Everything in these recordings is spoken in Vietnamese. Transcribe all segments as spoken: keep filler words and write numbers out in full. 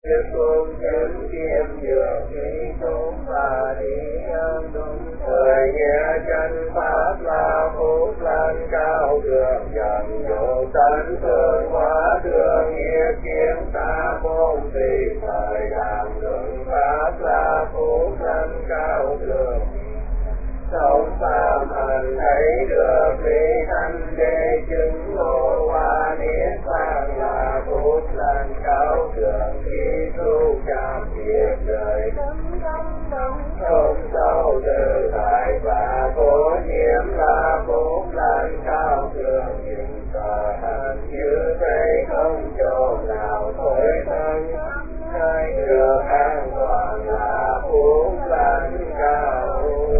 Nhất cung chứng kiếm dược lý chúng và lý nhân đúng thời nghĩa chân pháp là phúc lân cao thượng dần độ tấn thương hóa thương nghĩa kiếm ta môn tùy thời đàng đường pháp là phúc lân cao thượng sống phạm hành thấy được lý thanh đế chứng ngộ hoa niết bàn là phúc lành cao thượng khi tu chạm việc đời không sâu tự tại và cố nhiễm là phúc lành cao thượng nhưng tòa hành như thế không chỗ nào thối thân hay được an toàn là phúc lành cao.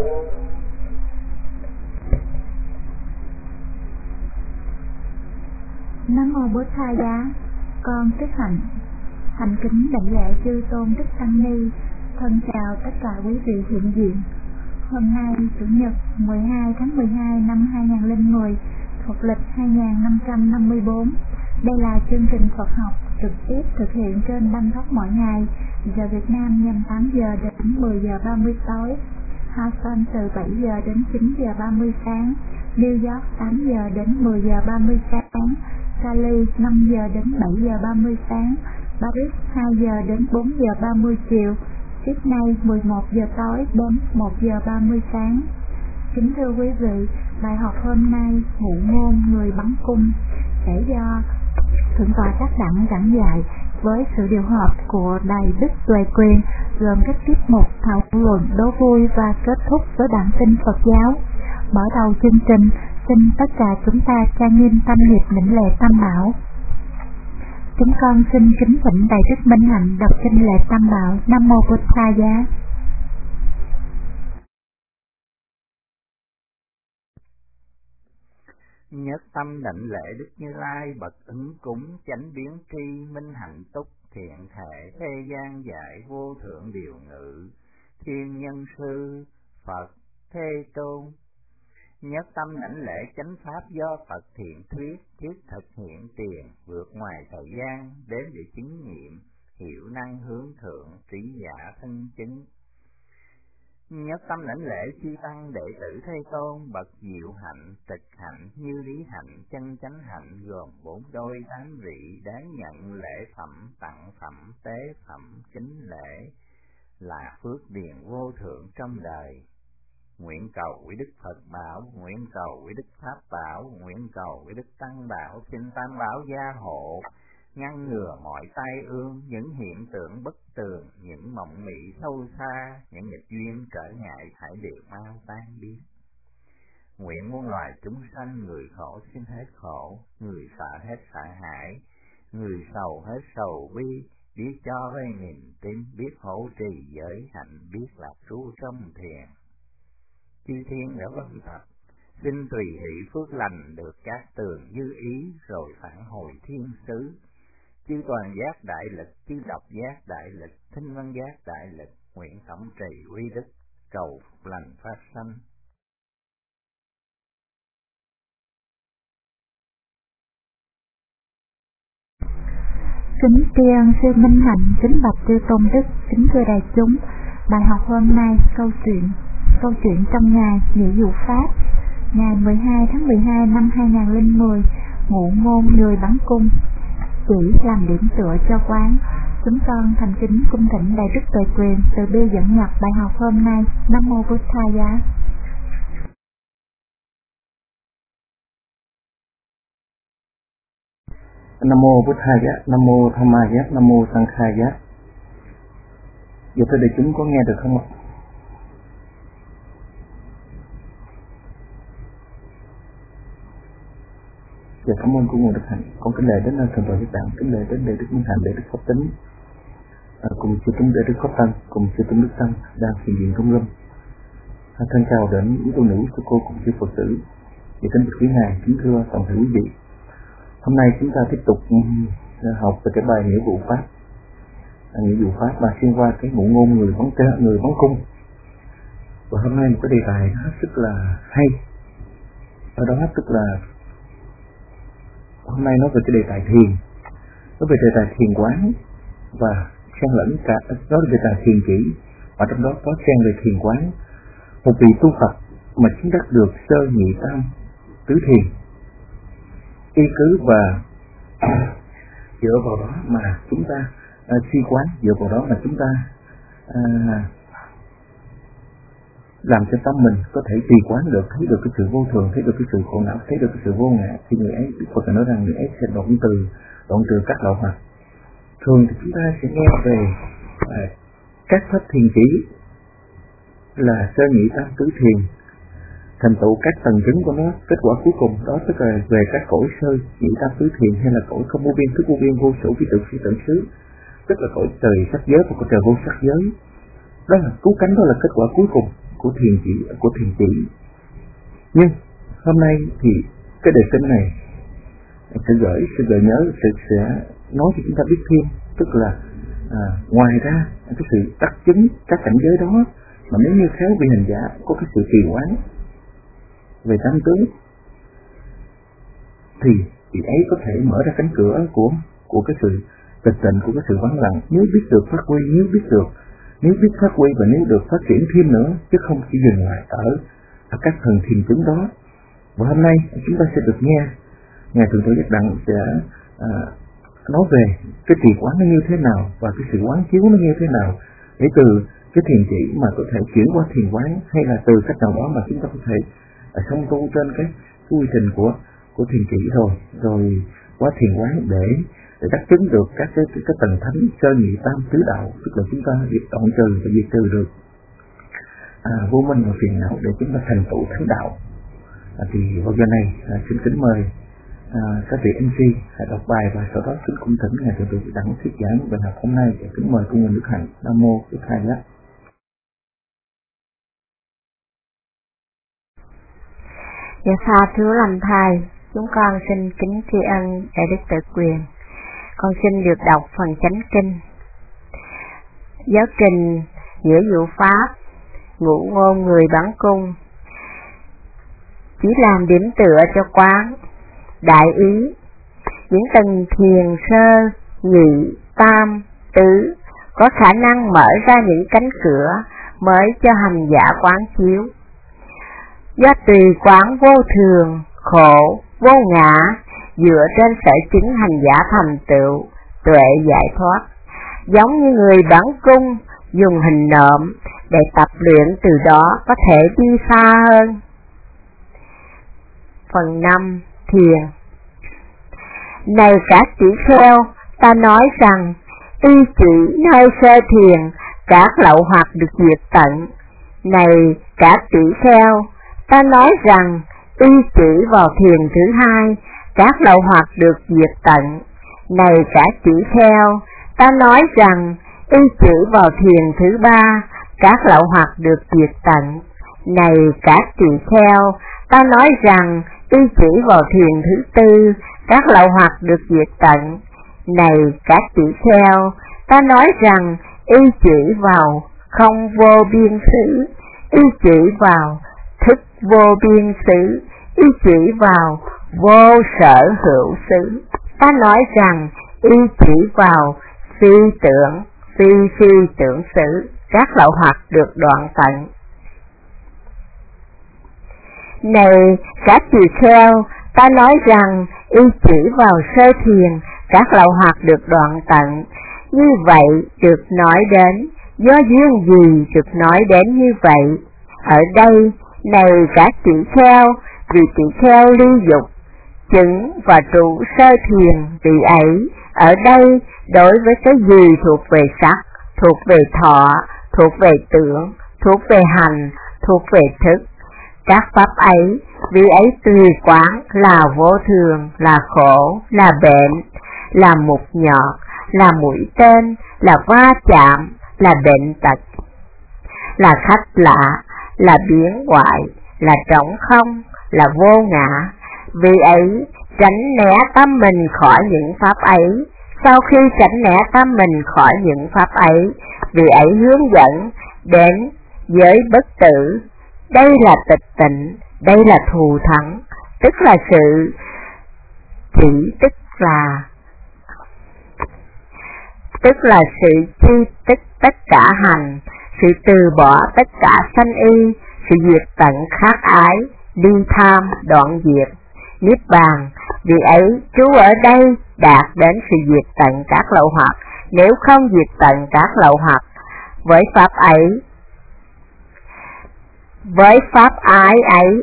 Nam mô Bổn Tha Giá. Con Đức Hạnh thành kính đảnh lễ chư tôn đức tăng ni, thân chào tất cả quý vị hiện diện. Hôm nay chủ nhật mười hai tháng mười hai năm hai nghìn không trăm mười, thuộc lịch hai nghìn năm trăm năm mươi tư. Đây là chương trình Phật học trực tiếp thực hiện trên Bangkok mỗi ngày, giờ Việt Nam nhằm tám giờ đến mười giờ ba mươi tối, Houston từ bảy giờ đến chín giờ ba mươi sáng, New York tám giờ đến mười giờ ba mươi sáng, Cali năm giờ đến bảy giờ ba mươi sáng, Paris hai giờ đến bốn giờ ba mươi chiều, Sydney mười một giờ tối đến một giờ ba mươi sáng. Kính thưa quý vị, bài học hôm nay ngụ ngôn người bắn cung sẽ do Thượng tọa Trác Đẳng giảng dạy với sự điều hợp của Đại Đức Tuệ Quyền, gồm các tiết mục thảo luận đố vui và kết thúc với bản tin Phật giáo. Mở đầu chương trình, xin tất cả chúng ta trang nghiêm tâm nghiệp đảnh lễ Tam Bảo. Chúng con xin kính thỉnh Đại Đức Minh Hạnh đọc kinh lễ Tam Bảo. Nam mô Bổn Tha Giá. Nhất tâm đảnh lễ Đức Như Lai bậc ứng cúng chánh biến tri minh hạnh túc thiện thể thế gian dạy vô thượng điều ngự thiên nhân sư Phật Thế Tôn. Nhất tâm đảnh lễ chánh pháp do Phật thiện thuyết thiết thực hiện tiền vượt ngoài thời gian đến để chứng nghiệm hiểu năng hướng thượng trí giả thân chứng. Nhất tâm lãnh lễ chư tăng đệ tử Thế Tôn bậc diệu hạnh trịch hạnh như lý hạnh chân chánh hạnh gồm bốn đôi tám vị đáng nhận lễ phẩm tặng phẩm tế phẩm kính lễ là phước điền vô thượng trong đời. Nguyện cầu quý Đức Phật bảo, nguyện cầu quý Đức Pháp bảo, nguyện cầu quý Đức Tăng bảo, xin Tam Bảo gia hộ, ngăn ngừa mọi tai ương, những hiện tượng bất tường, những mộng mị sâu xa, những nghịch duyên trở ngại hãy đều mau tan biến. Nguyện muôn loài chúng sanh, người khổ xin hết khổ, người sợ hết sợ hãi, người sầu hết sầu bi, biết cho với niềm tin, biết hộ trì giới hạnh, biết là trú trong thiền. Chư thiên đã vân tập, xin tùy hỷ phước lành được các tường như ý rồi phản hồi thiên xứ. Chư toàn giác đại lực, chư độc giác đại lực, thinh văn giác đại lực, nguyện tổng trì uy đức, cầu phúc lành phát sanh. Kính tri ân sư Minh Hạnh, kính bạch chư tôn đức, kính thưa đại chúng. Bài học hôm nay câu chuyện câu chuyện trong ngày Nhị Dụ Pháp, ngày mười hai tháng mười hai năm hai nghìn không trăm mười, ngụ ngôn người bắn cung chỉ làm điểm tựa cho quán. Chúng con thành kính cung thỉnh Đại Đức Tuệ Quyền từ bi dẫn nhập bài học hôm nay. Nam mô Bổn Tha Giá. Nam mô Bổn Tha Giá, Nam mô Tham Ma Giá, Nam mô Sang Kha Giá. Giờ thưa đại chúng có nghe được không ạ? Dạ, cảm ơn cô Nguồn Đức Hạnh. Con kính lễ đến Thượng tọa Trác Đẳng, kính lễ đến Đại Đức Minh Hạnh, Đại Đức Pháp Tính, à, cùng sư tôn Đại Đức Pháp Tăng, cùng sư tôn Đức Tăng đang hiện diện trong room. À, thân chào đến quý tu nữ của cô cùng sư Phật tử. Và kính bạch quý ngài, kính thưa toàn thể quý vị. Hôm nay chúng ta tiếp tục um, học về cái bài nghĩa vụ pháp, à, nghĩa vụ pháp mà xuyên qua cái ngụ ngôn người bắn người bắn cung. Và hôm nay một cái đề tài hết sức là hay. Ở đó tức là hôm nay nói về cái đề tài thiền, nói về đề tài thiền quán và xen lẫn cả nói về cả thiền chỉ, và trong đó có xen về thiền quán. Một vị tu Phật mà chứng đắc được sơ nhị tam tứ thiền, y cứ và dựa vào đó mà chúng ta à, suy quán, dựa vào đó mà chúng ta à, làm cho tâm mình có thể trì quán được, thấy được cái sự vô thường, thấy được cái sự khổ não, thấy được cái sự vô ngã, thì người ấy, Đức Phật nói rằng người ấy sẽ đoạn từ đoạn trừ các lậu hoặc. Thường thì chúng ta sẽ nghe về à, các pháp thiền chỉ là sơ nhị tam tứ thiền, thành tựu các tầng chứng của nó, kết quả cuối cùng đó tức là về các cõi sơ nhị tam tứ thiền, hay là cõi không vô biên, thức vô biên, vô số vi tự phi tưởng xứ, tức là cõi trời sắc giới và cõi trời vô sắc giới. Đó là cứu cánh, đó là kết quả cuối cùng của thiền chỉ, của thiền chỉ. Nhưng hôm nay thì cái đề kinh này sẽ gửi sự gợi nhớ, sẽ, sẽ nói cho chúng ta biết thêm, tức là à, ngoài ra cái sự đắc chứng các cảnh giới đó, mà nếu như khéo vị hành giả có cái sự trì quán về tam tướng, thì vị ấy có thể mở ra cánh cửa của của cái sự tịch tịnh, của cái sự vắng lặng, nếu biết được phát huy, nếu biết được nếu biết phát huy và nếu được phát triển thêm nữa, chứ không chỉ dừng lại ở, ở các thần thiền chứng đó. Và hôm nay chúng ta sẽ được nghe Ngài Thượng Tọa Giác Đặng sẽ à, nói về cái trì quán nó như thế nào và cái sự quán chiếu nó như thế nào, để từ cái thiền chỉ mà có thể chuyển qua thiền quán, hay là từ cách nào đó mà chúng ta có thể à, song tu trên cái quy trình của của thiền chỉ rồi rồi qua thiền quán để để đắc chứng được các cái, cái, cái tầng thánh sơ nhị tam tứ đạo, tức là chúng ta diệt đoạn trừ và diệt trừ được à, vô minh và phiền não để chúng ta thành tựu thánh đạo. À, thì vào giờ này à, xin kính mời à, các vị em xê hãy đọc bài và sau đó kính cung thỉnh Ngài Thượng Tọa Giác Đặng thuyết giảng bài học hôm nay. Để kính mời cung nguồn đức hạnh. Nam mô Đức Thầy Giác. Dạ xa thưa lành thầy, chúng con xin kính tri ân đại đức Tự Quyền. Con xin được đọc phần chánh kinh. Giáo trình giữa dụ pháp, ngũ ngôn người bắn cung, chỉ làm điểm tựa cho quán. Đại ý, những tầng thiền sơ, nhị, tam, tứ có khả năng mở ra những cánh cửa mới cho hành giả quán chiếu. Do tùy quán vô thường, khổ, vô ngã, dựa trên sở chứng hành giả thành tựu, tuệ giải thoát. Giống như người bắn cung, dùng hình nộm để tập luyện, từ đó có thể đi xa hơn. Phần năm. Thiền. Này các tỷ kheo, ta nói rằng, y chỉ nơi sơ thiền, các lậu hoặc được diệt tận. Này các tỷ kheo, ta nói rằng, y chỉ vào thiền thứ hai, các lậu hoặc được diệt tận. Này các tỷ kheo, ta nói rằng, y chỉ vào thiền thứ ba, các lậu hoặc được diệt tận. Này các tỷ kheo, ta nói rằng, y chỉ vào thiền thứ tư, các lậu hoặc được diệt tận. Này các tỷ kheo, ta nói rằng, y chỉ vào không vô biên xứ, y chỉ vào thức vô biên xứ, y chỉ vào vô sở hữu xứ. Ta nói rằng, y chỉ vào phi tưởng, phi phi tưởng xứ, các lậu hoặc được đoạn tận. Này các tỳ kheo, ta nói rằng, y chỉ vào sơ thiền, các lậu hoặc được đoạn tận. Như vậy được nói đến, do duyên gì được nói đến như vậy? Ở đây, này các tỳ kheo, vì tỳ kheo ly dục, chứng và trụ sơ thiền vị ấy, ở đây đối với cái gì thuộc về sắc, thuộc về thọ, thuộc về tưởng, thuộc về hành, thuộc về thức. Các pháp ấy, vị ấy tùy quán là vô thường, là khổ, là bệnh, là mục nhọt, là mũi tên, là va chạm, là bệnh tật, là khách lạ, là biến hoại, là trống không, là vô ngã. Vì ấy tránh né tâm mình khỏi những pháp ấy. Sau khi tránh né tâm mình khỏi những pháp ấy, vì ấy hướng dẫn đến giới bất tử. Đây là tịch tịnh, đây là thù thắng, tức là sự chỉ, tức là tức là sự chi tích tất cả hành, sự từ bỏ tất cả sanh y, sự diệt tận khát ái, ly tham, đoạn diệt, niết bàn. Vì ấy trú ở đây đạt đến sự diệt tận các lậu hoặc. Nếu không diệt tận các lậu hoặc, với pháp ấy, với pháp ái ấy,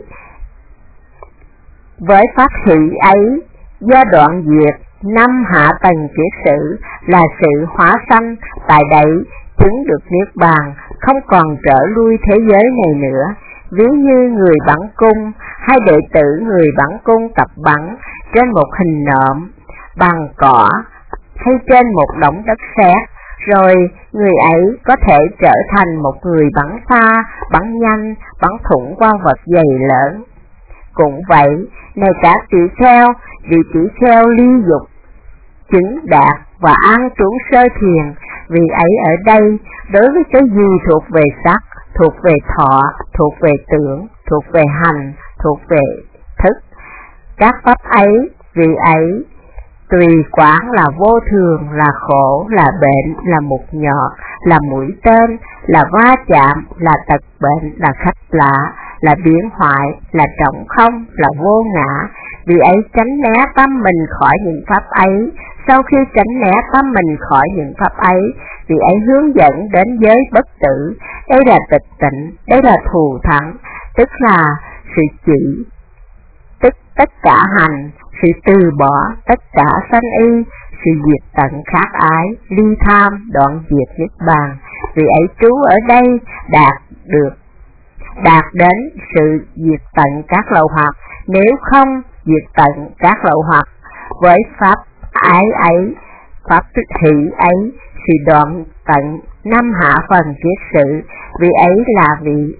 với pháp hỷ ấy, do đoạn diệt năm hạ tầng kiết sử là sự hóa sanh, tại đấy chứng được niết bàn, không còn trở lui thế giới này nữa. Ví như người bắn cung, hai đệ tử người bắn cung tập bắn trên một hình nộm bằng cỏ hay trên một đống đất sét, rồi người ấy có thể trở thành một người bắn xa, bắn nhanh, bắn thủng qua vật dày lớn. Cũng vậy, này các tỷ kheo, vì tỷ kheo ly dục, chứng đạt và an trú sơ thiền, vì ấy ở đây, đối với cái gì thuộc về sắc, thuộc về thọ, thuộc về tưởng, thuộc về hành, thuộc về thức, các pháp ấy, vì ấy, tùy quán là vô thường, là khổ, là bệnh, là mục nhọt, là mũi tên, là va chạm, là tật bệnh, là khách lạ, là biến hoại, là trống không, là vô ngã. Vì ấy tránh né tâm mình khỏi những pháp ấy. Sau khi tránh né tâm mình khỏi những pháp ấy, vì ấy hướng dẫn đến giới bất tử. Đây là tịch tịnh, đây là thù thắng, tức là sự chỉ, tức tất cả hành, sự từ bỏ tất cả sanh y, sự diệt tận khát ái, ly tham, đoạn diệt niết bàn. Vì ấy trú ở đây đạt được đạt đến sự diệt tận các lậu hoặc. Nếu không diệt tận các lậu hoặc, với pháp ái ấy, pháp hỷ ấy, sự đoạn tận năm hạ phần kiết sử. Vì ấy là vị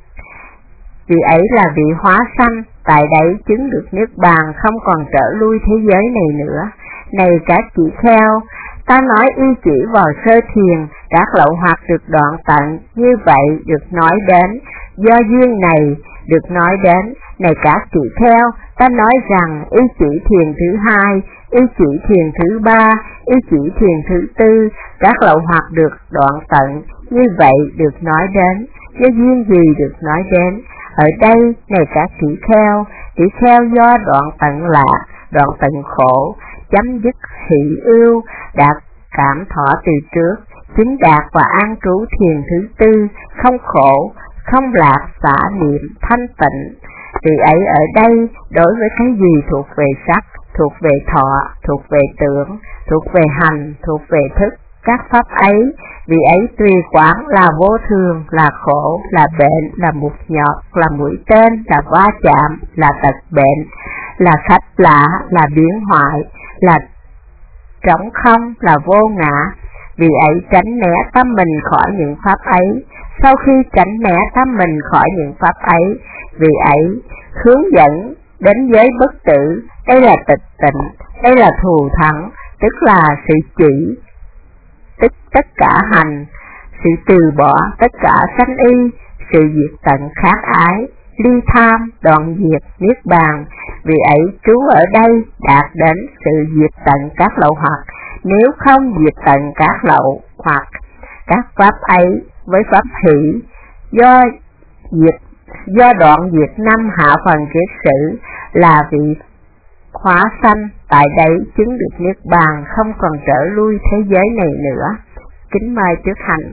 vì ấy là vị hóa sanh, tại đấy chứng được niết bàn, không còn trở lui thế giới này nữa. Này các tỷ kheo, ta nói y chỉ vào sơ thiền, các lậu hoặc được đoạn tận, như vậy được nói đến. Do duyên này được nói đến. Này các tỷ kheo, ta nói rằng y chỉ thiền thứ hai, y chỉ thiền thứ ba, y chỉ thiền thứ tư, các lậu hoặc được đoạn tận, như vậy được nói đến. Do duyên gì được nói đến? Ở đây, này các tỷ kheo, tỷ kheo do đoạn tận lạc, đoạn tận khổ, chấm dứt hỷ ưu, đạt cảm thọ từ trước, chính đạt và an trú thiền thứ tư, không khổ, không lạc, xả niệm, thanh tịnh. Vì ấy ở đây, đối với cái gì thuộc về sắc, thuộc về thọ, thuộc về tưởng, thuộc về hành, thuộc về thức, các pháp ấy, vì ấy tùy quán là vô thường, là khổ, là bệnh, là mục nhọt, là mũi tên, là va chạm, là tật bệnh, là khách lạ, là biến hoại, là trống không, là vô ngã. Vì ấy tránh né tâm mình khỏi những pháp ấy. Sau khi tránh né tâm mình khỏi những pháp ấy, vì ấy hướng dẫn đến giới bất tử. Đây là tịch tịnh, đây là thù thắng, tức là sự chỉ, tức tất cả hành, sự từ bỏ tất cả sanh y, sự diệt tận khát ái, ly tham, đoạn diệt niết bàn. Vì ấy trú ở đây đạt đến sự diệt tận các lậu hoặc. Nếu không diệt tận các lậu hoặc, các pháp ấy với pháp hỷ, do diệt do đoạn diệt năm hạ phần kiết sử, là vị hóa sanh, tại đấy chứng được niết bàn, không còn trở lui thế giới này nữa. Kính mời trước hành.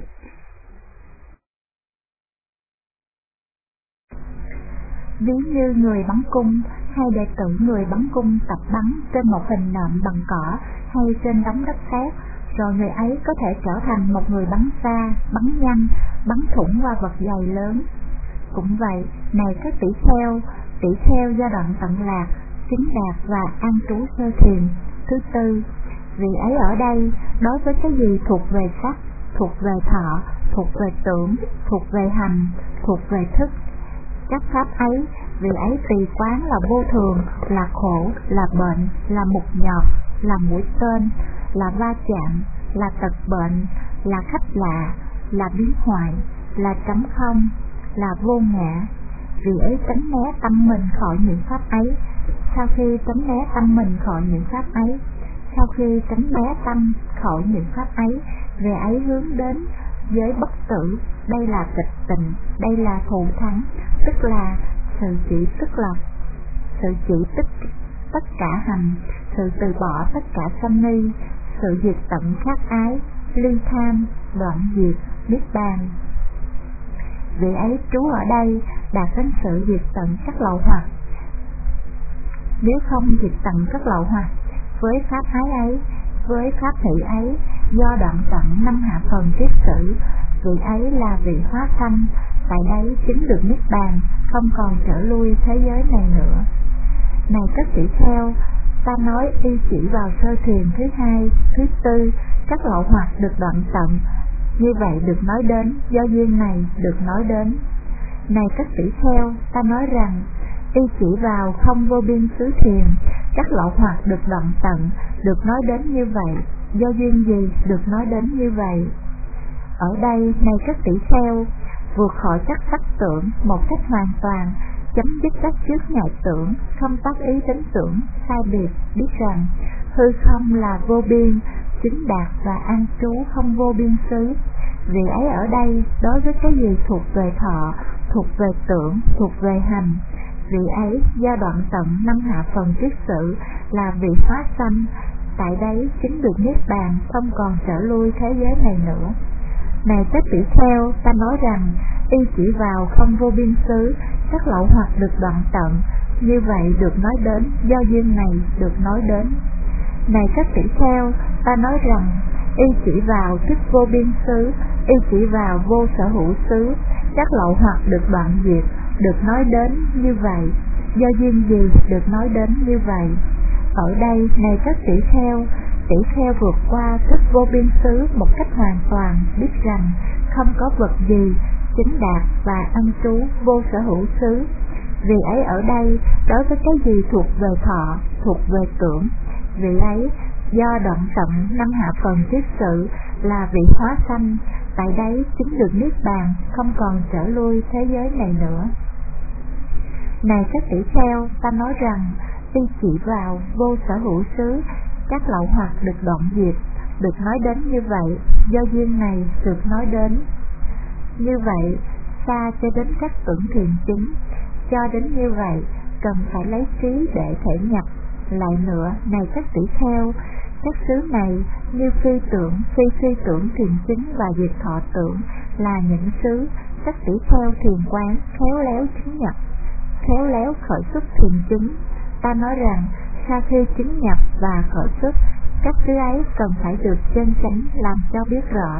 Ví như người bắn cung, hai đệ tử người bắn cung tập bắn trên một hình nộm bằng cỏ hay trên đống đất sét, rồi người ấy có thể trở thành một người bắn xa, bắn nhanh, bắn thủng qua vật dày lớn. Cũng vậy, này các tỷ kheo, tỷ kheo do đoạn tận lạc, chứng đạt và an trú sơ thiền thứ tư. Vì ấy ở đây, đối với cái gì thuộc về sắc, thuộc về thọ, thuộc về tưởng, thuộc về hành, thuộc về thức, các pháp ấy, vì ấy tùy quán là vô thường, là khổ, là bệnh, là mục nhọt, là mũi tên, là va chạm, là tật bệnh, là khách lạ, là biến hoại, là trống không, là vô ngã. Vì ấy tránh né tâm mình khỏi những pháp ấy. Sau khi tránh né tâm mình khỏi những pháp ấy, sau khi tránh né tâm khỏi những pháp ấy, về ấy hướng đến giới bất tử. Đây là tịch tịnh, đây là thù thắng, tức là sự chỉ tức lập, sự chỉ tất tất cả hành, sự từ bỏ tất cả sanh nghi, sự diệt tận khát ái, ly tham, đoạn diệt, niết bàn. Vị ấy trú ở đây đạt đến sự diệt tận các lậu hoặc. Nếu không diệt tận các lậu hoặc, với pháp ái ấy, với pháp hỷ ấy, do đoạn tận năm hạ phần kiết sử, vị ấy là vị hóa sanh, tại đấy chính được niết bàn, không còn trở lui thế giới này nữa. Này các tỷ kheo, ta nói y chỉ vào sơ thiền thứ hai, thứ tư, các lậu hoặc được đoạn tận, như vậy được nói đến, do duyên này được nói đến. Này các tỷ kheo, ta nói rằng y chỉ vào không vô biên xứ thiền, các lậu hoặc được đoạn tận, được nói đến như vậy, do duyên gì được nói đến như vậy. Ở đây, này các tỷ kheo, vượt khỏi các sắc tưởng một cách hoàn toàn, chấm dứt các trước ngại tưởng, không tác ý đến tưởng, sai biệt, biết rằng hư không là vô biên, chính đạt và an trú không vô biên xứ. Vì ấy ở đây, đối với cái gì thuộc về thọ, thuộc về tưởng, thuộc về hành, vị ấy do đoạn tận năm hạ phần kiết sử là vị hóa sanh, tại đấy chính được niết bàn, không còn trở lui thế giới này nữa. Này các tỷ kheo, ta nói rằng y chỉ vào không vô biên xứ, các lậu hoặc được đoạn tận, như vậy được nói đến, do duyên này được nói đến. Này các tỷ kheo, ta nói rằng y chỉ vào thức vô biên xứ, y chỉ vào vô sở hữu xứ, các lậu hoặc được đoạn diệt, được nói đến như vậy, do duyên gì được nói đến như vậy. Ở đây, này các tỷ kheo, tỷ kheo vượt qua thức vô biên xứ một cách hoàn toàn, biết rằng không có vật gì chính đạt và an trú vô sở hữu xứ. Vì ấy ở đây, đối với cái gì thuộc về thọ, thuộc về tưởng, vị ấy do đoạn tận năm hạ phần kiết sử là vị hóa sanh, tại đấy chính được niết bàn, không còn trở lui thế giới này nữa. Này các tỷ kheo, ta nói rằng y chỉ vào vô sở hữu xứ, các lậu hoặc được đoạn diệt, được nói đến như vậy, do duyên này được nói đến. Như vậy, xa cho đến các tưởng thiền chính, cho đến như vậy, cần phải lấy trí để thể nhập. Lại nữa, này các tỷ kheo, các xứ này như phi tưởng, phi phi tưởng thiền chính và diệt thọ tưởng là những xứ các tỷ kheo thiền quán khéo léo chứng nhập, khéo léo khởi xuất thiền chính. Ta nói rằng, sau khi chứng nhập và khởi xuất, các xứ ấy cần phải được chân chánh làm cho biết rõ.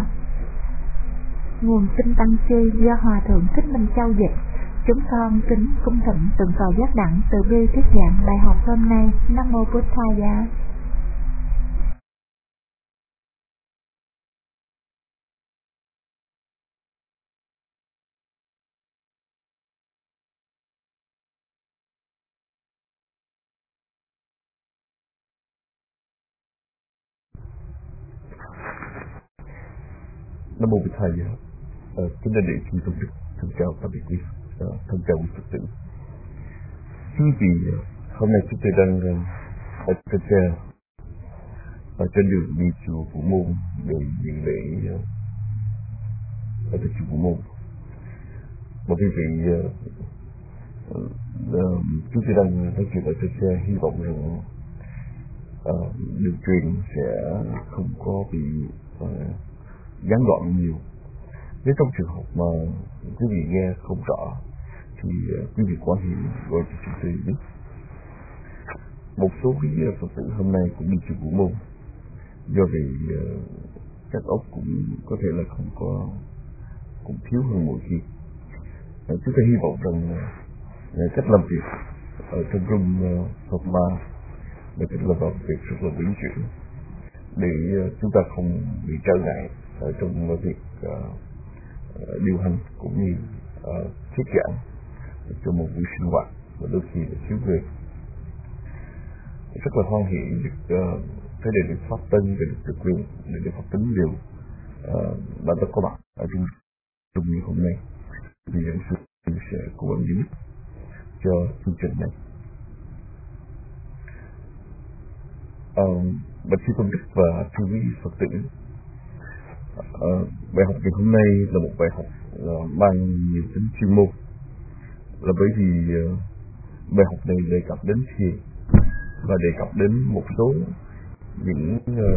Nguồn kinh Tăng Chi do Hòa Thượng Thích Minh Châu dịch. Chúng con kính cung thịnh từng tòa giác đẳng từ bi thuyết giảng bài học hôm nay. Nam mô Bụt Thầy Giá. Nam mô Bụt Thầy Giá. Ờ, kính đại đệ chư tôn đức, thân chào tạm biệt quý ờ, thân chào quý Phật tử. Quý vị, hôm nay chúng tôi đang ở trên xe ở trên đường đi chùa Vũ Môn để dự lễ ở tại chùa Vũ Môn. Một quý vị, uh, uh, chúng tôi đang nói chuyện ở trên xe, hy vọng rằng uh, đường truyền sẽ không có bị uh, gián đoạn nhiều. Nếu trong trường hợp mà quý vị nghe không rõ thì uh, quý vị quan hệ gọi cho chúng tôi biết. Một số quý uh, Phật tử hôm nay cũng đi chùa Vũ Môn, do vì uh, các ốc cũng có thể là không có, cũng thiếu hơn mỗi khi. Uh, chúng tôi hy vọng rằng uh, cách làm việc ở trong room uh, Phật Ma là cách làm việc rất là uyển chuyển, để uh, chúng ta không bị trở ngại ở trong uh, việc uh, uh, điều hành cũng như uh, thuyết giảng trong một buổi sinh hoạt và đôi khi là thiếu người. Rất là hoan hỷ được uh, thấy để được Pháp Tân và được thực quyền để được Pháp Tính đều uh, đã có mặt ở trong trong ngày hôm nay, vì những sự sẽ cố gắng giúp cho chương trình này. uh, bạch sư Tôn Đức và thưa quý Phật tử, uh, bài học ngày hôm nay là một bài học uh, mang nhiều tính chuyên môn, là bởi vì uh, bài học này đề cập đến thiền và đề cập đến một số những uh,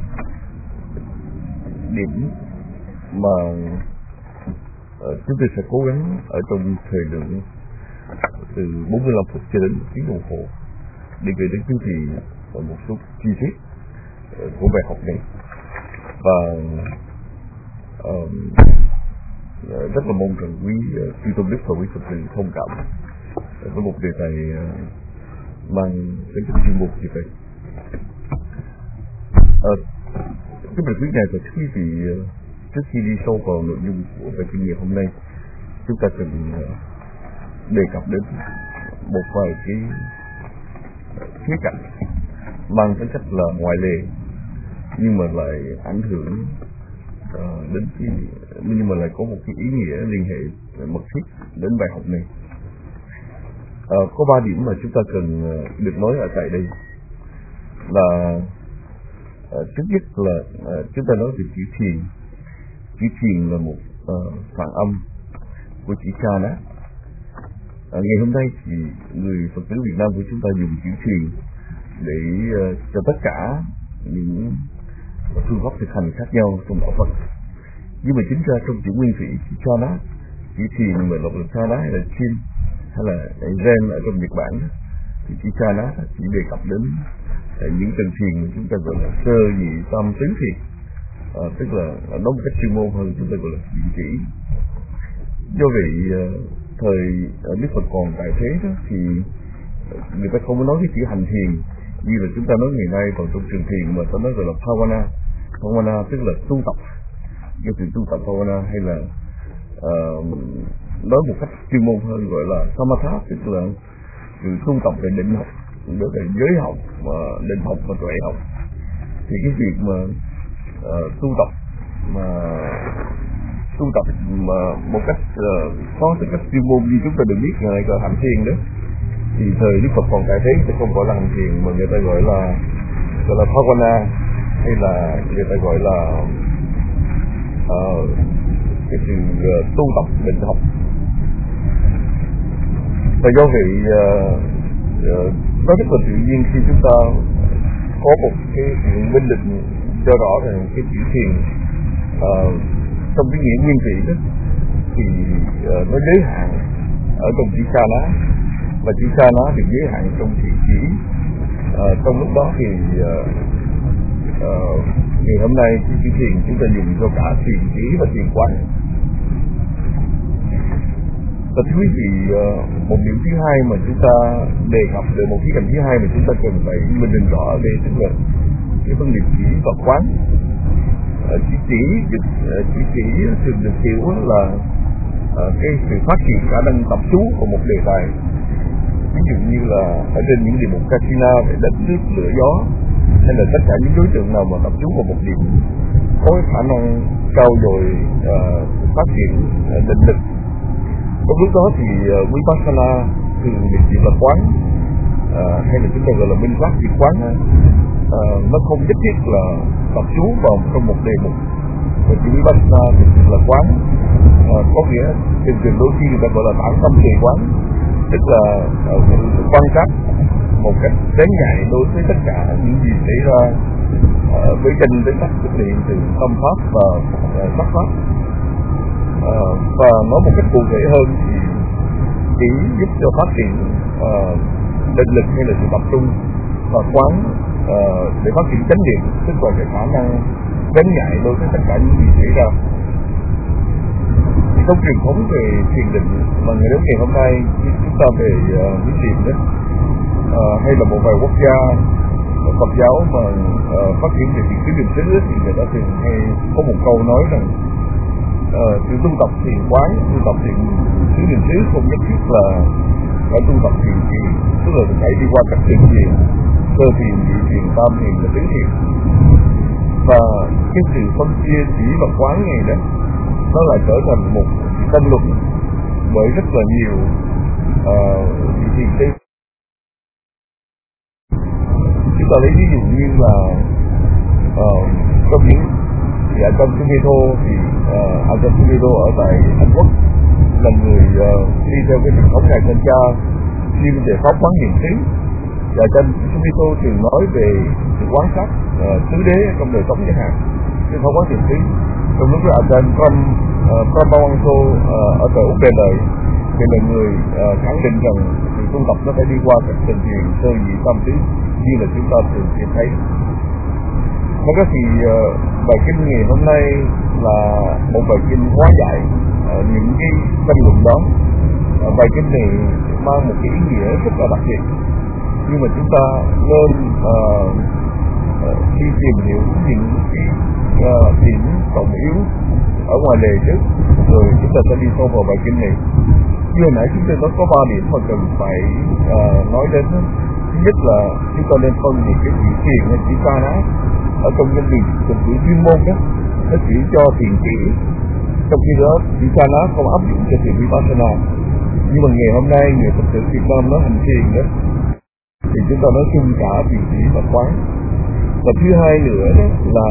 điểm mà uh, chúng tôi sẽ cố gắng ở trong thời lượng từ bốn mươi lăm phút cho đến một tiếng đồng hồ để gửi đến quý vị một số chi tiết uh, của bài học này. Và uh, rất là mong rằng quý uh, Chư Tôn Đức và quý Phật tử thông cảm với một đề tài uh, mang tính chất chuyên môn như vậy. Uh, Kính mời quý ngài và quý vị, uh, trước khi đi sâu vào nội dung của bài kinh nghiệm hôm nay, chúng ta cần uh, đề cập đến một vài cái khía cạnh mang tính chất là ngoại lệ nhưng mà lại ảnh hưởng uh, đến cái nhưng mà lại có một cái ý nghĩa liên hệ mật thiết đến bài học này. Uh, có ba điểm mà chúng ta cần uh, được nói ở tại đây là uh, trước nhất là uh, chúng ta nói về chữ thiền. Chữ thiền là một uh, phản âm của chữ cha ná. Uh, ngày hôm nay thì người Phật tử Việt Nam của chúng ta dùng chữ thiền để uh, cho tất cả những phương pháp thực hành khác nhau trong đạo Phật. Nhưng mà chính ra trong chữ nguyên thủy, chữ cha ná, chữ thiền mà đọc là cha ná hay là chin hay là zen ở trong Nhật Bản, thì chữ cha ná chỉ đề cập đến những tầng thiền mà chúng ta gọi là sơ nhị tam tứ thiền, à, tức là nói một cách chuyên môn hơn chúng ta gọi là vị chỉ. Do vậy thời Đức Phật còn tại thế đó thì người ta không có nói cái chữ hành thiền như là chúng ta nói ngày nay còn trong trường thiền, mà ta nói gọi là Bhavana. Bhavana tức là tu tập, cái sự tu tập Bhavana, hay là uh, nói một cách chuyên môn hơn gọi là Samatha, tức là sự tu tập về định học, đó là giới học và định học và tuệ học. Thì cái việc mà uh, tu tập mà tu tập mà một cách uh, có tính cách chuyên môn như chúng ta được biết ngày gọi hành thiền đó, thì thời Đức Phật còn tại thế sẽ không gọi là hành thiền mà người ta gọi là gọi là Bhavana, hay là người ta gọi là uh, cái sự uh, tu tập định học. Và do vậy uh, uh, nó rất là tự nhiên khi chúng ta có một cái sự minh định cho rõ rằng cái chữ thiền uh, trong cái nghĩa nguyên thủy đó thì uh, nó giới hạn ở trong chữ sa ná, và chữ sa ná thì giới hạn trong thiền chỉ. Uh, trong lúc đó thì uh, uh, ngày hôm nay cái chữ thiền chúng ta dùng cho cả thiền chỉ và thiền quán. Và thưa quý vị, một điểm thứ hai mà chúng ta đề cập về một khía cạnh thứ hai mà chúng ta cần phải minh định rõ đây, tức là cái phân biệt chỉ và quán. Chỉ chỉ được chỉ chỉ thường được hiểu là cái sự phát triển khả năng tập chú của một đề tài. Ví dụ như là ở trên những địa mục Kasina về đất nước lửa gió, hay là tất cả những đối tượng nào mà tập trung vào một điểm có khả năng cao dồi uh, phát triển uh, định lực. Trong lúc đó thì uh, Vipassana thường được chỉ là quán, uh, hay là chúng ta gọi là minh pháp chỉ quán, uh, nó không nhất thiết là tập trung vào trong một đề mục. Và chỉ Vipassana thì là quán, uh, có nghĩa thường thường đôi khi người ta gọi là tản tâm trì quán, tức là uh, quan sát một cách đến nhạy đối với tất cả những gì xảy ra uh, với chân với sắc xuất hiện từ tâm pháp và uh, sắc pháp. Uh, và nói một cách cụ thể hơn thì chỉ giúp cho phát triển uh, định lực hay là sự tập trung, và quán uh, để phát triển chánh niệm, tức là cái khả năng đến nhạy đối với tất cả những gì xảy ra. Thì trong truyền thống về thiền định mà ngày đến ngày hôm nay chúng ta về uh, viết thiền đó, uh, hay là một vài quốc gia Phật giáo mà uh, phát triển về thiền tứ niệm xứ, thì người ta thường hay có một câu nói rằng uh, sự tu tập thiền quán, tu tập thiền tứ niệm xứ không nhất thiết là phải tu tập thiền chỉ, tức là phải đi qua các thiền thiền, sơ thiền, nhị thiền, tam thiền và tứ thiền. Và cái sự phân chia chỉ và quán này đó, nó lại trở thành một tranh luận bởi rất là nhiều uh, thiền sư. Chúng ta lấy ví dụ như là uh, trong những dạ trong Sumito thì uh, Ajahn Sumito ở tại Anh Quốc là người uh, đi theo cái truyền thống ngài Thanh Cha chuyên về pháp quán niệm xứ. Và Ajahn Sumito thường nói về sự quan sát uh, tứ đế trong đời sống chẳng hạn, cái pháp quán niệm xứ. Trong lúc đó Ajahn Pramawangso ở tại Úc về đời thì là người uh, khẳng định rằng sự tu tập nó phải đi qua các trình truyền sơ nhị tam tứ như là chúng ta thường sẽ thấy. Thật ra thì uh, bài kinh ngày hôm nay là một bài kinh hóa giải uh, những cái tranh luận đó. Uh, bài kinh này mang một cái ý nghĩa rất là đặc biệt, nhưng mà chúng ta nên uh, uh, đi tìm hiểu những cái uh, điểm trọng yếu ở ngoài đề trước, rồi chúng ta sẽ đi sâu vào bài kinh này. Như hồi nãy chúng ta có ba điểm mà cần phải uh, nói đến. Thứ nhất là chúng ta nên phân biệt cái chữ thiền hay chữ ca ná. Ở trong cái việc từ chữ chuyên môn đó, nó chỉ cho thiền chỉ, trong khi đó chữ ca ná không áp dụng cho thiền vipassana. Nhưng mà ngày hôm nay người Phật tử Việt Nam nói hành thiền đó, thì chúng ta nói chung cả thiền chỉ và quán. Và thứ hai nữa đó là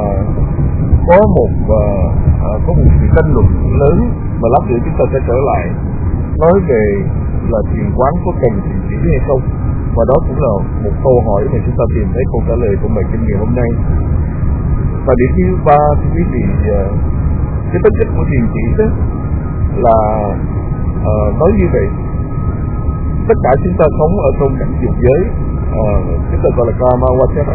có một uh, có một sự tranh luận lớn mà lát nữa chúng ta sẽ trở lại nói về là thiền quán có cần thiền chỉ hay không, và đó cũng là một câu hỏi mà chúng ta tìm thấy câu trả lời của bài kinh ngày hôm nay. Và điểm thứ ba thì quý vị, uh, cái tính chất của thiền chỉ đó là uh, nói như vậy, tất cả chúng ta sống ở trong cảnh dục giới, uh, chúng ta gọi là kama vachara.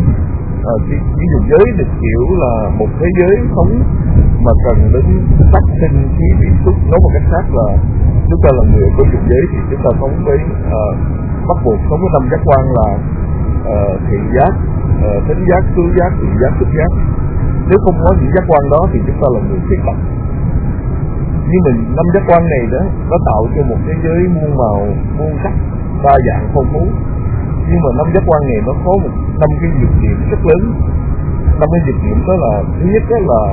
À, cái, cái dục giới được hiểu là một thế giới sống mà cần đến phát sinh khí vị xúc. Nói một cách khác là chúng ta là người của dục giới thì chúng ta sống với uh, bắt buộc sống với năm giác quan là uh, thị giác, uh, thính giác, khứu giác, vị giác, xúc giác. Nếu không có những giác quan đó thì chúng ta là người khuyết tật. Nhưng mà năm giác quan này đó nó tạo cho một thế giới muôn màu, muôn sắc, đa dạng phong phú. Nhưng mà năm giác quan này nó có một năm cái nhược điểm rất lớn. Năm cái nhược điểm đó là thứ nhất đó là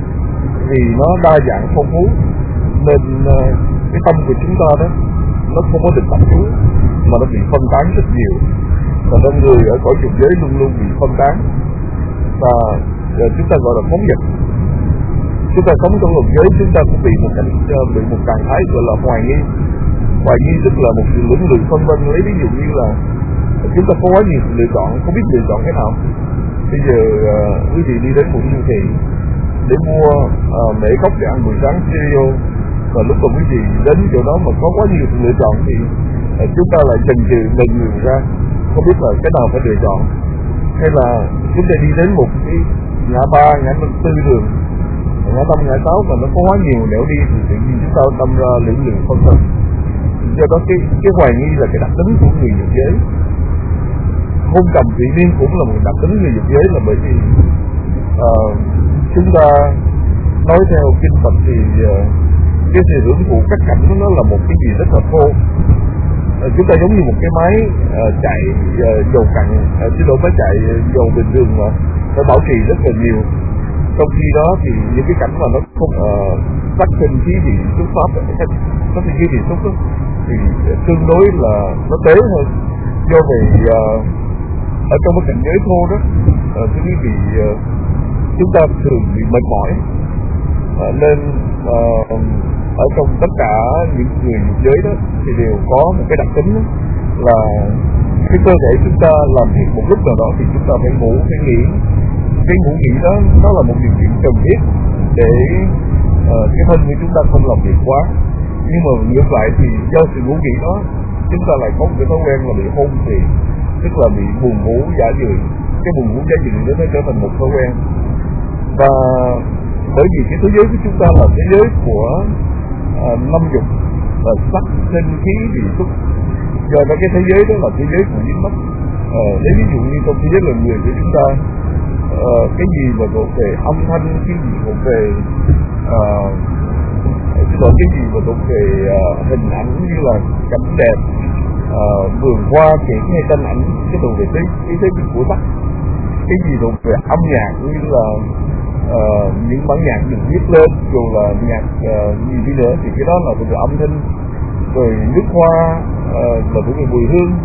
vì nó đa dạng phong phú nên uh, cái tâm của chúng ta đó nó không có được tập trung mà nó bị phân tán rất nhiều. Và đông người ở cõi dục giới luôn luôn bị phân tán và uh, chúng ta gọi là phóng dật. Chúng ta sống trong dục giới chúng ta cũng bị một cảnh uh, bị một trạng thái gọi là hoài nghi. Hoài nghi tức là một sự lưỡng lự phân vân. Lấy ví dụ như là chúng ta có quá nhiều lựa chọn, không biết lựa chọn cái nào. Bây giờ uh, quý vị đi đến một siêu thị để mua uh, mễ cốc để ăn buổi sáng cereal, và lúc mà quý vị đến chỗ đó mà có quá nhiều lựa chọn thì uh, chúng ta lại chần chừ lần người ra, không biết là cái nào phải lựa chọn. Hay là chúng ta đi đến một cái ngã ba, ngã tư đường, ngã năm, ngã sáu mà nó có quá nhiều nẻo đi thì tự nhiên chúng ta đâm ra lưỡng lự phân vân. Do đó cái cái hoài nghi là cái đặc tính của người dục giới. Hôn trầm tự nhiên cũng là một đặc tính người dục giới, là bởi vì uh, chúng ta nói theo kinh Phật thì uh, cái sự hưởng thụ các cảnh của nó là một cái gì rất là thô. Uh, chúng ta giống như một cái máy uh, chạy uh, dầu cặn, uh, chứ đâu phải chạy dầu bình thường mà phải bảo trì rất là nhiều. Trong khi đó thì những cái cảnh mà nó không uh, phát sinh khí vị xúc pháp, phát sinh khí vị xúc đó, thì tương đối là nó tế hơn. Do vậy uh, ở trong cái cảnh giới thô đó, uh, thưa quý vị, uh, chúng ta thường bị mệt mỏi, uh, nên uh, ở trong tất cả những người giới đó thì đều có một cái đặc tính đó, là cái cơ thể chúng ta làm việc một lúc nào đó thì chúng ta phải ngủ, phải nghỉ. Cái ngủ nghỉ đó nó là một điều kiện cần thiết để uh, cái thân của chúng ta không làm việc quá. Nhưng mà ngược lại thì do sự ngủ nghỉ đó chúng ta lại có một cái thói quen là bị hôn thì tức là bị buồn ngủ giả dự. Cái buồn ngủ giả dự đó nó trở thành một thói quen. Và bởi vì cái thế giới của chúng ta là thế giới của uh, năm dục là sắc, sinh, khí, vị, xúc. Do đó cái thế giới đó là thế giới của dính mắc. Uh, lấy ví dụ như trong thế giới loài người của chúng ta, uh, cái gì mà thuộc về âm thanh, cái gì thuộc về uh, rồi cái gì mà thuộc về uh, hình ảnh như là cảnh đẹp, uh, vườn hoa, kiển hay tranh ảnh, cái thuộc về cái cái thế giới của sắc. Cái gì thuộc về âm nhạc như là uh, những bản nhạc được viết lên, dù là nhạc uh, gì đi nữa thì cái đó là thuộc về âm thanh. Rồi nước hoa uh, là thuộc về mùi hương,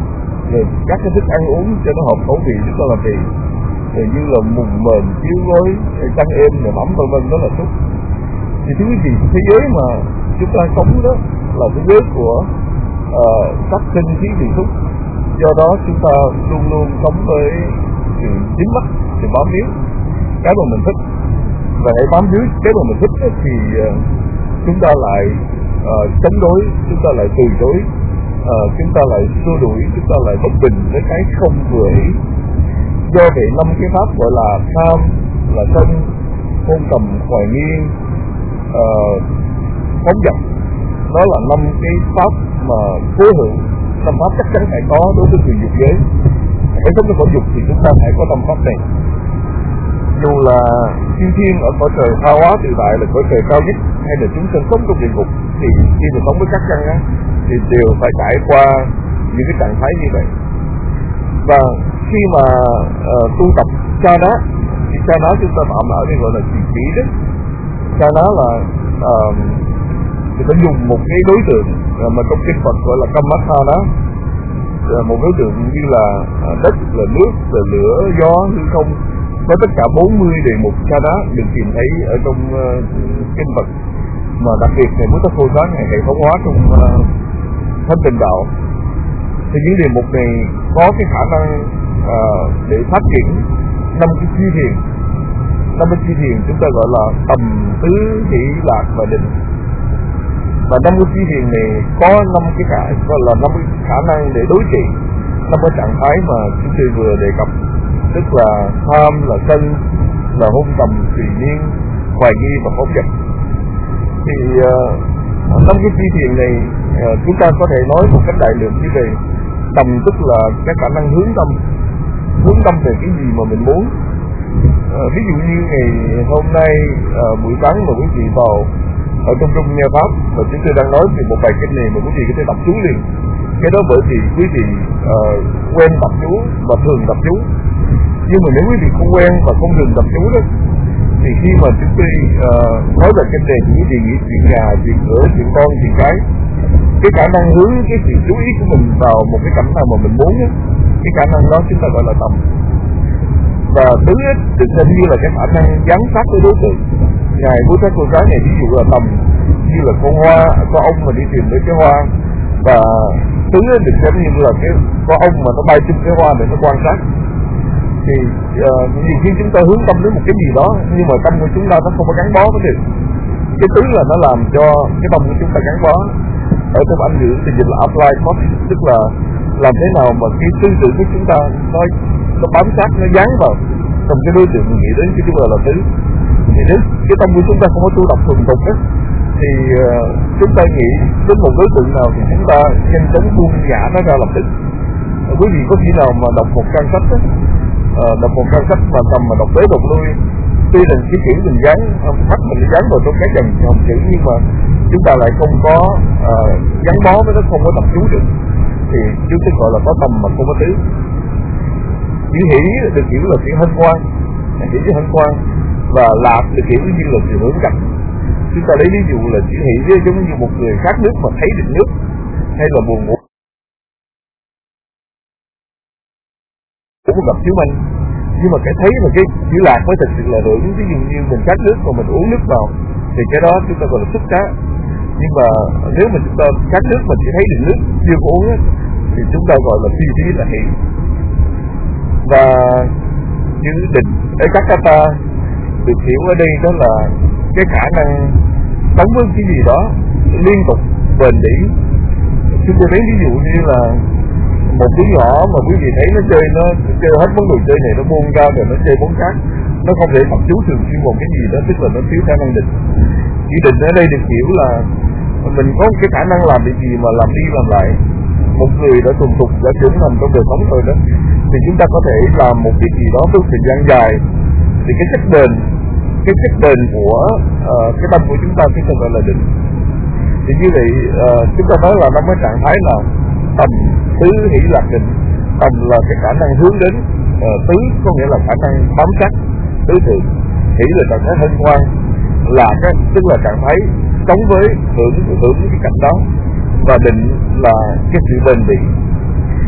rồi các cái thức ăn uống cho nó hợp khẩu vị rất là làm việc, rồi như là mùng mền chiếu gối chăn êm rồi mắm vân vân đó là tốt. Thì thứ gì thế giới mà chúng ta sống đó là thế giới của uh, các sinh khí vị xúc, do đó chúng ta luôn luôn sống với sự dính mắc, sự bám víu cái mà mình thích, và hãy bám víu cái mà mình thích ấy, thì uh, chúng ta lại uh, chống đối, chúng ta lại từ chối, uh, chúng ta lại xua đuổi, chúng ta lại bất bình với cái không vừa ý. Do vậy năm cái pháp gọi là tham, là sân, hôn tầm, hoài nghi, uh, phóng dật, đó là năm cái pháp mà cố hữu, năm pháp chắc chắn phải có đối với người dục giới. Phải sống trong cõi dục thì chúng ta phải có năm pháp này. Dù là thiên thiên ở cõi trời tha hóa tự tại là cõi trời cao nhất, hay là chúng sinh sống trong địa ngục, thì khi mà sống với các căn á thì đều phải trải qua những cái trạng thái như vậy. Và khi mà uh, tu tập cha ná, thì cha ná chúng ta tạm ở đây gọi là chỉ chỉ đấy. Cha ná là uh, thì phải dùng một cái đối tượng uh, mà trong kinh Phật gọi là Kammatthana, uh, một đối tượng như là uh, đất, là nước, là lửa, gió, hư không, có tất cả bốn mươi đề mục cha ná được tìm thấy ở trong uh, kinh Phật, mà đặc biệt thầy Bố Tát Phô Sáng ngày hệ thống hóa trong uh, Thánh Tịnh Đạo. Thì những đề mục này có cái khả năng uh, để phát triển năm cái chi thiền. Năm cái chi thiền chúng ta gọi là tầm, tứ, hỷ, lạc và định. Và năm cái chi thiền này có năm cái khả gọi là năm cái khả năng để đối trị năm cái trạng thái mà chúng tôi vừa đề cập, tức là tham, là sân, là hôn tầm, tùy niên, hoài nghi và phóng dật. Thì uh, năm cái chi thiền này uh, chúng ta có thể nói một cách đại lượng như vậy. Tầm tức là cái khả năng hướng tâm, hướng tâm về cái gì mà mình muốn. À, ví dụ như ngày hôm nay à, buổi sáng mà quý vị vào ở trong trung nghe pháp, và chúng tôi đang nói về một bài kinh này mà quý vị có thể đọc chú liền. Cái đó bởi vì quý vị à, quen đọc chú và thường đọc chú. Nhưng mà nếu quý vị không quen và không thường đọc chú đó, thì khi mà chúng tôi à, nói về kinh này thì quý vị nghĩ chuyện nhà, chuyện cửa, chuyện con, chuyện cái. Cái khả năng hướng cái sự chú ý của mình vào một cái cảnh nào mà mình muốn ấy, cái khả năng đó chúng ta gọi là tầm. Và tứ được xem như là cái khả năng giám sát với đối tượng. Ngài Bố Tát Cô Sáng này ví dụ là tầm như là con hoa, có ông mà đi tìm đến cái hoa, và tứ được xem như là cái có ông mà nó bay chung cái hoa để nó quan sát. Thì uh, nhiều khi chúng ta hướng tâm đến một cái gì đó, nhưng mà tâm của chúng ta nó không có gắn bó với được. Cái tứ là nó làm cho cái tâm của chúng ta gắn bó. Ở trong Anh ngữ thì dịch là apply thought, tức là làm thế nào mà cái tư tưởng của chúng ta nó, nó bám sát, nó dán vào trong cái đối tượng nghĩ đến cái chúng ta là tứ. Thì nếu cái tâm của chúng ta không có tu tập thuần thục á, thì uh, chúng ta nghĩ đến một đối tượng nào thì chúng ta nhanh chóng buông nhả nó ra lập tức. Uh, quý vị có khi nào mà đọc một trang sách á, uh, đọc một trang sách mà tầm mà đọc tới đọc lui, tuy là cái chữ mình dán, mắt mình dán vào trong cái dần học chữ, nhưng mà chúng ta lại không có uh, gắn bó với nó, không có tập chú được, thì chúng ta gọi là có tâm mà không có tứ. Chữ hỷ được hiểu là chữ hân hoan, chữ chữ hân hoan, và lạc được hiểu như là sự hướng gặp. Chúng ta lấy ví dụ là chữ hỷ giống như một người khát nước mà thấy được nước, hay là buồn ngủ cũng gặp chiếu anh. Nhưng mà cái thấy và cái chữ lạc mới thật sự là hưởng. Ví dụ như mình khát nước mà mình uống nước vào thì cái đó chúng ta gọi là xúc cá. Nhưng mà nếu mà chúng ta khát nước mà chỉ thấy được nước chưa có uống ấy, thì chúng ta gọi là phi trí là hiện. Và chữ định ở các kata được hiểu ở đây đó là cái khả năng sống với cái gì đó liên tục bền bỉ. Chúng tôi lấy ví dụ như là một đứa nhỏ mà quý vị thấy nó chơi, nó chơi hết món đồ chơi này, nó buông ra rồi nó chơi món khác, nó không thể tập chú thường xuyên một cái gì đó, tức là nó thiếu khả năng định. Chỉ định ở đây được hiểu là mình có cái khả năng làm việc gì mà làm đi làm lại. Một người đã thuần thục, đã trưởng thành trong đời sống rồi đó, thì chúng ta có thể làm một việc gì đó với thời gian dài, thì cái chất bền, cái chất bền của uh, cái tâm của chúng ta chúng ta gọi là định. Thì như vậy uh, chúng ta nói là năm cái trạng thái là tầm, tứ, hỷ, lạc, định. Tầm là cái khả năng hướng đến, uh, tứ có nghĩa là khả năng bám sát tứ thượng, hỷ là trạng thái hân hoan, lạc á, tức là trạng thái sống với hưởng hưởng cái cảnh đó, và định là cái sự bền bỉ.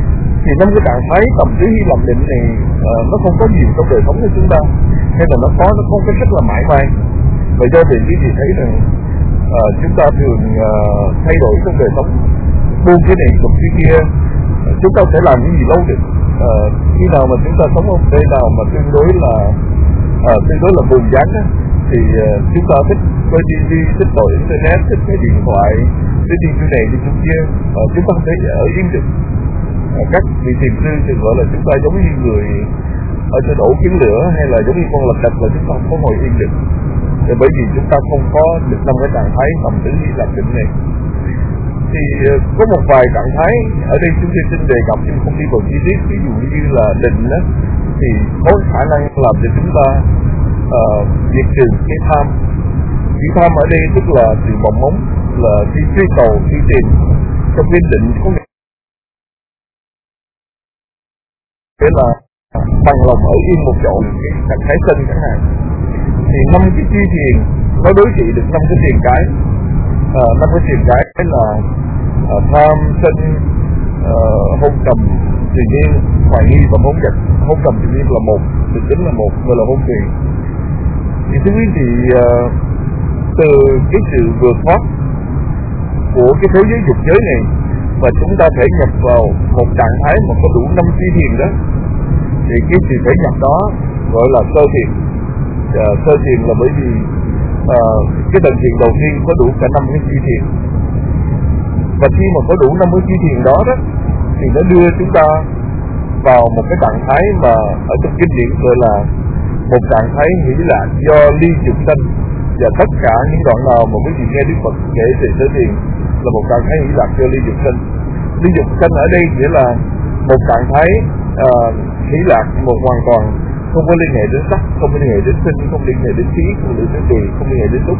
Thì năm cái trạng thái tầm tứ hy lập định này uh, nó không có nhiều trong đời sống của chúng ta, hay là nó có nó không có rất là mãi mãi. Và do vậy quý vị thấy rằng uh, chúng ta thường uh, thay đổi trong đời sống, buông cái này cùng cái kia, uh, chúng ta sẽ làm những gì lâu được. Uh, khi nào mà chúng ta sống ở đây nào mà tương đối là uh, tương đối là buồn chán á, thì uh, chúng ta thích coi ti vi, thích tội internet, thích cái điện thoại, thích đi chỗ này đi chỗ kia, uh, chúng ta không thể ở yên được. Uh, các vị thiền sư thì gọi là chúng ta giống như người ở chỗ đổ kiến lửa, hay là giống như con lật đật là chúng ta không có ngồi yên được. Thì bởi vì chúng ta không có được năm cái trạng thái tầm tứ hy lập định này. Thì uh, có một vài trạng thái ở đây chúng tôi xin đề cập nhưng không đi vào chi tiết. Ví dụ như là định đó, thì có khả năng làm cho chúng ta uh, diệt trừ cái tham. Cái tham ở đây tức là sự mong muốn, là khi truy cầu, khi tìm. Trong cái định có nghĩa là bằng lòng ở yên một chỗ, cái trạng thái sân chẳng hạn. Thì năm cái chi thiền nó đối trị được năm cái thiền cái. À, năm cái thiền cái là à, tham, sân, à, hôn trầm, tự nhiên, hoài nghi và hôn giật. Hôn trầm tự nhiên là một, tự tính là một, gọi là hôn trì. Thì thưa quý vị, à, từ cái sự vượt thoát của cái thế giới dục giới này mà chúng ta thể nhập vào một trạng thái mà có đủ năm chi thiền đó, thì cái sự thể nhập đó gọi là sơ thiền. À, sơ thiền là bởi vì à, cái tầng thiền đầu tiên có đủ cả năm cái chi thiền, và khi mà có đủ năm cái chi thiền đó đó thì nó đưa chúng ta vào một cái trạng thái mà ở trong kinh điển gọi là một trạng thái hỷ lạc do ly dục sanh. Và tất cả những đoạn nào mà quý vị nghe Đức Phật kể về sơ thiền là một trạng thái hỷ lạc do ly dục sanh. Ly dục sanh ở đây nghĩa là một trạng thái uh, hỷ lạc một hoàn toàn, không có liên hệ đến sắc, không có liên hệ đến sinh, không liên hệ đến khí, không liên hệ đến tùy, không liên hệ đến xúc.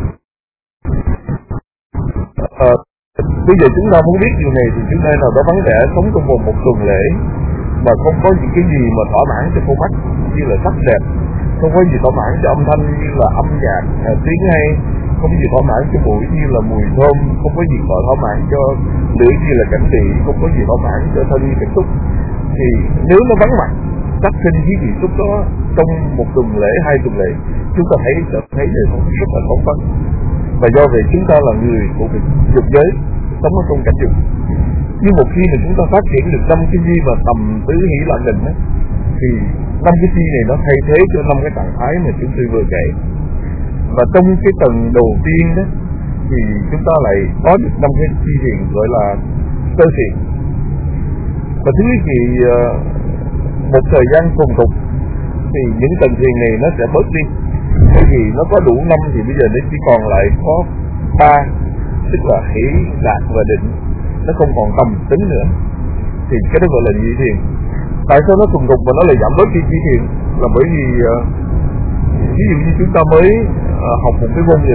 Uh, bây giờ chúng ta muốn biết điều này thì chúng ta nào đó vắng vẻ sống trong vòng một tuần lễ mà không có những cái gì mà thỏa mãn cho con mắt như là sắc đẹp, không có gì thỏa mãn cho âm thanh như là âm nhạc, à, tiếng hay, không có gì thỏa mãn cho mũi như là mùi thơm, không có gì thỏa mãn cho lưỡi như là cảnh thị, không có gì thỏa mãn cho thân như cảm xúc. Thì nếu nó vắng mặt sắc sinh khí vị xúc đó trong một tuần lễ, hai tuần lễ, chúng ta thấy sẽ thấy đời sống rất là khó khăn. Và do vậy chúng ta là người của việc dục giới, sống ở trong cảnh dục. Nhưng một khi mà chúng ta phát triển được năm cái gì và tầm tứ hỷ lạc định đó, thì năm cái chi này nó thay thế cho năm cái trạng thái mà chúng tôi vừa kể. Và trong cái tầng đầu tiên đó thì chúng ta lại có được năm cái chi thiền gọi là sơ thiền. Và thứ thì một thời gian cùng tục thì những tầng thiền này nó sẽ bớt đi, bởi vì nó có đủ năm thì bây giờ nó chỉ còn lại có ba, tức là hỷ, lạc và định, nó không còn tầm tính nữa. Thì cái đó gọi là nhị thiền. Tại sao nó cùng tục mà nó lại giảm bớt đi chi thiền? Là bởi vì uh, ví dụ như chúng ta mới uh, học một cái ngôn ngữ,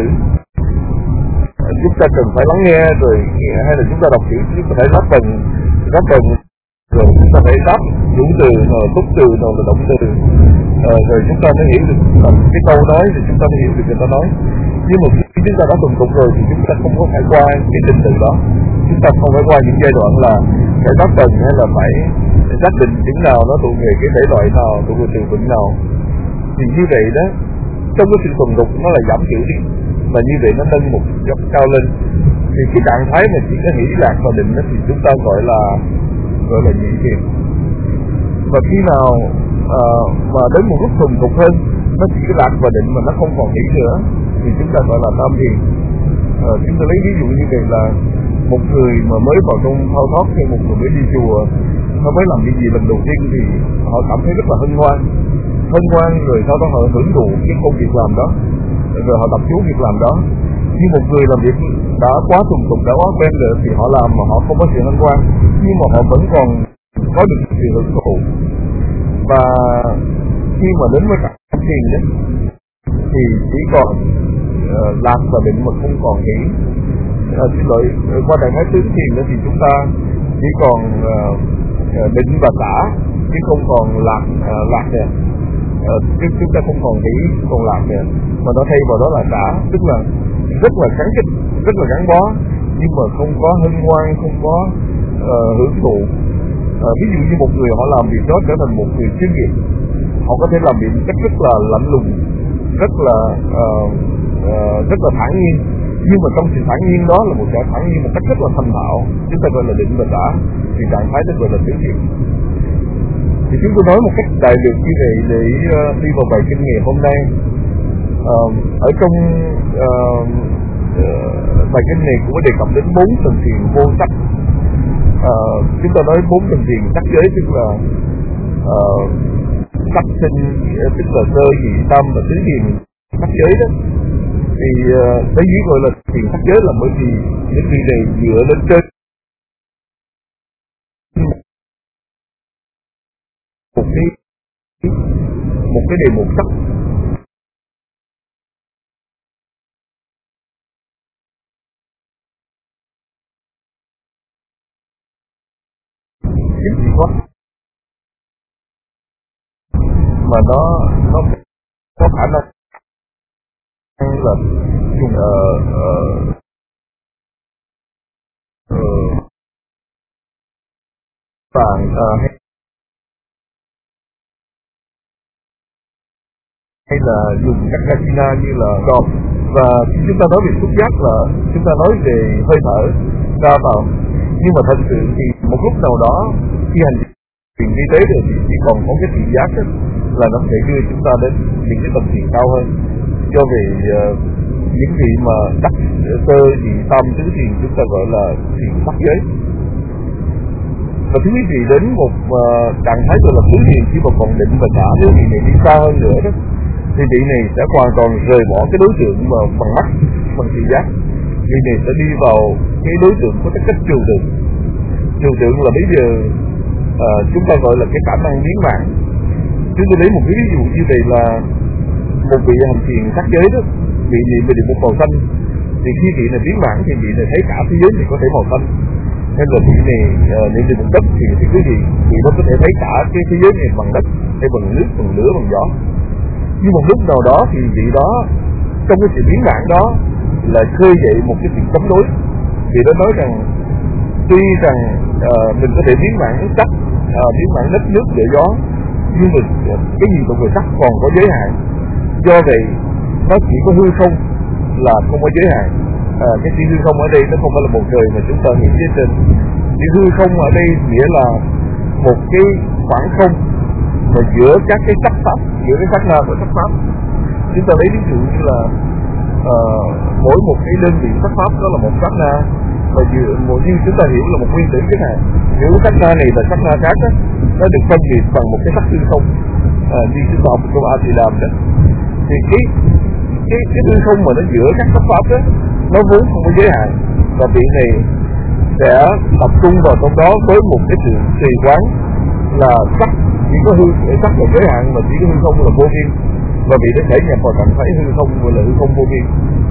uh, chúng ta cần phải lắng nghe rồi, hay là chúng ta đọc chữ, chúng ta phải đáp phần, đáp phần, rồi chúng ta phải đáp chủ từ, rồi túc từ, rồi là động từ, uh, rồi chúng ta mới hiểu được cái câu nói, thì chúng ta mới hiểu được người ta nói. Nhưng mà khi chúng ta đã thuần thục rồi thì chúng ta không có phải qua cái trình tự đó, chúng ta không phải qua những giai đoạn là phải đáp phần hay là phải xác định chữ nào nó thuộc về cái thể loại nào, thuộc về từ vựng nào. Thì như vậy đó, trong cái sự thuần thục nó là giảm thiểu đi, và như vậy nó nâng một dốc cao lên. Thì cái trạng thái mà chỉ có hỷ lạc và định đó thì chúng ta gọi là gọi là nhị thiền. Và khi nào à, mà đến một lúc thuần thục hơn, nó chỉ có lạc và định mà nó không còn hỷ nữa, thì chúng ta gọi là tam thiền. À, chúng ta lấy ví dụ như vậy là một người mà mới vào trong thao thoát, hay một người mới đi chùa, nó mới làm cái gì lần đầu tiên thì họ cảm thấy rất là hân hoan, hân hoan rồi sau đó họ hưởng thụ cái công việc làm đó, rồi họ tập chú việc làm đó. Nhưng một người làm việc đã quá thuần thục, đã quá quen rồi thì họ làm mà họ không có sự hân hoan, nhưng mà họ vẫn còn có được sự hưởng thụ. Và khi mà đến với cả thiền đó thì chỉ còn uh, lạc và định mà không còn nghĩ. À, xin lỗi, qua trạng thái tướng thiền đó thì chúng ta chỉ còn uh, định và tả, chứ không còn lạc uh, lạc nữa. Uh, chứ chúng ta không còn nghĩ, không còn lạc nữa, mà nó thay vào đó là tả, tức là rất là kháng kích, rất là gắn bó, nhưng mà không có hân hoan, không có uh, hưởng thụ. À, ví dụ như một người họ làm việc đó trở thành một người chuyên nghiệp, họ có thể làm việc một cách rất là lạnh lùng, rất là uh, uh, rất là thản nhiên, nhưng mà trong sự thản nhiên đó là một trạng thản nhiên một cách rất là thành thạo, chúng ta gọi là định và tả, thì trạng thái đó gọi là tiểu thiện. Thì chúng tôi nói một cách đại lược như vậy để uh, đi vào bài kinh ngày hôm nay. Uh, ở trong uh, uh, bài kinh này cũng có đề cập đến bốn thần thiền vô sắc. Uh, chúng ta nói bốn thần thiền sắc giới, tức là uh, sắc sinh, tức là sơ nhị tam và tứ thiền sắc giới đó. Thì uh, dưới gọi là thiền sắc giới là bởi vì những vị này dựa lên trên một cái một cái đề mục sắc. Chính trị quá mà nó nó có khả năng là dùng ờ ờ ờ vàng hay hay là dùng các casino như là gọt. Và khi chúng ta nói về xúc giác là chúng ta nói về hơi thở ra vào, nhưng mà thật sự thì một lúc nào đó khi hành thiền đi tới rồi thì chỉ còn có cái thị giác đó, là nó sẽ đưa chúng ta đến những cái tầm thiền cao hơn. Do vì uh, những vị mà đắc sơ thì tam tứ thiền chúng ta gọi là thiền sắc giới. Và thứ quý vị đến một uh, trạng thái gọi là tứ thiền khi mà còn định và cả nếu vị này đi xa hơn nữa đó, thì vị này sẽ hoàn toàn rời bỏ cái đối tượng mà bằng mắt, bằng thị giác. Vị này sẽ đi vào cái đối tượng có cái cách trừu tượng. Trừu tượng là bây giờ uh, chúng ta gọi là cái khả năng biến mạng. Chúng tôi lấy một cái ví dụ như vậy là một vị hành thiền sắc giới đó, vị niệm về địa mục màu xanh, thì khi vị này biến mạng thì vị này thấy cả thế giới này có thể màu xanh. Hay là vị này uh, niệm về một đất thì thì quý vị vị nó có thể thấy cả cái thế giới này bằng đất, hay bằng nước, bằng lửa, bằng gió. Nhưng một lúc nào đó thì vị đó trong cái sự biến mạng đó lại khơi dậy một cái sự chống đối. Vị đó nói rằng tuy rằng uh, mình có thể biến mạng đất, uh, biến mạng đất, nước, lửa, gió, nhưng mà cái gì thuộc về sắc còn có giới hạn. Do vậy nó chỉ có hư không là không có giới hạn. À, cái chữ hư không ở đây nó không phải là bầu trời mà chúng ta nghĩ trên trên. Chữ hư không ở đây nghĩa là một cái khoảng không mà giữa các cái sắc pháp, giữa cái sắc na và sắc pháp. Chúng ta lấy ví dụ như là uh, mỗi một cái đơn vị sắc pháp đó là một sắc na, và giữa một như chúng ta hiểu là một nguyên tử cái này. Nếu sắc na này là sắc na khác đó, nó được phân biệt bằng một cái sắc hư không. À, như chúng ta học trong A Thì Đàm đó, thì cái cái cái hư không mà nó giữa các sắc pháp đó nó vốn không có giới hạn, và vị này sẽ tập trung vào trong đó với một cái sự trì quán là sắc chỉ có hư sắc là giới hạn, mà chỉ có hư không là vô biên, và vị đã thể nhập vào trạng thái hư không gọi là hư không vô biên.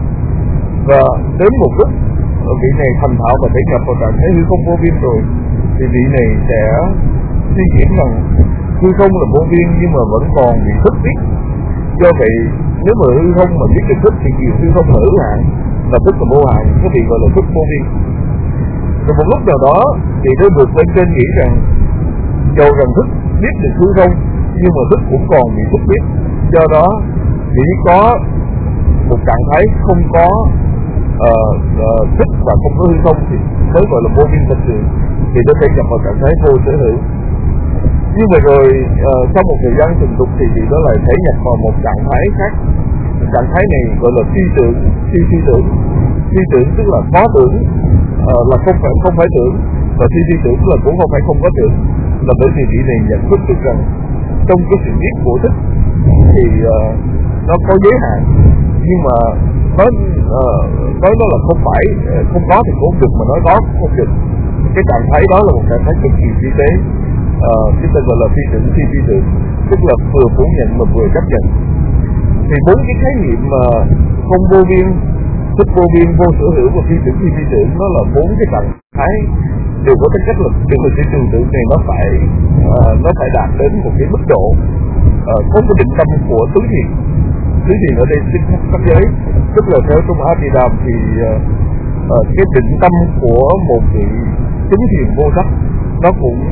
Và đến một lúc vị này thành thạo và thể nhập vào trạng thái hư không vô biên rồi, thì vị này sẽ suy diễn rằng hư không là vô biên nhưng mà vẫn còn bị thức biết. Do vậy nếu mà hư không mà biết được thức thì nhiều hư không là hữu hạn, là thức là vô hạn, có bị gọi là thức vô biên. Rồi một lúc nào đó thì nó vượt lên trên nghĩ rằng dầu rằng thức biết được hư không nhưng mà thức cũng còn bị thức biết. Do đó chỉ có một trạng thái không có uh, uh, thức và không có hư không thì mới gọi là vô biên thật sự, thì nó sẽ nhập vào trạng thái vô sở hữu. Nhưng mà rồi uh, sau một thời gian từng tục thì, thì nó lại thể nhập vào một trạng thái khác. Trạng thái này gọi là suy tưởng, suy suy tưởng. Suy tưởng tức là có tưởng, uh, là không phải không phải tưởng, và suy suy tưởng là cũng không phải không có tưởng. Là bởi vì vị này nhận thức được rằng trong cái sự biết của thức thì uh, nó có giới hạn, nhưng mà nói uh, nói nó là không phải uh, không có thì cũng không được, mà nói có cũng không được. Cái trạng thái đó là một trạng thái cực kỳ vi tế. Uh, chúng ta gọi là phi tưởng phi phi tưởng, tức là vừa phủ nhận mà vừa chấp nhận. Thì bốn cái khái niệm mà không vô biên, thức vô biên, vô sở hữu và phi tưởng phi phi tưởng, nó là bốn cái trạng thái đều có tính cách là đều là cái trừu tượng này nó phải uh, nó phải đạt đến một cái mức độ uh, có cái định tâm của tứ thiền. Tứ thiền ở đây tính sắc giới, tức là theo trong A Thì Đàm thì uh, uh, cái định tâm của một vị chứng thiền vô sắc nó cũng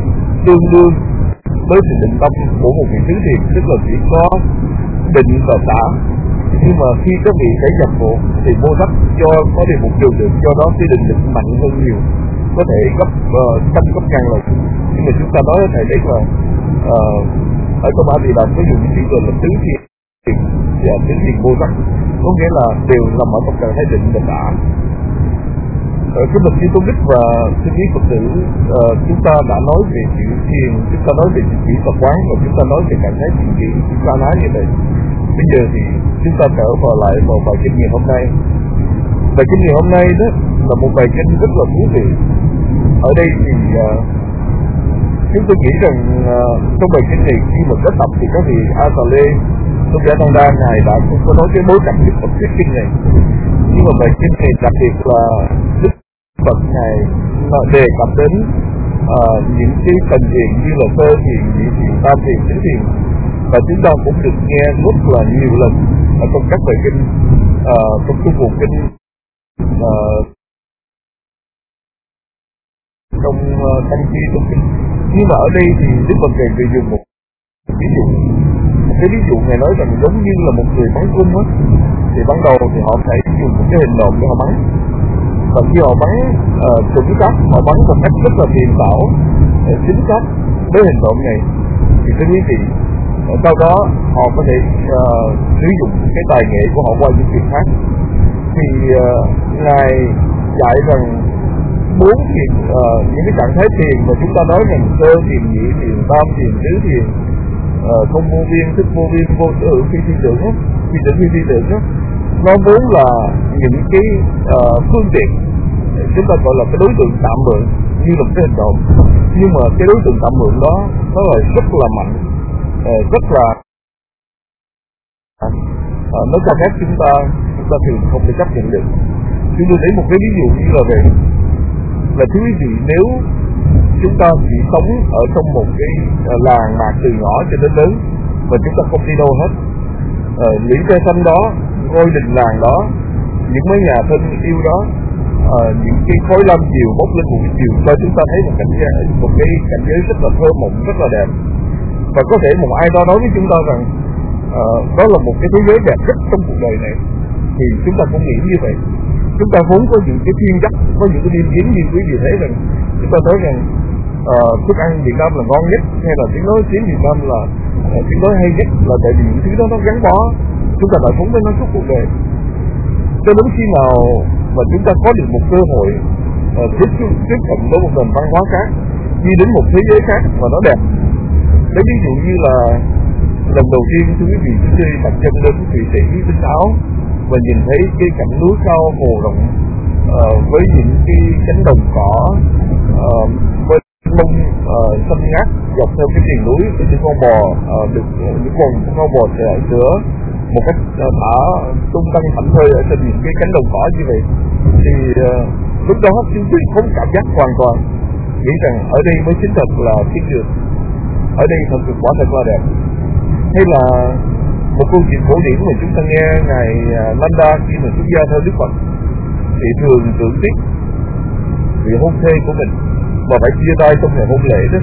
tương đương với sự định tâm của một vị tứ thiền, tức là chỉ có định và xả. Nhưng mà khi các vị thấy nhập bộ thì vô sắc do có thể một trường được, do đó cái định lực mạnh hơn nhiều, có thể gấp trăm uh, gấp ngàn lần. Nhưng mà chúng ta nói thầy đấy là uh, ở trong A Di Đà có dùng chỉ gọi là tứ thiền và tứ thiền vô sắc, có nghĩa là đều nằm ở trong trạng thái định và xả. Cái bậc Chư Tôn Đức và thưa quý Phật tử, uh, chúng ta đã nói về chữ thiền, chúng ta nói về chữ chỉ Phật quán và chúng ta nói về trạng thái thiền chỉ, chúng ta nói như vậy. Bây giờ thì chúng ta trở vào lại vào bài kinh ngày hôm nay. Bài kinh ngày hôm nay đó là một bài kinh rất là thú vị. Ở đây thì uh, chúng tôi nghĩ rằng uh, trong bài kinh này khi mà kết tập thì có vị A Tà Lê Tôn giả Tăng Đa ngài đã không có nói cái bối cảnh Đức Phật thuyết kinh này. Nhưng mà bài kinh này đặc biệt là Đức Phật ngài đề cập đến uh, những cái tầng thiền như là sơ thiền, nhị thiền, tam thiền, tứ thiền, và chúng ta cũng được nghe rất là nhiều lần ở trong các bài kinh, uh, trong các buồn kinh, uh, trong uh, tâm trí trong kinh. Nhưng mà ở đây thì Đức Phật ngài phải dùng một ví dụ. Một cái ví dụ này nói rằng giống như là một người bắn cung á, thì ban đầu thì họ phải dùng một cái hình nộm để họ bắn. Và khi họ bắn uh, trúng xác, họ bắn một cách rất là tiền xảo, uh, chính xác với hình nộm này, thì thưa quý vị, uh, sau đó họ có thể uh, sử dụng cái tài nghệ của họ qua những việc khác. Thì uh, ngài dạy rằng bốn thiền, uh, những cái trạng thái thiền mà chúng ta nói rằng sơ thiền, nhị thiền, tam thiền, tứ thiền, uh, không vô biên, thức vô biên, vô sở hữu, phi thi tưởng, phi tưởng, phi thi tưởng đó, nó vốn là những cái uh, phương tiện chúng ta gọi là cái đối tượng tạm mượn như là cái hành động. Nhưng mà cái đối tượng tạm mượn đó nó là rất là mạnh, uh, rất là uh, nó cho phép chúng ta chúng ta thường không thể chấp nhận được. Chúng tôi lấy một cái ví dụ như là vậy, là thưa quý vị, nếu chúng ta chỉ sống ở trong một cái uh, làng mạc từ nhỏ cho đến lớn và chúng ta không đi đâu hết, uh, những cây xanh đó, ngôi đình làng đó, những mấy nhà thân yêu đó, uh, những cái khối lam chiều bốc lên một cái chiều cho chúng ta thấy một cảnh giới, một cái cảnh giới rất là thơ mộng, rất là đẹp. Và có thể một ai đó nói với chúng ta rằng uh, đó là một cái thế giới đẹp nhất trong cuộc đời này, thì chúng ta cũng nghĩ như vậy. Chúng ta vốn có những cái thiên chất, có những cái điên kiến như quý vị thấy rằng chúng ta nói rằng uh, thức ăn Việt Nam là ngon nhất, hay là tiếng nói tiếng Việt Nam là uh, tiếng nói hay nhất, là tại vì những thứ đó nó gắn bó chúng ta đã sống với nó suốt cuộc đời. Cho đến khi nào mà chúng ta có được một cơ hội uh, tiếp tiếp cận với một nền văn hóa khác, đi đến một thế giới khác mà nó đẹp. Lấy ví dụ như là lần đầu tiên thưa quý vị, chúng tôi đặt chân đến Thụy Sĩ, Vinh Áo và nhìn thấy cái cảnh núi cao hồ rộng uh, với những cái cánh đồng cỏ uh, với lông uh, xanh ngát dọc theo cái triền núi với những con bò uh, được uh, những con con bò sữa sữa một cách uh, thả tung tăng thảnh thơi ở trên những cái cánh đồng cỏ như vậy. Thì uh, lúc đó chúng tôi không cảm giác hoàn toàn nghĩ rằng ở đây mới chính thật là thiên đường, ở đây thật sự quả thật là đẹp. Hay là một câu chuyện cổ điển mà chúng ta nghe ngài Nanda khi mà xuất gia theo Đức Phật thì thường tưởng tiếc vì hôn thê của mình mà phải chia tay trong ngày hôn lễ đó.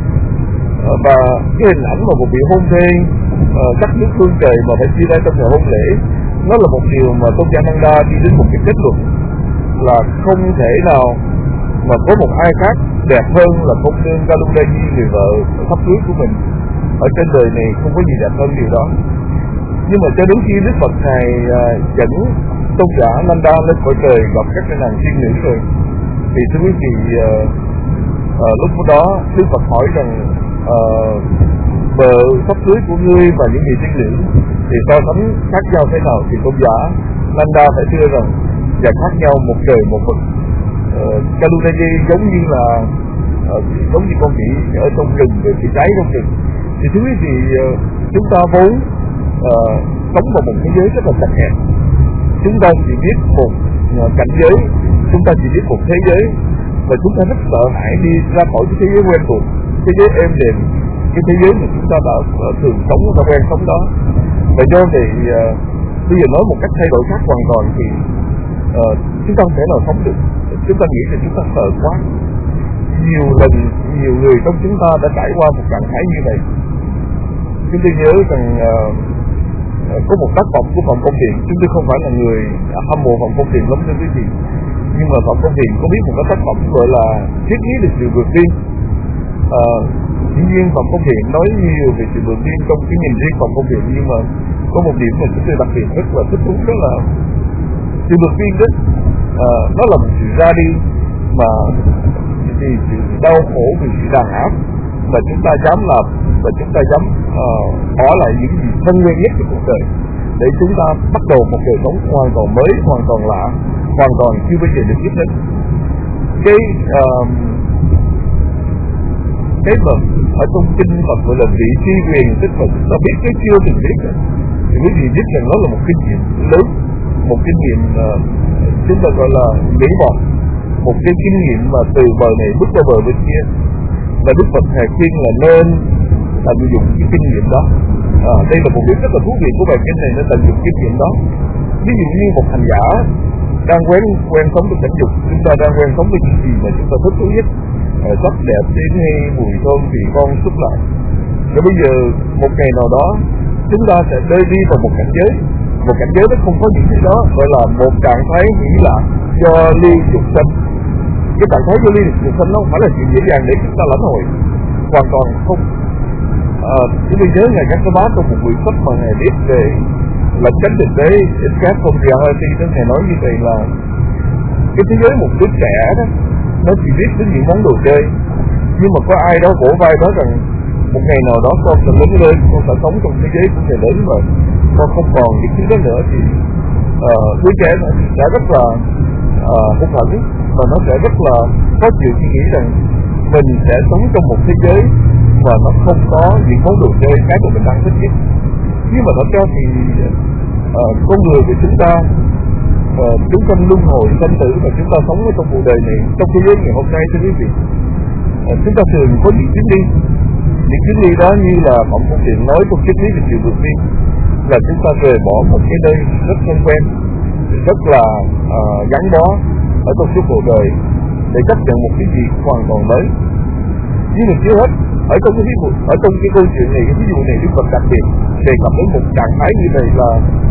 Và cái hình ảnh mà một vị hôn thê cắt nước phương trời mà phải chia tay trong ngày hôn lễ, nó là một điều mà Tôn giả Nanda đi đến một cái kết luận là không thể nào mà có một ai khác đẹp hơn là công nương Galudayi, người vợ sắp cưới của mình. Ở trên đời này không có gì đẹp hơn điều đó. Nhưng mà cho đến khi Đức Phật ngài uh, dẫn Tôn giả Nanda lên cõi trời gặp các cái nàng tiên nữ rồi, thì thưa quý vị, uh, uh, lúc đó Đức Phật hỏi rằng uh, vợ sắp cưới của ngươi và những người tiên nữ thì so sánh khác nhau thế nào, thì Tôn giả Nanda phải thưa rằng và khác nhau một trời một vực. uh, Galudayi giống như là uh, giống như con khỉ ở trong rừng, rồi khỉ cháy trong rừng. Thì thưa quý vị, uh, chúng ta vốn uh, sống vào một thế giới rất là chặt hẹp. Chúng ta chỉ biết một uh, cảnh giới, chúng ta chỉ biết một thế giới, và chúng ta rất sợ hãi đi ra khỏi cái thế giới quen thuộc, thế giới êm đềm, cái thế giới mà chúng ta đã uh, thường sống và quen sống đó. Và do vậy uh, bây giờ nói một cách thay đổi khác hoàn toàn thì uh, chúng ta không thể nào sống được. Chúng ta nghĩ là chúng ta sợ quá. Nhiều lần nhiều người trong chúng ta đã trải qua một trạng thái như vậy. Chúng tôi nhớ rằng uh, có một tác phẩm của Phạm Công Thiện, chúng tôi không phải là người hâm mộ Phạm Công Thiện lắm thưa quý vị, nhưng mà Phạm Công Thiện có biết một cái tác phẩm gọi là Triết lý lịch sự vượt biên. Uh, dĩ nhiên Phạm Công Thiện nói nhiều về sự vượt biên trong cái nhìn riêng Phạm Công Thiện, nhưng mà có một điểm mà chúng tôi đặc biệt rất là thích thú, đó là sự vượt biên đó uh, nó là một sự ra đi mà vì sự đau khổ, vì sự đàn áp, và chúng ta dám làm, và chúng ta dám uh, bỏ lại những gì thân quen nhất của cuộc đời để chúng ta bắt đầu một đời sống hoàn toàn mới, hoàn toàn lạ, hoàn toàn chưa bao giờ được biết đến. Cái uh, cái mà ở trong kinh Phật gọi là vị tri quyền, tức là chúng ta biết cái chưa từng biết, thì quý vị biết rằng nó là một kinh nghiệm lớn, một kinh nghiệm uh, chúng ta gọi là mỹ mọt, một cái kinh nghiệm mà từ bờ này bước qua bờ bên kia, và Đức Phật thầy khuyên là nên tận dụng cái kinh nghiệm đó. À, đây là một điểm rất là thú vị của bài kinh này, nên tận dụng kinh nghiệm đó. Ví dụ như một hành giả đang quen quen sống với cảnh dục, chúng ta đang quen sống với những gì mà chúng ta thích thú nhất, à, sắc đẹp, tiếng hay, mùi thơm, vị ngon, xúc lại. Rồi bây giờ một ngày nào đó chúng ta sẽ rơi đi vào một cảnh giới, một cảnh giới đó không có những gì đó, gọi là một trạng thái hỷ lạc do ly dục sanh. Cái trạng thái do ly dục sanh nó không phải là chuyện dễ dàng để chúng ta lãnh hội, hoàn toàn không. À, chúng tôi nhớ ngày các bác trong một buổi sách mà ngài viết về lệnh chánh thực tế escape from reality, đó ngài nói như vậy là cái thế giới một đứa trẻ đó nó chỉ biết đến những món đồ chơi, nhưng mà có ai đó vỗ vai nói rằng một ngày nào đó con sẽ lớn lên, con sẽ sống trong thế giới của người lớn rồi, con không còn những thứ đó nữa, thì uh, đứa trẻ nó sẽ rất là uh, hụt hẫng, và nó sẽ rất là có chịu suy nghĩ rằng mình sẽ sống trong một thế giới mà nó không có những món đồ chơi cái mà mình đang thích nhất. Nhưng mà thật ra thì uh, con người của chúng ta uh, chúng ta luân hồi sinh tử, và chúng ta sống ở trong cuộc đời này, trong thế giới ngày hôm nay thưa quý vị, uh, chúng ta thường có những chuyến đi. Những chuyến đi đó như là Phạm Công Thiện nói trong triết lý về sự vượt biên, là chúng ta rời bỏ một cái nơi rất thân quen, rất là uh, gắn bó ở trong suốt cuộc đời để chấp nhận một cái gì hoàn toàn mới. Nhưng mình chưa hết, ở trong cái ví dụ, ở trong cái câu chuyện này, cái ví dụ này Đức Phật đặc biệt đề cập đến một trạng thái như vậy là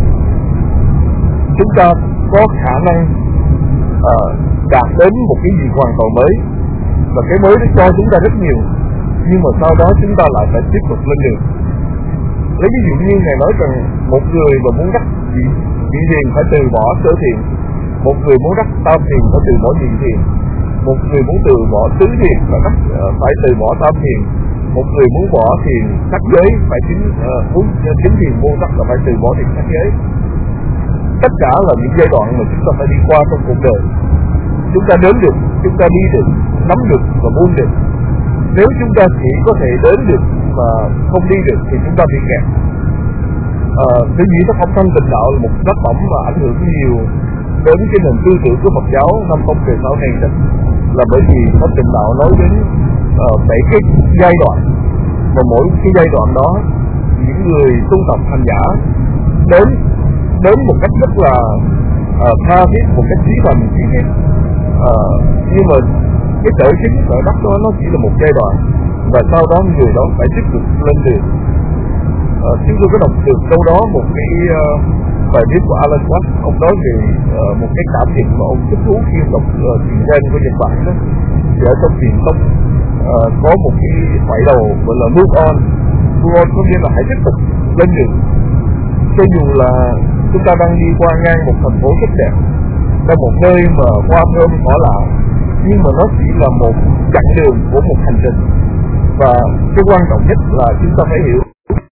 chúng ta có khả năng uh, đạt đến một cái gì hoàn toàn mới, và cái mới nó cho chúng ta rất nhiều, nhưng mà sau đó chúng ta lại phải tiếp tục lên đường. Lấy ví dụ như ngài nói rằng một người mà muốn đắc vị vị thiền phải từ bỏ sở thiền, một người muốn đắc tam thiền phải từ bỏ nhị thiền, một người muốn từ bỏ tứ thiền phải đắc phải từ bỏ tam thiền, một người muốn bỏ thiền sắc giới phải chính uh, muốn chính thiền vô sắc là phải từ bỏ thiền sắc giới. Tất cả là những giai đoạn mà chúng ta phải đi qua trong cuộc đời. Chúng ta đến được, chúng ta đi được, nắm được và buông được. Nếu chúng ta chỉ có thể đến được mà không đi được thì chúng ta bị kẹt. À, cái gì tác phẩm Thanh Tịnh Đạo là một tác phẩm mà ảnh hưởng nhiều đến cái nền tư tưởng của Phật giáo năm không về sau này đó, là bởi vì Thanh Tịnh Đạo nói đến bảy uh, cái giai đoạn, và mỗi cái giai đoạn đó những người tu tập hành giả đến đến một cách rất là uh, tha thiết, một cách trí thành trí thiết, uh, nhưng mà cái trở chính ở đất đó nó chỉ là một giai đoạn, và sau đó người đó phải tiếp tục lên đường. À, chúng tôi có đọc được đâu đó một cái uh, bài viết của Alan Watts, ông nói về uh, một cái cảm nhận mà ông thích thú khi đọc uh, truyền gen của Nhật Bản đó. Thì ở trong truyền thông uh, có một cái phải đầu gọi là move on, move on có nghĩa là hãy tiếp tục lên đường. Cho dù là chúng ta đang đi qua ngang một thành phố rất đẹp, trong một nơi mà hoa thơm cỏ lạ, nhưng mà nó chỉ là một chặng đường của một hành trình, và cái quan trọng nhất là chúng ta phải hiểu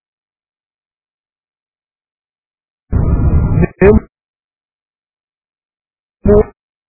nếu muốn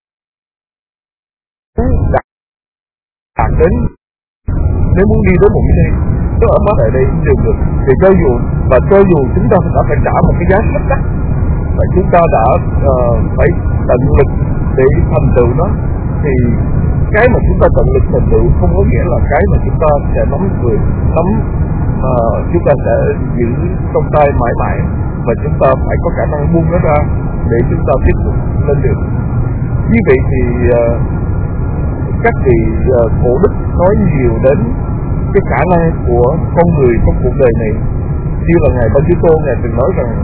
đạt, đạt đến nếu muốn đi đến một cái nơi tức ở mắt tại đây cũng đều được, thì cho dù và cho dù chúng ta đã phải trả một cái giá rất đắt, và chúng ta đã uh, phải tận lực để thành tựu nó, thì cái mà chúng ta tận lực thành tựu không có nghĩa là cái mà chúng ta sẽ nắm người nắm uh, chúng ta sẽ giữ trong tay mãi mãi, và chúng ta phải có khả năng buông nó ra để chúng ta tiếp tục lên đường. Như vậy thì uh, các vị uh, cổ đức nói nhiều đến cái khả năng của con người trong cuộc đời này. Như là Ngài Ba Chí Tôn, Ngài từng nói rằng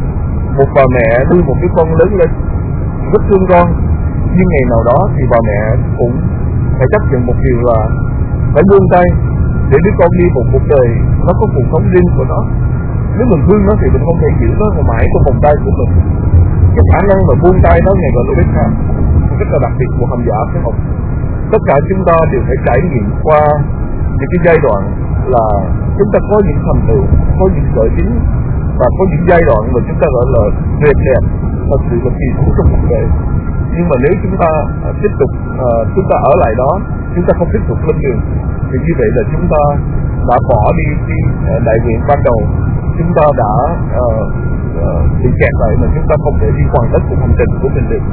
một bà mẹ nuôi một đứa con lớn lên rất thương con, nhưng ngày nào đó thì bà mẹ cũng phải chấp nhận một điều là phải buông tay để đứa con đi một cuộc đời nó có cuộc sống riêng của nó. Nếu mình thương nó thì mình không thể giữ nó mãi trong vòng tay của mình. Cái khả năng mà buông tay đó Ngài gọi là biết ham, rất là đặc biệt của hành giả thế học. Tất cả chúng ta đều phải trải nghiệm qua những cái giai đoạn là chúng ta có những thành tựu, có những lợi ích và có những giai đoạn mà chúng ta gọi là tuyệt đẹp, thật sự là kỳ thú trong cuộc đời. Nhưng mà nếu chúng ta uh, tiếp tục uh, chúng ta ở lại đó, chúng ta không tiếp tục lên đường, thì như vậy là chúng ta đã bỏ đi cái uh, đại nguyện ban đầu, chúng ta đã uh, uh, bị kẹt lại mà chúng ta không thể đi hoàn tất cuộc hành trình của mình được.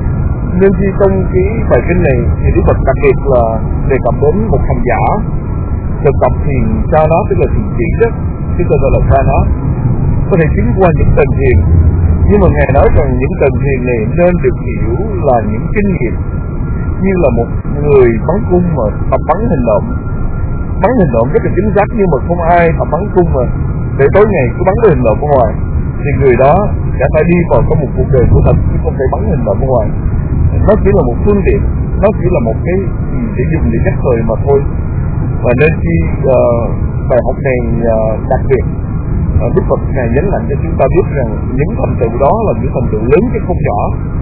Nên khi trong cái bài kinh này thì Đức Phật đặc biệt là đề cập đến một hành giả thực tập thiền sa ná, tức là thiền chỉ đó, chúng ta gọi là sa ná, có thể chứng qua những tầng thiền. Nhưng mà Ngài nói rằng những tầng thiền này nên được hiểu là những kinh nghiệm như là một người bắn cung mà tập bắn hình động. Bắn hình động rất là chính xác, nhưng mà không ai tập bắn cung mà để tối ngày cứ bắn cái hình động ở ngoài, thì người đó sẽ phải đi vào có một cuộc đời của thật, chứ không thể bắn hình động ở ngoài. Nó chỉ là một phương tiện, nó chỉ là một cái gì để dùng để nhắc thời mà thôi. Và nên khi uh, bài học này uh, đặc biệt, uh, Đức Phật Ngài nhấn mạnh cho chúng ta biết rằng những thành tựu đó là những thành tựu lớn chứ không nhỏ.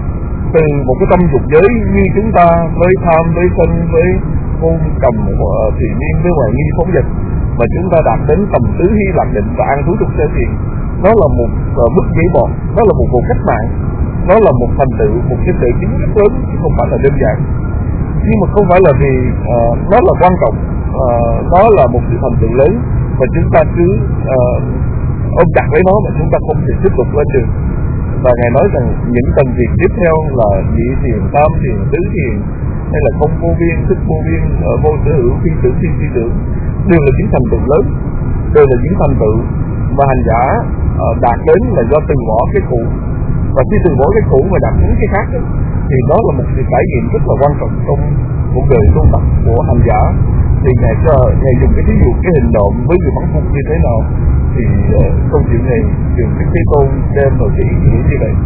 Từ một cái tâm dục giới như chúng ta với tham, với sân, với hôn cầm, uh, thị niên, với hoài nghi phóng dật, mà chúng ta đạt đến tầm tứ hy lạc định và an thú tục sơ thiền, nó là một uh, bước nhảy bọt, nó là một cuộc cách mạng, nó là một thành tựu, một cái sự chứng rất lớn chứ không phải là đơn giản. Nhưng mà không phải là vì uh, nó là quan trọng, uh, nó là một sự thành tựu lớn và chúng ta cứ uh, ôm chặt lấy nó mà chúng ta không thể tiếp tục lên được. Và Ngài nói rằng những tầng thiền tiếp theo là nhị thiền, tam thiền, tứ thiền, hay là không vô biên, thức vô biên, uh, vô sở hữu, phi tưởng, phi phi tưởng, đều là những thành tựu lớn, đều là những thành tựu mà hành giả uh, đạt đến là do từ bỏ cái cũ. Và khi từ bỏ cái cũ mà đạt đến cái khác ấy, thì đó là một sự trải nghiệm rất là quan trọng trong cuộc đời tu tập của hành giả. Thì Ngài cho Ngài dùng cái thí dụ cái hình động với người bắn cung như thế nào, thì uh, câu chuyện này dùng cái Thế Tôn đem vào cái ý nghĩa như vậy.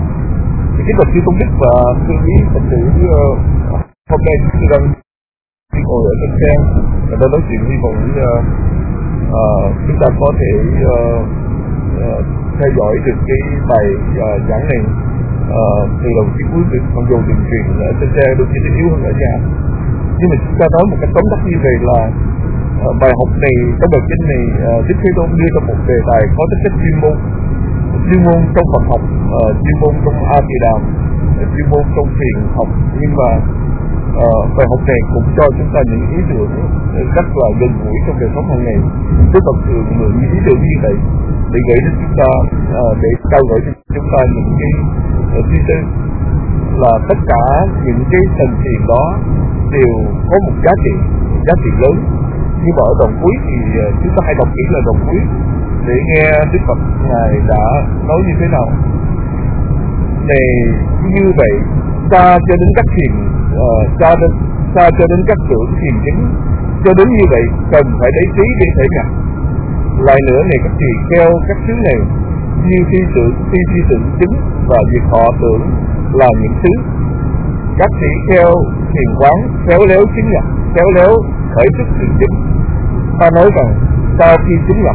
Thì cái tập sư Tôn Đức và sư ý Phật tử uh, hôm nay tôi đang đi ngồi ở trên xe và tôi nói chuyện hy vọng uh, uh, chúng ta có thể uh, uh, theo dõi được cái bài uh, giảng này uh, từ đầu chí cuối được, mặc dù đường truyền ở trên xe đôi khi yếu hơn ở nhà. Nhưng mà chúng ta nói một cách tóm tắt như vậy là uh, bài học này, trong bài kinh này, uh, Đức Thế Tôn đưa ra một đề tài có tính chất chuyên môn, chuyên môn trong Phật học, uh, chuyên môn trong A Tỳ Đàm, uh, chuyên môn trong thiền học. Nhưng mà uh, bài học này cũng cho chúng ta những ý tưởng rất là gần gũi trong đời sống hàng ngày. Đức Phật thường mượn những ý tưởng như vậy để gửi đến chúng ta, uh, để trao đổi cho chúng ta những cái suy tư là tất cả những cái thành thiền đó đều có một giá trị, một giá trị lớn. Nhưng mà ở đoạn cuối thì uh, chúng ta hãy đọc kỹ là đoạn cuối để nghe Đức Phật Ngài đã nói như thế nào. Này như vậy, xa cho đến các thiền, uh, xa, đến, xa cho đến các tưởng thiền chứng, cho đến như vậy cần phải lấy trí để thể nhập. Lại nữa này các tỳ kheo các thứ này như phi tưởng, phi phi tưởng chứng và việc họ tưởng là những thứ. Các tỷ kheo thiền quán khéo léo chứng nhập, khéo léo khởi sức thiền chứng. Ta nói rằng sau khi chứng nhập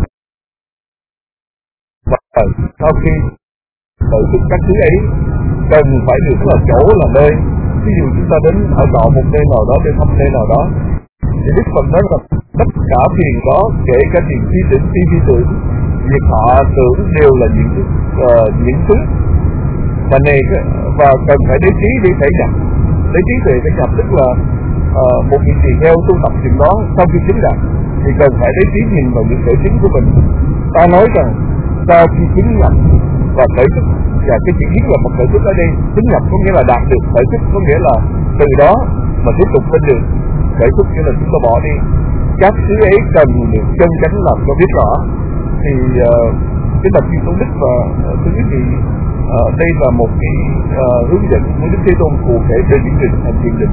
và sau khi khởi sức các thứ ấy cần phải được là chỗ là nơi. Ví dụ chúng ta đến ở trọ một nơi nào đó, đến thăm nơi nào đó, thì Đức Phật nói rằng tất cả thiền đó, kể cả thiền phi tưởng, phi phi tưởng, việc họ tưởng đều là những uh, những thứ và này, và cần phải lấy trí để thể nhập. Lấy trí để thể nhập tức là uh, một vị tỳ kheo tu tập chuyện đó sau khi chứng đạt thì cần phải lấy trí nhìn vào những khởi chứng của mình. Ta nói rằng sau khi chứng nhập và khởi thức, và cái chữ chứng nhập và khởi thức ở đây, chứng nhập có nghĩa là đạt được, khởi thức có nghĩa là từ đó mà tiếp tục lên đường. Khởi thức nghĩa là chúng ta bỏ đi. Các thứ ấy cần được chân chánh làm cho biết rõ. Thì uh, cái tập chuyên Tôn Đức và uh, thứ nhất thì uh, đây là một cái uh, hướng dẫn của Đức Thế Tôn cụ thể về những người hành thiền định.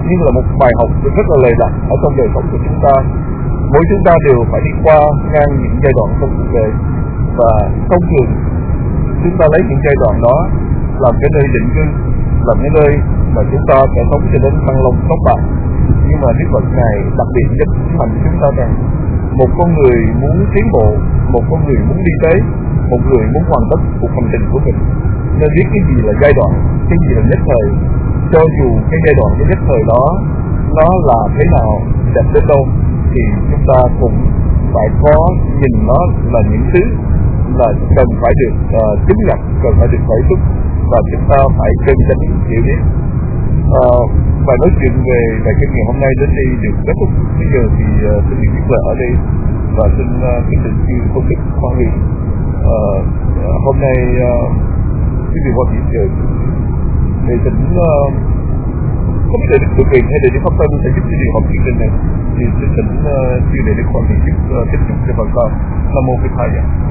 nhưng là một bài học rất là lầy lặn ở trong đời sống của chúng ta. Mỗi chúng ta đều phải đi qua ngang những giai đoạn trong cuộc đời, và thông thường chúng ta lấy những giai đoạn đó làm cái nơi định cư, làm cái nơi mà chúng ta sẽ sống cho đến thăng long tóc bạc. Nhưng mà Đức Phật Ngài đặc biệt nhấn mạnh chúng ta rằng một con người muốn tiến bộ, một con người muốn đi tới, một người muốn hoàn tất cuộc hành trình của mình, nên biết cái gì là giai đoạn, cái gì là nhất thời. Cho dù cái giai đoạn cái nhất thời đó nó là thế nào, đẹp đến đâu, thì chúng ta cũng phải có nhìn nó là những thứ là cần phải được uh, chứng nhận, cần phải được khởi xuất, và chúng ta phải chân chánh hiểu biết. Uh, và nói chuyện về bài kinh ngày hôm nay đến đây được kết thúc. Bây giờ thì uh, xin được kết lại ở đây, và xin uh, kính định chư công đức Hoa Hỷ. Uh, uh, hôm nay uh, quý vị Hoa Hỷ giờ để tỉnh uh, không thể được thực hiện hay để đi pháp tân sẽ giúp cho điều học chương trình này, thì sẽ tỉnh chư để được Hoa Hỷ giúp tiếp tục cho bà con. Nam mô Phật Thầy.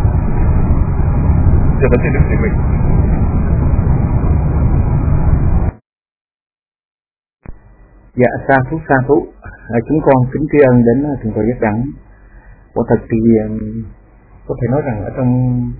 Giờ đến xin được thầy mình. Dạ, sa thú sa thú à, chúng con kính tri ân đến Thượng tọa Giác Đẳng. Quả thật thì có thể nói rằng ở trong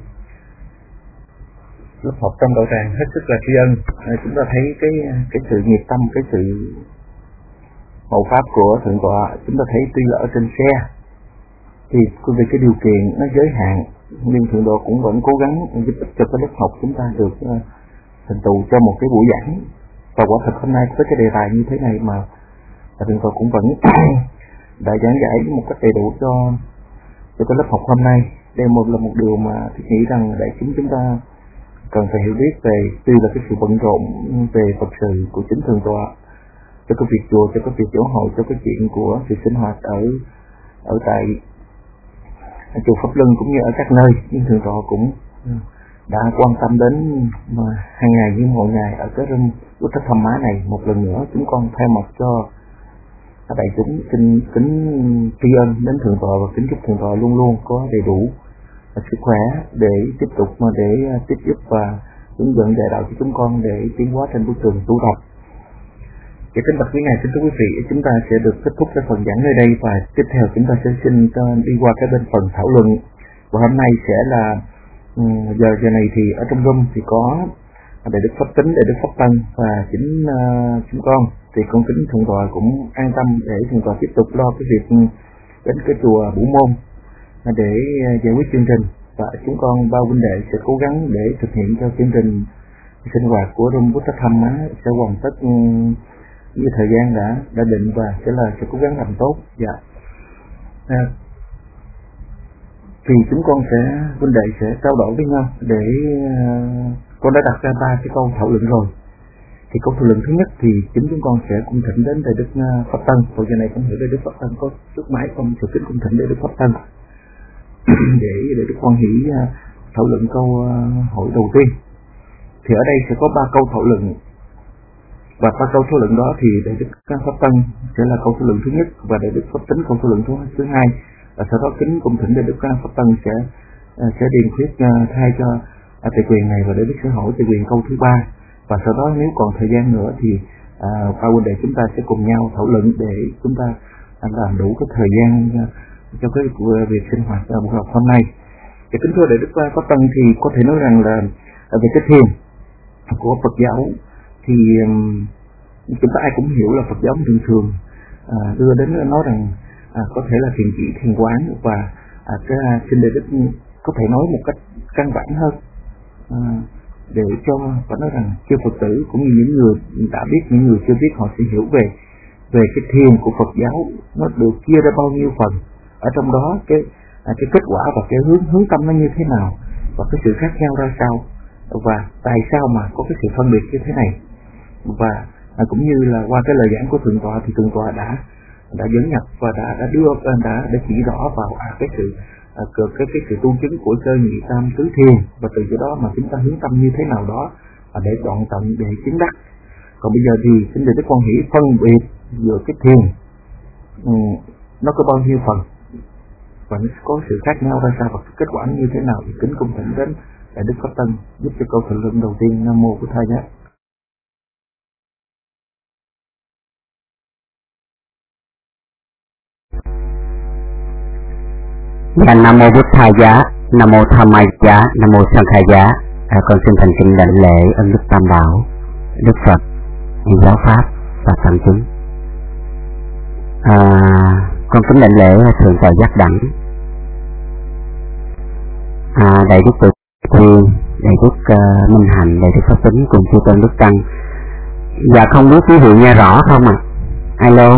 lớp học trong đạo tràng hết sức là tri ân. À, chúng ta thấy cái cái sự nhiệt tâm, cái sự hộ pháp của Thượng tọa. Chúng ta thấy tuy là ở trên xe thì vì cái điều kiện nó giới hạn, nhưng Thượng tọa cũng vẫn cố gắng giúp ích cho cái lớp học chúng ta được uh, thành tựu cho một cái buổi giảng. Và quả thật hôm nay với cái đề tài như thế này mà Thượng tọa cũng vẫn đã giảng giải một cách đầy đủ cho cho cái lớp học hôm nay. Đây một là một điều mà tôi nghĩ rằng đại chúng chúng ta cần phải hiểu biết về, tuy là cái sự bận rộn về Phật sự của chính Thượng tọa, cho cái việc chùa, cho cái việc giáo hội, cho cái chuyện của sự sinh hoạt ở ở tại chùa Pháp Luân cũng như ở các nơi, nhưng Thượng tọa cũng đã quan tâm đến mà hàng ngày như mọi ngày ở cái rừng Bút Thất Thăm Má này. Một lần nữa chúng con thay mặt cho đại chúng xin kính tri ân đến Thượng tọa và kính chúc Thượng tọa luôn luôn có đầy đủ sức khỏe để tiếp tục mà để tiếp giúp và hướng dẫn dạy đạo cho chúng con để tiến hóa trên bước đường tu tập. Và kính bạch quý ngài, kính thưa quý vị, chúng ta sẽ được kết thúc cái phần giảng nơi đây, và tiếp theo chúng ta sẽ xin đi qua cái bên phần thảo luận. Và hôm nay sẽ là giờ giờ này thì ở trong room thì có Đại Đức Pháp Tính, Đại Đức Pháp Tân và chính uh, chúng con thì con kính Thượng tọa cũng an tâm để Thượng tọa tiếp tục lo cái việc đến cái chùa Bủ Môn để uh, giải quyết chương trình, và chúng con bao huynh đệ sẽ cố gắng để thực hiện cho chương trình sinh hoạt của room Bút Thất Thăm Má sẽ hoàn tất um, như thời gian đã đã định, và sẽ là sẽ cố gắng làm tốt. Dạ. À, thì chúng con sẽ huynh đệ sẽ trao đổi với nhau để uh, con đã đặt ra ba cái câu thảo luận rồi. Thì câu thảo luận thứ nhất thì chính chúng con sẽ cung thỉnh đến Đại Đức uh, Pháp Tân. Hồi giờ này con hiểu Đại Đức Pháp Tân có chút máy không, sự kính cung thỉnh Đại Đức Pháp Tân để Đại Đức Quan Hỷ uh, thảo luận câu uh, hỏi đầu tiên. Thì ở đây sẽ có ba câu thảo luận, và ba câu thảo luận đó thì Đại Đức Pháp Tân sẽ là câu thảo luận thứ nhất, và Đại Đức Pháp Tính câu thảo luận thứ thứ hai. Và sau đó kính cung thỉnh Đại Đức Pháp Tân sẽ uh, sẽ điền khuyết uh, thay cho À, tùy quyền này, và Đại Đức sẽ hỏi tùy quyền câu thứ ba, và sau đó nếu còn thời gian nữa thì ba huynh đệ chúng ta sẽ cùng nhau thảo luận để chúng ta à, làm đủ cái thời gian à, cho cái việc sinh hoạt à, buổi học hôm nay. Thì kính thưa Đại Đức Pháp Tân, thì có thể nói rằng là à, về cái thiền của Phật giáo thì um, chúng ta ai cũng hiểu là Phật giáo thường thường à, đưa đến nói rằng à, có thể là thiền chỉ, thiền quán, và à, cái xin Đại Đức có thể nói một cách căn bản hơn À, để cho phải nói rằng chư Phật tử cũng như những người đã biết, những người chưa biết họ sẽ hiểu về về cái thiền của Phật giáo nó được chia ra bao nhiêu phần, ở trong đó cái à, cái kết quả và cái hướng hướng tâm nó như thế nào, và cái sự khác nhau ra sao, và tại sao mà có cái sự phân biệt như thế này. Và à, cũng như là qua cái lời giảng của Thượng tọa thì Thượng tọa đã đã dẫn nhập và đã đã đưa đã đã chỉ rõ vào à, cái sự À, cái, cái, cái sự tu chứng của sơ nhị tam tứ thiền, và từ cái đó mà chúng ta hướng tâm như thế nào đó à, để đoạn tận để chứng đắc. Còn bây giờ thì xin Đại Đức Quan Hỷ phân biệt giữa cái thiền um, nó có bao nhiêu phần và nó có sự khác nhau ra sao, và kết quả như thế nào, thì kính cung thỉnh đến Đại Đức Pháp Tân giúp cho câu thảo luận đầu tiên. Nam mô Bổn Thầy nhé. Và Nam Mô Bụt Thà Giá, Nam Mô Tham Mai Giá, Nam Mô Sang Khai Giá. À, con xin thành kính đảnh lễ ân Đức Tam Bảo, Đức Phật, Giáo Pháp và Tăng chúng. À, con kính đảnh lễ Thượng tọa Giác Đẳng, à, Đại Đức Tự Thiên, Đại Đức uh, Minh Hạnh, Đại Đức Pháp Tính cùng chư tôn Đức Tăng. Dạ không biết quý vị nghe rõ không ạ? À? Alo.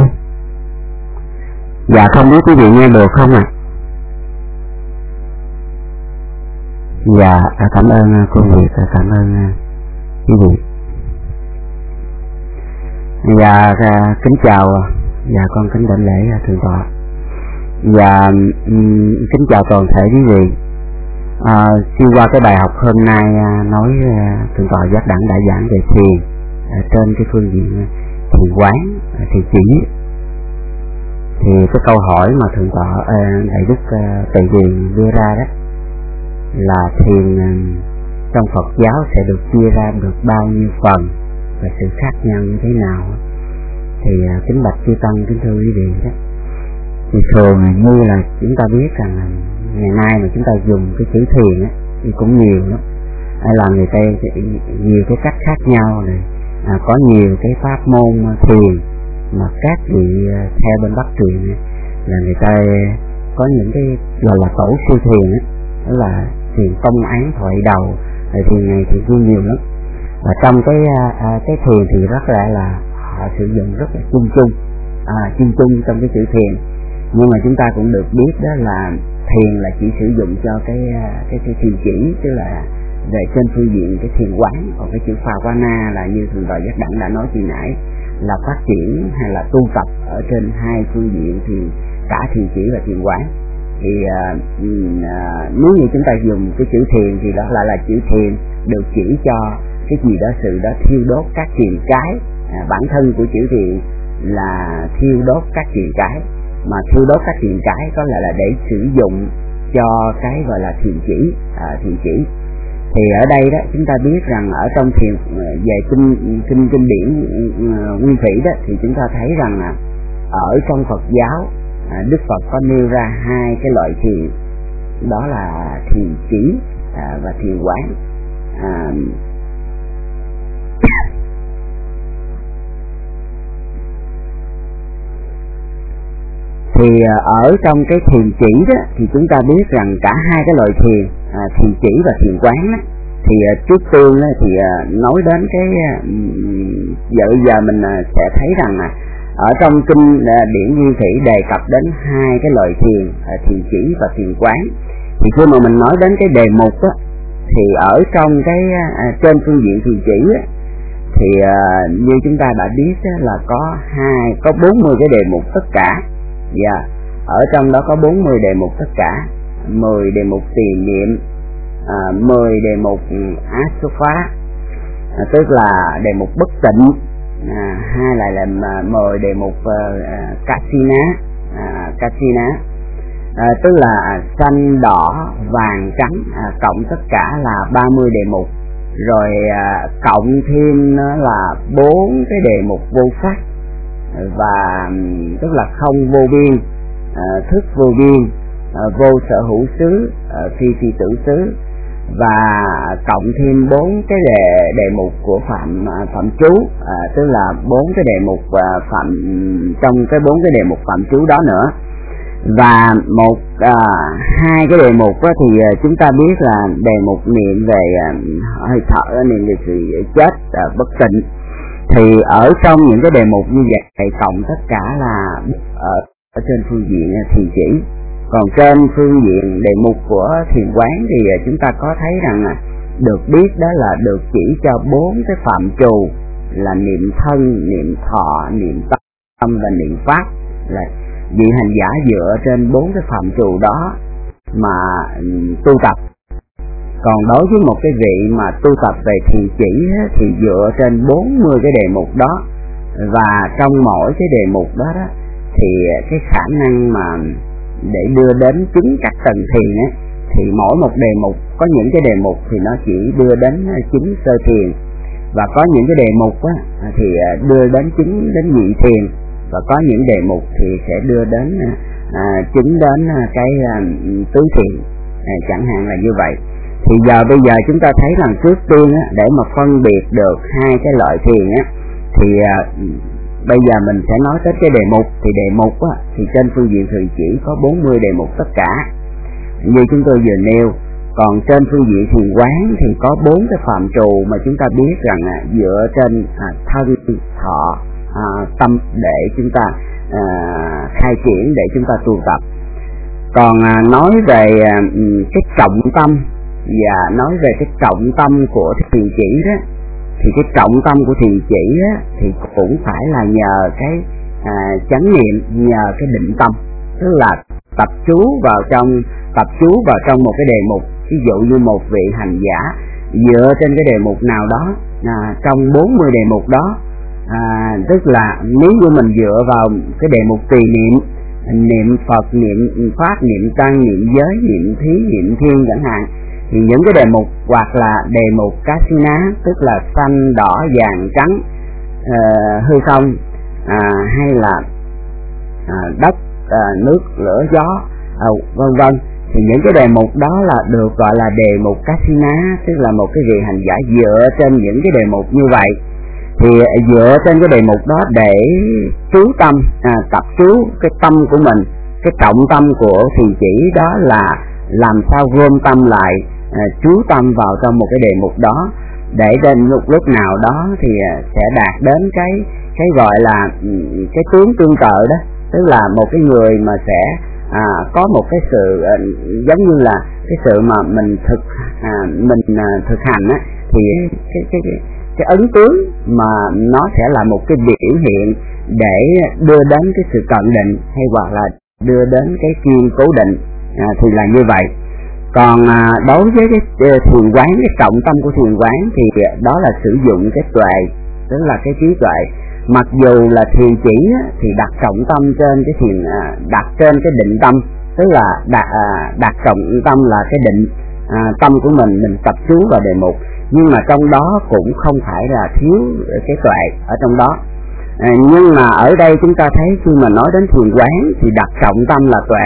Dạ không biết quý vị nghe được không ạ? À? Dạ cảm ơn cô Việt, cảm ơn quý vị. Dạ kính chào, dạ con kính đảnh lễ thượng tọa. Dạ kính chào toàn thể quý vị. À, khi qua cái bài học hôm nay nói thượng tọa Giác Đẳng đã giảng về thiền trên cái phương diện thiền quán, thiền chỉ. Thì cái câu hỏi mà thượng tọa Đại Đức Tự Quyền đưa ra đó là thiền trong Phật giáo sẽ được chia ra được bao nhiêu phần và sự khác nhau như thế nào. Thì kính bạch chư tăng, kính thưa quý vị đó, thì thường như là chúng ta biết rằng ngày nay mà chúng ta dùng cái chữ thiền á thì cũng nhiều lắm, hay là người ta nhiều cái cách khác nhau này, à, có nhiều cái pháp môn thiền mà các vị theo bên Bắc truyền này, là người ta có những cái gọi là tổ sư thiền á, đó là thiền tông án thoại đầu, thiền này thì cũng nhiều lắm. Và trong cái à, cái thiền thì rất là là họ sử dụng rất là chung chung, à, chung chung trong cái chữ thiền. Nhưng mà chúng ta cũng được biết đó là thiền là chỉ sử dụng cho cái cái, cái thiền chỉ, tức là về trên phương diện cái thiền quán. Còn cái chữ Phavana là như thượng tọa Giác Đẳng đã nói khi nãy, là phát triển hay là tu tập ở trên hai phương diện, thì cả thiền chỉ và thiền quán. Thì uh, uh, nếu như chúng ta dùng cái chữ thiền thì đó lại là, là chữ thiền được chỉ cho cái gì đó, sự đó thiêu đốt các triền cái. À, bản thân của chữ thiền là thiêu đốt các triền cái, mà thiêu đốt các triền cái có lẽ là để sử dụng cho cái gọi là thiền chỉ, à, thiền chỉ. Thì ở đây đó chúng ta biết rằng ở trong thiền về kinh kinh kinh điển uh, nguyên thủy đó, thì chúng ta thấy rằng là ở trong Phật giáo, à, Đức Phật có nêu ra hai cái loại thiền, đó là thiền chỉ à, và thiền quán. À, thì ở trong cái thiền chỉ đó thì chúng ta biết rằng cả hai cái loại thiền, à, thiền chỉ và thiền quán đó, thì trước tiên đó, thì nói đến cái giờ giờ mình sẽ thấy rằng là ở trong kinh điển nguyên thủy đề cập đến hai cái loại thiền, thiền chỉ và thiền quán. Thì khi mà mình nói đến cái đề mục á, thì ở trong cái trên phương diện thiền chỉ á, thì uh, như chúng ta đã biết á, là có hai có bốn mươi cái đề mục tất cả. Dạ, yeah. Ở trong đó có bốn mươi đề mục tất cả, mười đề mục tiền niệm, à, mười đề mục Asopha, à, tức là đề mục bất tịnh, à, hai lại là mười đề mục uh, Kasina, à, Kasina, à, tức là xanh, đỏ, vàng, trắng, à, cộng tất cả là ba mươi đề mục. Rồi à, cộng thêm nó là bốn cái đề mục vô sắc, và tức là không vô biên, à, thức vô biên, à, vô sở hữu xứ, à, phi phi tử xứ, và cộng thêm bốn cái đề đề mục của phạm phạm chú, à, tức là bốn cái đề mục à, phạm trong cái bốn cái đề mục phạm chú đó nữa. Và một à, hai cái đề mục đó thì chúng ta biết là đề mục niệm về à, hơi thở, niệm về sự chết, à, bất tịnh. Thì ở trong những cái đề mục như vậy cộng tất cả là ở, ở trên phương diện thiền chỉ. Còn trên phương diện đề mục của thiền quán thì chúng ta có thấy rằng là được biết đó là được chỉ cho bốn cái phạm trù là niệm thân, niệm thọ, niệm tâm và niệm pháp, là vị hành giả dựa trên bốn cái phạm trù đó mà tu tập. Còn đối với một cái vị mà tu tập về thiền chỉ thì dựa trên bốn mươi cái đề mục đó, và trong mỗi cái đề mục đó, đó thì cái khả năng mà để đưa đến chứng các tầng thiền ấy, thì mỗi một đề mục có những cái đề mục thì nó chỉ đưa đến chứng sơ thiền, và có những cái đề mục á, thì đưa đến chứng đến nhị thiền, và có những đề mục thì sẽ đưa đến à, chứng đến cái à, tứ thiền, à, chẳng hạn là như vậy. Thì giờ bây giờ chúng ta thấy rằng trước tiên á, để mà phân biệt được hai cái loại thiền á, thì à, bây giờ mình sẽ nói tới cái đề mục. Thì đề mục á, thì trên phương diện thường chỉ có bốn mươi đề mục tất cả, như chúng tôi vừa nêu. Còn trên phương diện thiền quán thì có bốn cái phạm trù mà chúng ta biết rằng à, dựa trên à, thân, thọ, à, tâm để chúng ta à, khai triển, để chúng ta tu tập. Còn à, nói về à, cái trọng tâm và nói về cái trọng tâm của thiền chỉ đó, thì cái trọng tâm của thiền chỉ á, thì cũng phải là nhờ cái à, chánh niệm, nhờ cái định tâm, tức là tập chú vào trong tập chú vào trong một cái đề mục. Ví dụ như một vị hành giả dựa trên cái đề mục nào đó à, trong bốn mươi đề mục đó, à, tức là nếu như mình dựa vào cái đề mục tùy niệm, niệm Phật, niệm Pháp, niệm Tăng, niệm giới, niệm thí, niệm thiên chẳng hạn, thì những cái đề mục hoặc là đề mục Kasina, tức là xanh, đỏ, vàng, trắng, uh, hư không, à, hay là à, đất, à, nước, lửa, gió, à, vân vân, thì những cái đề mục đó là được gọi là đề mục Kasina, tức là một cái vị hành giả dựa trên những cái đề mục như vậy. Thì dựa trên cái đề mục đó để chú tâm, à, tập chú cái tâm của mình. Cái trọng tâm của thiền chỉ đó là làm sao gom tâm lại, à, chú tâm vào trong một cái đề mục đó, để đến lúc lúc nào đó thì sẽ đạt đến cái cái gọi là cái tướng tương tự đó, tức là một cái người mà sẽ à, có một cái sự à, giống như là cái sự mà mình thực à, mình à, thực hành á, thì cái cái cái cái ấn tướng mà nó sẽ là một cái biểu hiện để đưa đến cái sự cận định, hay hoặc là đưa đến cái kiên cố định, à, thì là như vậy. Còn à, đối với cái thiền quán, cái trọng tâm của thiền quán thì đó là sử dụng cái tuệ, tức là cái trí tuệ. Mặc dù là thiền chỉ á, thì đặt trọng tâm trên cái thiền à, đặt trên cái định tâm, tức là đặt à, đặt trọng tâm là cái định à, tâm của mình, mình tập chú vào đề mục, nhưng mà trong đó cũng không phải là thiếu cái tuệ ở trong đó. À, nhưng mà ở đây chúng ta thấy khi mà nói đến thiền quán thì đặt trọng tâm là tuệ,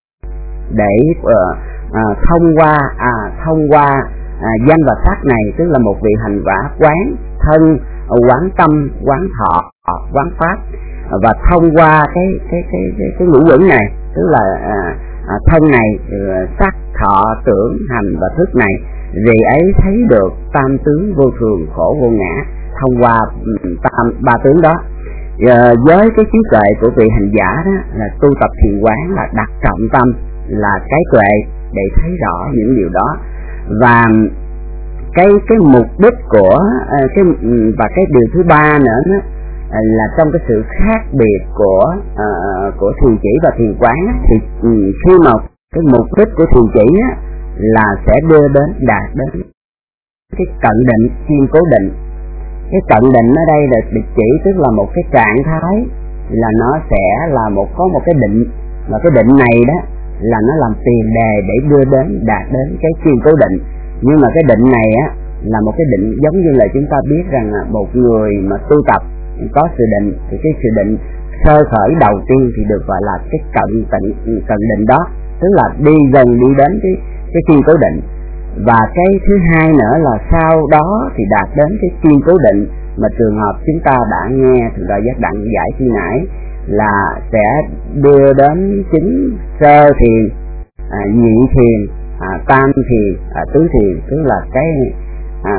để uh, à, thông qua à, thông qua à, danh và sắc này, tức là một vị hành giả quán thân, quán tâm, quán thọ, quán pháp, và thông qua cái cái cái cái, cái ngũ uẩn này, tức là à, à, thân này, sắc, thọ, tưởng, hành và thức này, vì ấy thấy được tam tướng vô thường, khổ vô ngã, thông qua tam ba tướng đó. À, với cái trí tuệ của vị hành giả đó là tu tập thiền quán là đặt trọng tâm là cái tuệ để thấy rõ những điều đó. Và cái cái mục đích của cái và cái điều thứ ba nữa đó, là trong cái sự khác biệt của uh, của thiền chỉ và thiền quán á, thì um, khi mà cái mục đích của thiền chỉ á, là sẽ đưa đến đạt đến cái cận định, kiên cố định. Cái cận định ở đây là được chỉ tức là một cái trạng thái, là nó sẽ là một có một cái định, và cái định này đó là nó làm tiền đề để đưa đến đạt đến cái kiên cố định. Nhưng mà cái định này á là một cái định giống như là chúng ta biết rằng là một người mà tu tập có sự định, thì cái sự định sơ khởi đầu tiên thì được gọi là cái cận tịnh cận định đó, tức là đi dần đi đến cái cái kiên cố định. Và cái thứ hai nữa là sau đó thì đạt đến cái kiên cố định mà trường hợp chúng ta đã nghe Thượng Tọa Giác Đặng giải khi nãy là sẽ đưa đến chính sơ thiền, à, nhị thiền, à, tam thiền, à, tứ thiền, tức là cái à,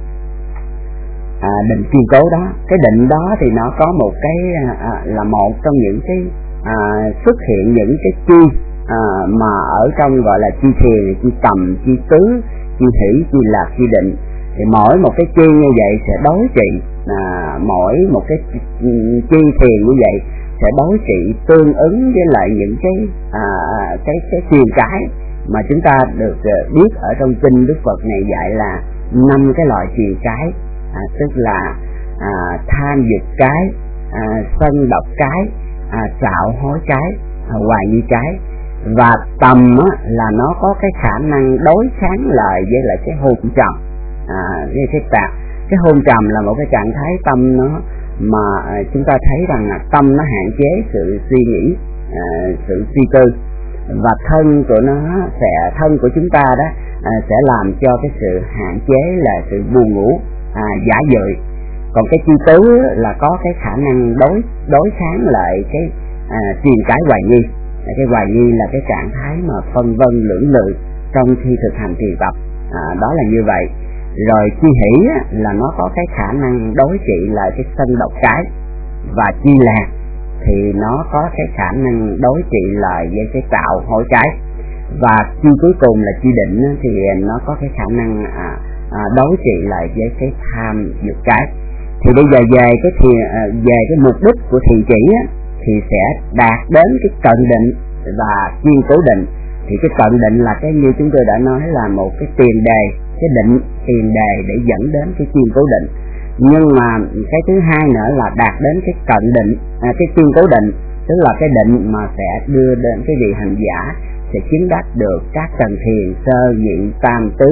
à, định kiên cố đó. Cái định đó thì nó có một cái à, là một trong những cái à, xuất hiện những cái chi à, mà ở trong gọi là chi thiền, chi tầm, chi tứ, chi hỷ, chi lạc, chi định. Thì mỗi một cái chi như vậy sẽ đối trị, à, mỗi một cái chi thiền như vậy sẽ đối trị tương ứng với lại những cái à, cái cái thiền cái mà chúng ta được biết ở trong kinh Đức Phật này dạy là năm cái loại thiền cái, à, tức là à, tham dục cái, à, sân độc cái, à, trạo hối cái, à, hoài nghi cái. Và tầm á, là nó có cái khả năng đối kháng lại với lại cái hôn trầm, à, với cái tạp. Cái hôn trầm là một cái trạng thái tâm nó mà chúng ta thấy rằng là tâm nó hạn chế sự suy nghĩ, à, sự suy tư, và thân của nó sẽ thân của chúng ta đó à, sẽ làm cho cái sự hạn chế là sự buồn ngủ, à, giả dợi. Còn cái chi tứ là có cái khả năng đối đối kháng lại cái à, truyền cái hoài nghi. Cái hoài nghi là cái trạng thái mà phân vân lưỡng lự trong khi thực hành thiền tập, à, đó là như vậy. Rồi chi hỷ á, là nó có cái khả năng đối trị lại cái sân độc cái, và chi lạc thì nó có cái khả năng đối trị lại với cái tạo hối cái, và chi cuối cùng là chi định á, thì nó có cái khả năng à, à, đối trị lại với cái tham dục cái. Thì bây giờ về cái thiền à, về cái mục đích của thiền chỉ á, thì sẽ đạt đến cái cận định và chuyên cố định. Thì cái cận định là cái như chúng tôi đã nói là một cái tiền đề, cái định tiền đề để dẫn đến cái chuyên cố định. Nhưng mà cái thứ hai nữa là đạt đến cái cận định, à, cái chuyên cố định, tức là cái định mà sẽ đưa đến cái vị hành giả sẽ chứng đắc được các tầng thiền sơ, nhị, tam, tứ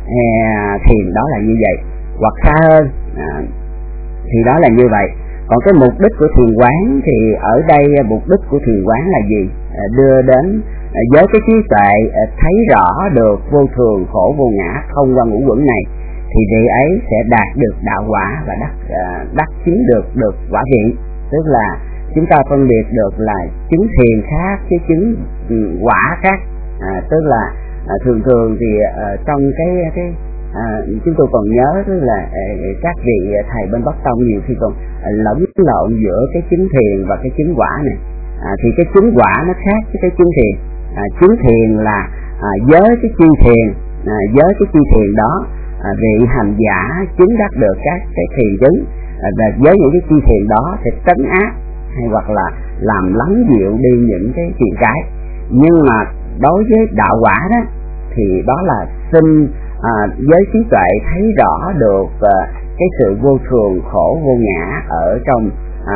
à, thiền, đó là như vậy. Hoặc xa hơn à, thì đó là như vậy. Còn cái mục đích của thiền quán thì ở đây mục đích của thiền quán là gì? À, đưa đến à, với cái trí tuệ à, thấy rõ được vô thường, khổ, vô ngã thông qua ngũ uẩn này, thì vị ấy sẽ đạt được đạo quả và đắc à, đắc chứng được được quả vị. Tức là chúng ta phân biệt được là chứng thiền khác chứ chứng ừ, quả khác. À, tức là à, thường thường thì à, trong cái cái À, chúng tôi còn nhớ tức là à, các vị thầy bên Bắc Tông nhiều khi còn à, lẫn lộn giữa cái chứng thiền và cái chứng quả này. À, thì cái chứng quả nó khác với cái chứng thiền. À, chứng thiền là à, với cái chi thiền, à, với cái chi thiền đó à, vị hành giả chứng đắc được các cái thiền chứng, à, và với những cái chi thiền đó sẽ trấn áp hay hoặc là làm lắng dịu đi những cái thiền cái. Nhưng mà đối với đạo quả đó thì đó là sinh À, với trí tuệ thấy rõ được à, cái sự vô thường, khổ, vô ngã ở trong à,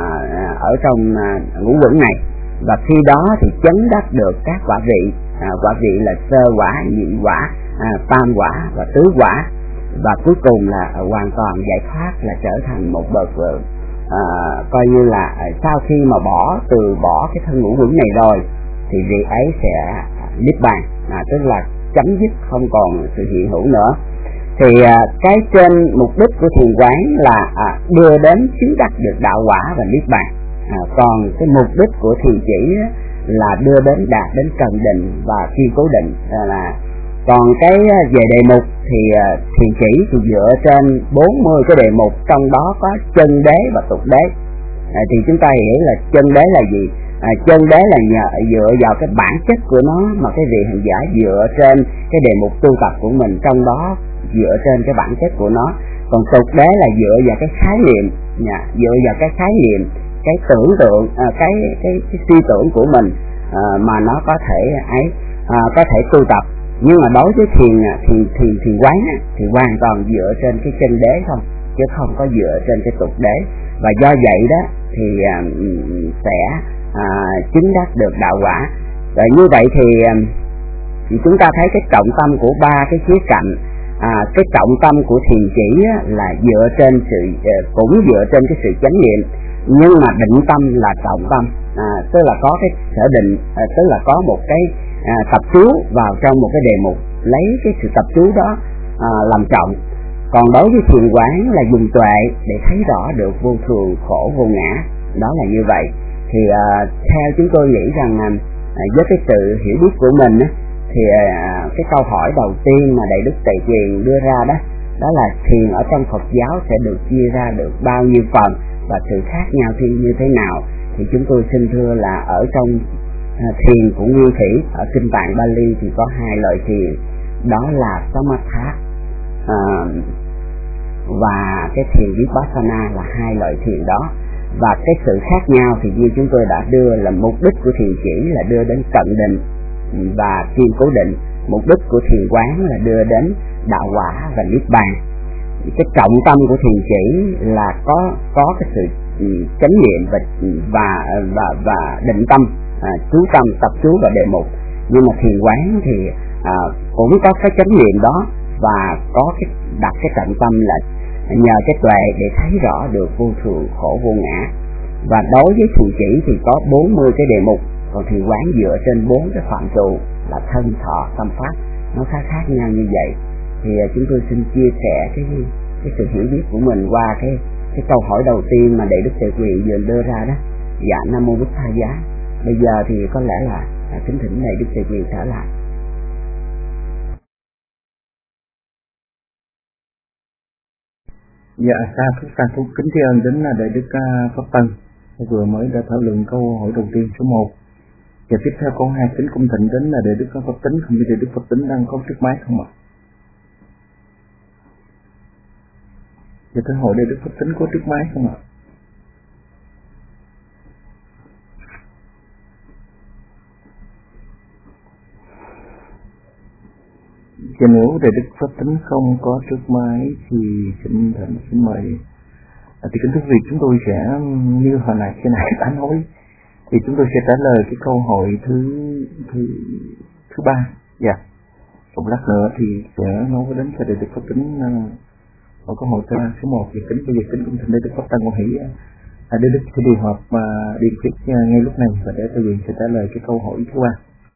ở trong à, ngũ uẩn này, và khi đó thì chứng đắc được các quả vị. À, quả vị là sơ quả, nhị quả, à, tam quả và tứ quả, và cuối cùng là à, hoàn toàn giải thoát, là trở thành một bậc à, coi như là à, sau khi mà bỏ từ bỏ cái thân ngũ uẩn này rồi thì vị ấy sẽ niết bàn, à, tức là chấm dứt không còn sự hiện hữu nữa. Thì à, cái trên mục đích của thiền quán là à, đưa đến chứng đắc được đạo quả và niết bàn. À, còn cái mục đích của thiền chỉ là đưa đến đạt đến cận định và chuyên cố định. À, là còn cái về đề mục thì à, thiền chỉ thì dựa trên bốn mươi cái đề mục, trong đó có chân đế và tục đế. À, thì chúng ta hiểu là chân đế là gì? À, chân đế là nhờ, dựa vào cái bản chất của nó mà cái vị hành giả dựa trên cái đề mục tu tập của mình, trong đó dựa trên cái bản chất của nó. Còn tục đế là dựa vào cái khái niệm, nha, dựa vào cái khái niệm, cái tưởng tượng, à, cái, cái cái suy tưởng của mình à, mà nó có thể ấy à, có thể tu tập. Nhưng mà đối với thiền thiền thiền thiền quán á, thì hoàn toàn dựa trên cái chân đế không, chứ không có dựa trên cái tục đế. Và do vậy đó thì à, sẽ À, chứng đắc được đạo quả. Rồi như vậy thì, thì chúng ta thấy cái trọng tâm của ba cái khía cạnh. À, cái trọng tâm của thiền chỉ á, là dựa trên sự cũng dựa trên cái sự chánh niệm, nhưng mà định tâm là trọng tâm. À, tức là có cái sở định, à, tức là có một cái à, tập chú vào trong một cái đề mục, lấy cái sự tập chú đó à, làm trọng. Còn đối với thiền quán là dùng tuệ để thấy rõ được vô thường, khổ, vô ngã, đó là như vậy. Thì uh, theo chúng tôi nghĩ rằng uh, với cái sự hiểu biết của mình uh, thì uh, cái câu hỏi đầu tiên mà Đại Đức Tề Truyền đưa ra đó đó là thiền ở trong Phật giáo sẽ được chia ra được bao nhiêu phần và sự khác nhau thì như thế nào. Thì chúng tôi xin thưa là ở trong uh, thiền của Nguyên Thủy ở kinh Tạng Bali thì có hai loại thiền, đó là Samatha uh, và cái thiền Vipassana, là hai loại thiền đó. Và cái sự khác nhau thì như chúng tôi đã đưa là mục đích của thiền chỉ là đưa đến cận định và chuyên cố định, mục đích của thiền quán là đưa đến đạo quả và niết bàn. Cái trọng tâm của thiền chỉ là có có cái sự chánh niệm và và và, và định tâm, à, chú tâm tập chú vào đề mục. Nhưng mà thiền quán thì à, cũng có cái chánh niệm đó và có cái đặt cái trọng tâm là nhờ cái tuệ để thấy rõ được vô thường, khổ, vô ngã. Và đối với thiền chỉ thì có bốn mươi cái đề mục, còn thiền quán dựa trên bốn cái phạm trụ là thân, thọ, tâm, pháp, nó khá khác nhau như vậy. Thì chúng tôi xin chia sẻ cái cái sự hiểu biết của mình qua cái cái câu hỏi đầu tiên mà Đại Đức Tề Quyền vừa đưa ra đó. Dạ Nam Mô Bích Tha Giá. Bây giờ thì có lẽ là, là kính thỉnh Đại Đức Tề Quyền trở lại. Dạ, sa thú sa thú kính tri ân đến Đại Đức Pháp Tân vừa mới đã thảo luận câu hỏi đầu tiên số một. Và tiếp theo câu hai kính cung thịnh đến là Đại Đức Pháp Tính, không biết Đại Đức Pháp Tính đang có trước máy không ạ? Và tôi hỏi Đại Đức Pháp Tính có trước máy không ạ? Và nếu Đại Đức Pháp Tính không có trước máy thì xin thỉnh xin mời. À, thì kính thưa quý vị, chúng tôi sẽ như hồi nãy cái này đã nói, thì chúng tôi sẽ trả lời cái câu hỏi thứ thứ thứ ba. Dạ. Một lát nữa thì sẽ nói đến cho Đại Đức Pháp Tính ở câu hỏi số một. Thì kính bây giờ kính cũng thỉnh Đại Đức Pháp Tân Ngọc Hỷ à, Đại Đức sẽ điều họp mà điền thuyết ngay lúc này, và để tôi sẽ trả lời cái câu hỏi thứ ba.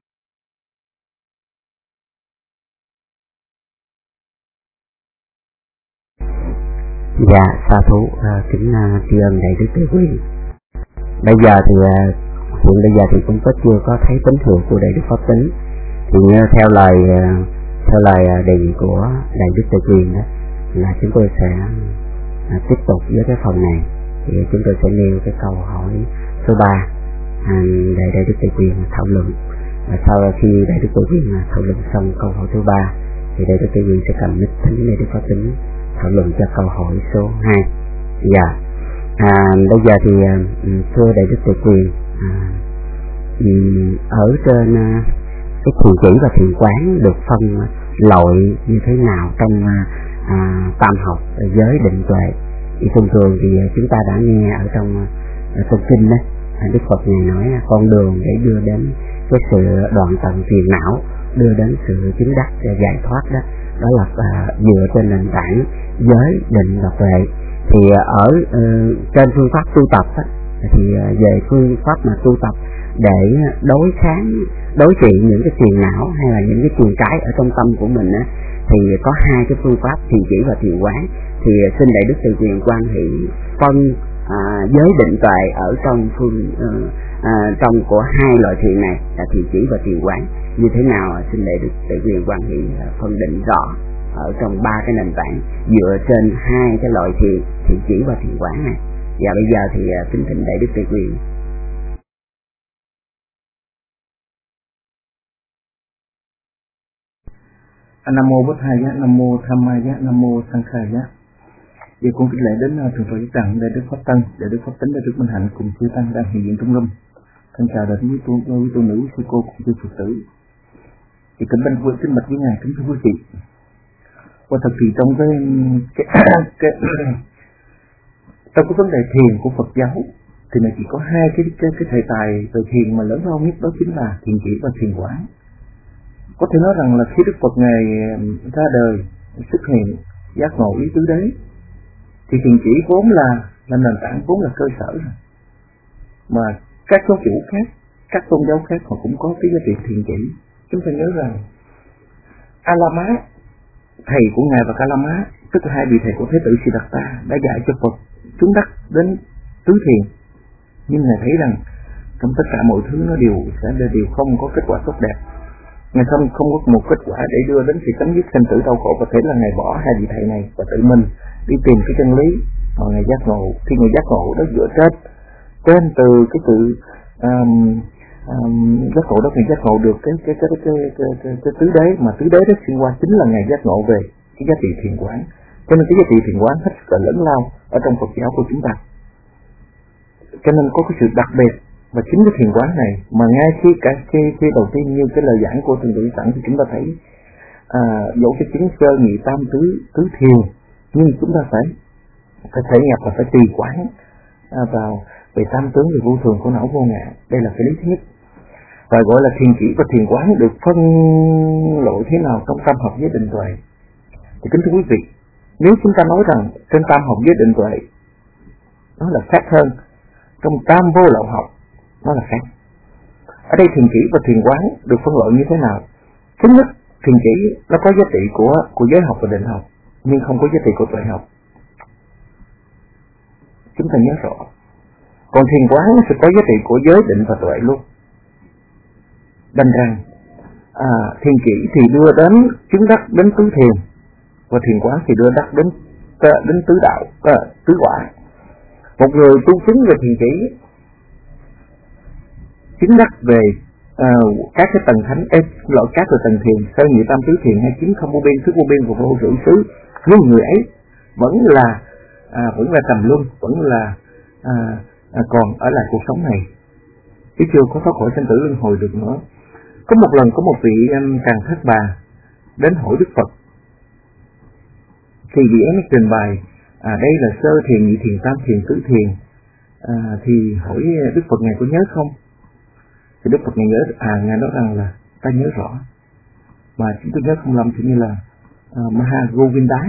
Dạ, sa thú à, kính uh, tri ân Đại Đức Tề Quyền. Bây giờ thì uh, hiện bây giờ thì cũng có chưa có thấy tín hiệu của Đại Đức Pháp Tính. Thì uh, theo lời uh, theo lời uh, đề nghị của Đại Đức Tề Quyền đó là chúng tôi sẽ uh, tiếp tục với cái phần này. Thì chúng tôi sẽ nêu cái câu hỏi số ba à, để Đại Đức Tề Quyền thảo luận. Và sau khi Đại Đức Tề Quyền thảo luận xong câu hỏi thứ ba thì Đại Đức Tề Quyền sẽ cầm mic thính Đại Đức Pháp Tính thảo luận cho câu hỏi số hai. Dạ. À, bây giờ thì thưa Đại Đức Tề Quyền, à, ở trên cái thiền chỉ và thiền quán được phân loại như thế nào trong à, tam học giới định tuệ? Thì thông thường thì chúng ta đã nghe ở trong trong kinh đó, Đức Phật ngài nói con đường để đưa đến cái sự đoạn tận phiền não, đưa đến sự chứng đắc giải thoát đó, đó là à, dựa trên nền tảng giới định và tuệ. Thì ở uh, trên phương pháp tu tập á, thì uh, về phương pháp mà tu tập để đối kháng đối trị những cái phiền não hay là những cái chuồng cái ở trong tâm của mình á, thì có hai cái phương pháp thiền chỉ và thiền quán. Thì uh, xin Đại Đức Tề Quyền quan hỷ phân uh, giới định tuệ ở trong phương uh, uh, trong của hai loại thiền này là thiền chỉ và thiền quán như thế nào? Xin Đại Đức Tề Quyền quan hỷ uh, phân định rõ ở trong ba cái nền tảng dựa trên hai cái loại thiền, thiền chỉ và thiền quán này. Và bây giờ thì uh, kính thỉnh Đại Đức Tề Quyền. Nam mô Bổn Thầy Giá, Nam mô Tham Ma Giá, Nam mô Sang Khai Giá. Giờ con kính lễ đến uh, thượng tọa Giác Đặng, Đại Đức Pháp Tân, Đại Đức Pháp Tính, Đại Đức Minh Hạnh cùng chư tăng đang hiện diện trong lâm. Thân chào đến với tu với tu nữ sư cô cùng chư Phật tử. Thì kính bạch với kính bạch với ngài kính thưa quý vị. Và thật thì trong cái cái, cái trong cái vấn đề thiền của Phật giáo thì nó chỉ có hai cái cái, cái thể tài về thiền mà lớn lao nhất, đó chính là thiền chỉ và thiền quán. Có thể nói rằng là khi Đức Phật ngài ra đời xuất hiện giác ngộ ý tứ đế thì thiền chỉ vốn là là nền tảng, vốn là cơ sở rồi. Mà các giáo chủ khác, các tôn giáo khác họ cũng có cái giá trị thiền chỉ. Chúng ta nhớ rằng A-la-má, thầy của ngài và Ca-la-má, tức là hai vị thầy của Thế tử Siddhartha đã dạy cho Phật chúng đắc đến tứ thiền. Nhưng ngài thấy rằng trong tất cả mọi thứ nó đều sẽ đều không có kết quả tốt đẹp. Ngài không không có một kết quả để đưa đến sự chấm dứt sinh tử đau khổ, và thế là ngài bỏ hai vị thầy này và tự mình đi tìm cái chân lý mà ngài giác ngộ. Khi ngài giác ngộ đó dựa trên trên từ cái sự um, um, giác ngộ đó, ngài giác ngộ được cái cái cái cái, cái, cái, cái tứ đế, mà tứ đế đó xuyên qua chính là ngài giác ngộ về cái giá trị thiền quán. Cho nên cái giá trị thiền quán hết sức là lớn lao ở trong Phật giáo của chúng ta. Cho nên có cái sự đặc biệt. Và chính cái thiền quán này mà ngay khi cả khi, khi đầu tiên như cái lời giảng của Thượng Tọa Sẵn thì chúng ta thấy à, dẫu cho chứng sơ nhị tam tứ tứ thiền, nhưng chúng ta phải phải thể nhập và phải trì quán à, vào về tam tướng, về vô thường, khổ não, vô ngã. Đây là cái lý thứ nhất. Và gọi là thiền chỉ và thiền quán được phân loại thế nào trong tam học giới định tuệ. Thì kính thưa quý vị, nếu chúng ta nói rằng trên tam học giới định tuệ nó là khác hơn, trong tam vô lậu học nó là khác. Ở đây thiền chỉ và thiền quán được phân loại như thế nào? Thứ nhất, thiền chỉ nó có giá trị của của giới học và định học, nhưng không có giá trị của tuệ học. Chúng ta nhớ rõ. Còn thiền quán sẽ có giá trị của giới định và tuệ luôn. Đành rằng à, thiền chỉ thì đưa đến chứng đắc đến tứ thiền, và thiền quán thì đưa đắc đến đến tứ đạo, à, tứ quả. Một người tu chứng về thiền chỉ chứng đắc về uh, các cái tầng thánh, ê, loại các cái tầng thiền, sơ nhị tam tứ thiền hay chín không vô biên, thức vô biên và vô hữu xứ, nhưng người ấy vẫn là à, vẫn là trầm luân, vẫn là à, à, còn ở lại cuộc sống này, chứ chưa có thoát khỏi sanh tử luân hồi được nữa. Có một lần có một vị um, Càn Thác Bà đến hỏi Đức Phật, thì vị ấy mới trình bày à, đây là sơ thiền, nhị thiền, tam thiền, tứ thiền. À, thì hỏi Đức Phật ngài có nhớ không? Thì Đức Phật ngài nhớ, à ngài nói rằng là ta nhớ rõ, mà chúng tôi nhớ không lầm thì như là uh, Maha Govinda.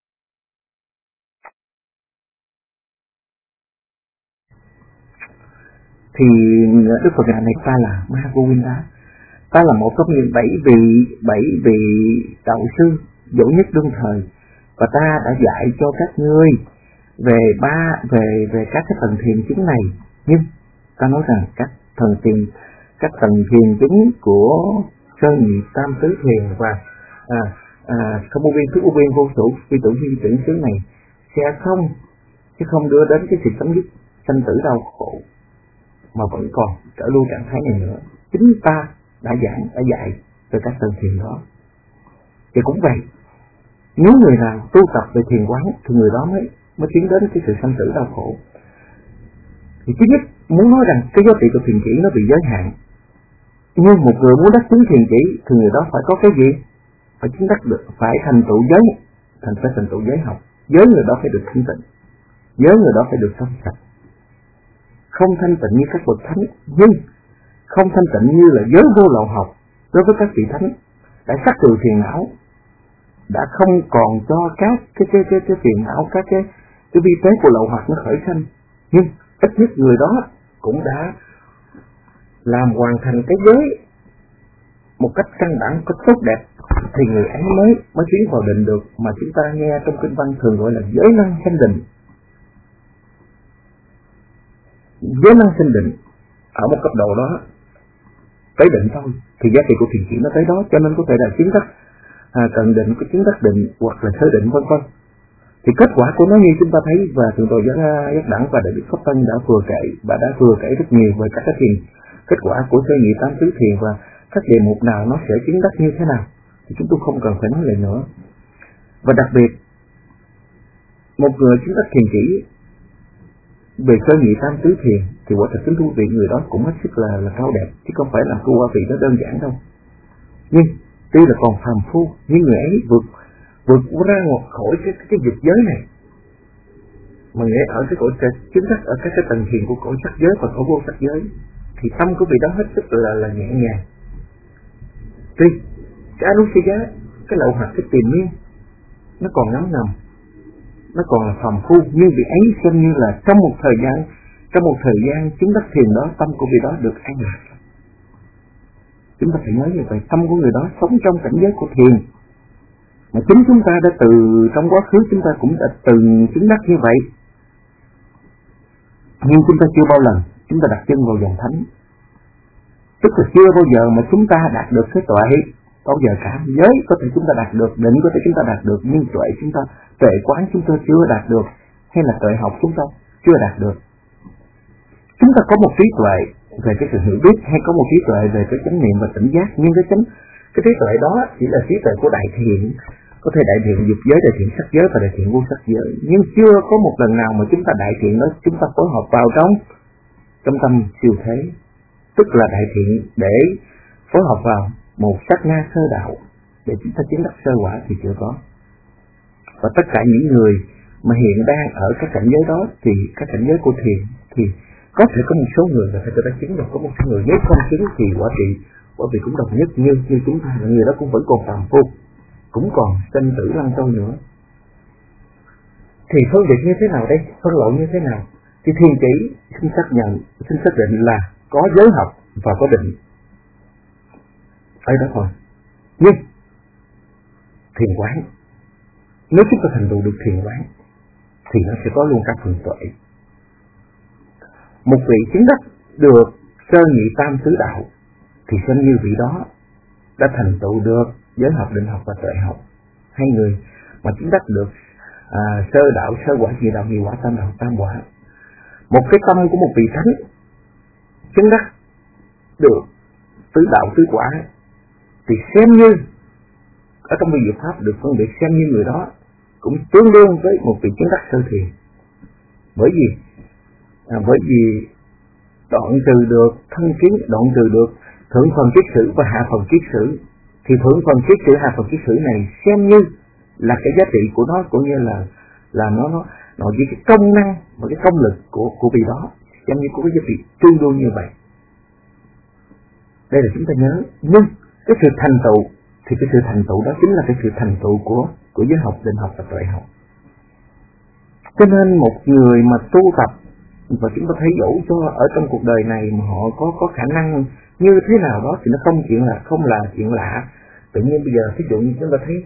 Thì Đức Phật ngài này, ta là Maha Govinda, ta là một trong những bảy vị bảy vị đạo sư giỏi nhất đương thời, và ta đã dạy cho các ngươi về ba về về các cái tầng thiền chứng này. Nhưng ta nói rằng các thần thiền các tầng thiền chứng của sơ nhị tam tứ thiền và à, à, không vô biên, thức vô biên, vô thủ vi tử vi tưởng xứ này sẽ không chứ không đưa đến cái sự chấm dứt sanh tử đau khổ, mà vẫn còn trở lưu trạng thái này nữa. Chính ta đã giảng đã dạy về các tầng thiền đó. Thì cũng vậy, nếu người nào tu tập về thiền quán thì người đó mới mới tiến đến cái sự sanh tử đau khổ. Thì thứ nhất, muốn nói rằng cái giá trị của thiền chỉ nó bị giới hạn. Nhưng một người muốn đắc chứng thiền chỉ thì người đó phải có cái gì? Phải chứng đắc được, phải thành tựu giới, thành phải thành tựu giới học. Giới người đó phải được thanh tịnh, giới người đó phải được trong sạch. Không thanh tịnh như các bậc thánh, nhưng không thanh tịnh như là giới vô lậu học. Đối với các vị thánh đã sát trừ phiền não, đã không còn cho các cái cái cái, cái phiền não, các cái cái vi tế của lậu hoặc nó khởi sanh, nhưng ít nhất người đó cũng đã làm hoàn thành cái giới một cách căn bản, một cách tốt đẹp, thì người ấy mới mới tiến vào định được, mà chúng ta nghe trong kinh văn thường gọi là giới năng sanh định. Giới năng sanh định ở một cấp độ đó tới định thôi, thì giá trị của thiền chỉ nó tới đó, cho nên có thể là chứng đắc à, cận định, có chứng đắc định hoặc là sơ định vân vân. Thì kết quả của nó như chúng ta thấy, và thượng tọa giác giác đẳng và đại đức Pháp Tân đã vừa kể và đã vừa kể rất nhiều về các cái thiền, kết quả của sơ nhị tam tứ thiền và các đề mục nào nó sẽ chứng đắc như thế nào, thì chúng tôi không cần phải nói lại nữa. Và đặc biệt một người chứng đắc thiền chỉ về sơ nhị tam tứ thiền thì quả thật kính thú vị, người đó cũng hết sức là là cao đẹp, chứ không phải là tu qua vị đó đơn giản đâu. Nhưng tuy là còn phàm phu, nhưng người ấy vượt vượt ra ngọt khỏi cái cái, cái dục giới này, mà người ấy ở cái cõi chứng đắc ở các cái tầng thiền của cõi sắc giới và cõi vô sắc giới, thì tâm của vị đó hết sức là là nhẹ nhàng. Tuy cái anussaya, cái lậu hoặc, cái tiền miên nó còn ngấm ngầm, nó còn là phàm phu, nhưng vị ấy xem như là trong một thời gian trong một thời gian chứng đắc thiền đó, tâm của vị đó được an lạc. Chúng ta phải nhớ như vậy, tâm của người đó sống trong cảnh giới của thiền, mà chính chúng ta đã từ trong quá khứ chúng ta cũng đã từng chứng đắc như vậy, nhưng chúng ta chưa bao lần chúng ta đặt chân vào dòng thánh, tức là chưa bao giờ mà chúng ta đạt được cái tuệ. Bao giờ cả giới có thể chúng ta đạt được, định có thể chúng ta đạt được, nhưng tuệ chúng ta, tuệ quán chúng ta chưa đạt được, hay là tuệ học chúng ta chưa đạt được. Chúng ta có một trí tuệ về cái sự hiểu biết, hay có một trí tuệ về cái chánh niệm và tỉnh giác, nhưng cái chánh cái trí tuệ đó chỉ là trí tuệ của đại thiện, có thể đại thiện dục giới, đại thiện sắc giới và đại thiện vô sắc giới, nhưng chưa có một lần nào mà chúng ta đại thiện đó chúng ta phối hợp vào trong trong tâm siêu thế, tức là đại thiện để phối hợp vào một sát na sơ đạo để chúng ta chứng đắc sơ quả thì chưa có. Và tất cả những người mà hiện đang ở các cảnh giới đó, thì các cảnh giới của thiền, thì có thể có một số người là phải đã chứng được, có một số người nếu không chứng thì quả vị quả vị cũng đồng nhất như như chúng ta, là người đó cũng vẫn còn phàm phu, cũng còn sinh tử lăn trôi nữa. Thì phân biệt như thế nào đây, phân lộ như thế nào? Thì thiền chỉ xin xác nhận, xin xác định là có giới học và có định ở đó thôi. Nhưng thiền quán, nếu chúng ta thành tựu được thiền quán thì nó sẽ có luôn cả phần tuệ. Một vị chứng đắc được sơ nhị tam tứ đạo thì xem như vị đó đã thành tựu được giới học, định học và tuệ học. Hai người mà chứng đắc được à, sơ đạo, sơ quả, nhị đạo, nhị quả, tam đạo, tam quả. Một cái tâm của một vị thánh chứng đắc được tứ đạo tứ quả thì xem như ở trong vi diệu pháp được phân biệt, xem như người đó cũng tương đương với một vị chứng đắc sơ thiền. Bởi vì à, bởi vì đoạn trừ được thân kiến, đoạn trừ được thượng phần kiết sử và hạ phần kiết sử, thì thượng phần kiết sử, hạ phần kiết sử này xem như là cái giá trị của nó, cũng như là là nó nó nó với cái công năng và cái công lực của của vị đó, xem như có cái giá trị tương đương như vậy. Đây là chúng ta nhớ. Nhưng cái sự thành tựu thì cái sự thành tựu đó chính là cái sự thành tựu của của giới học, định học và tuệ học. Cho nên một người mà tu tập và chúng ta thấy dẫu cho ở trong cuộc đời này mà họ có có khả năng như thế nào đó thì nó không chuyện là không là chuyện lạ. Tự nhiên bây giờ ví dụ như chúng ta thấy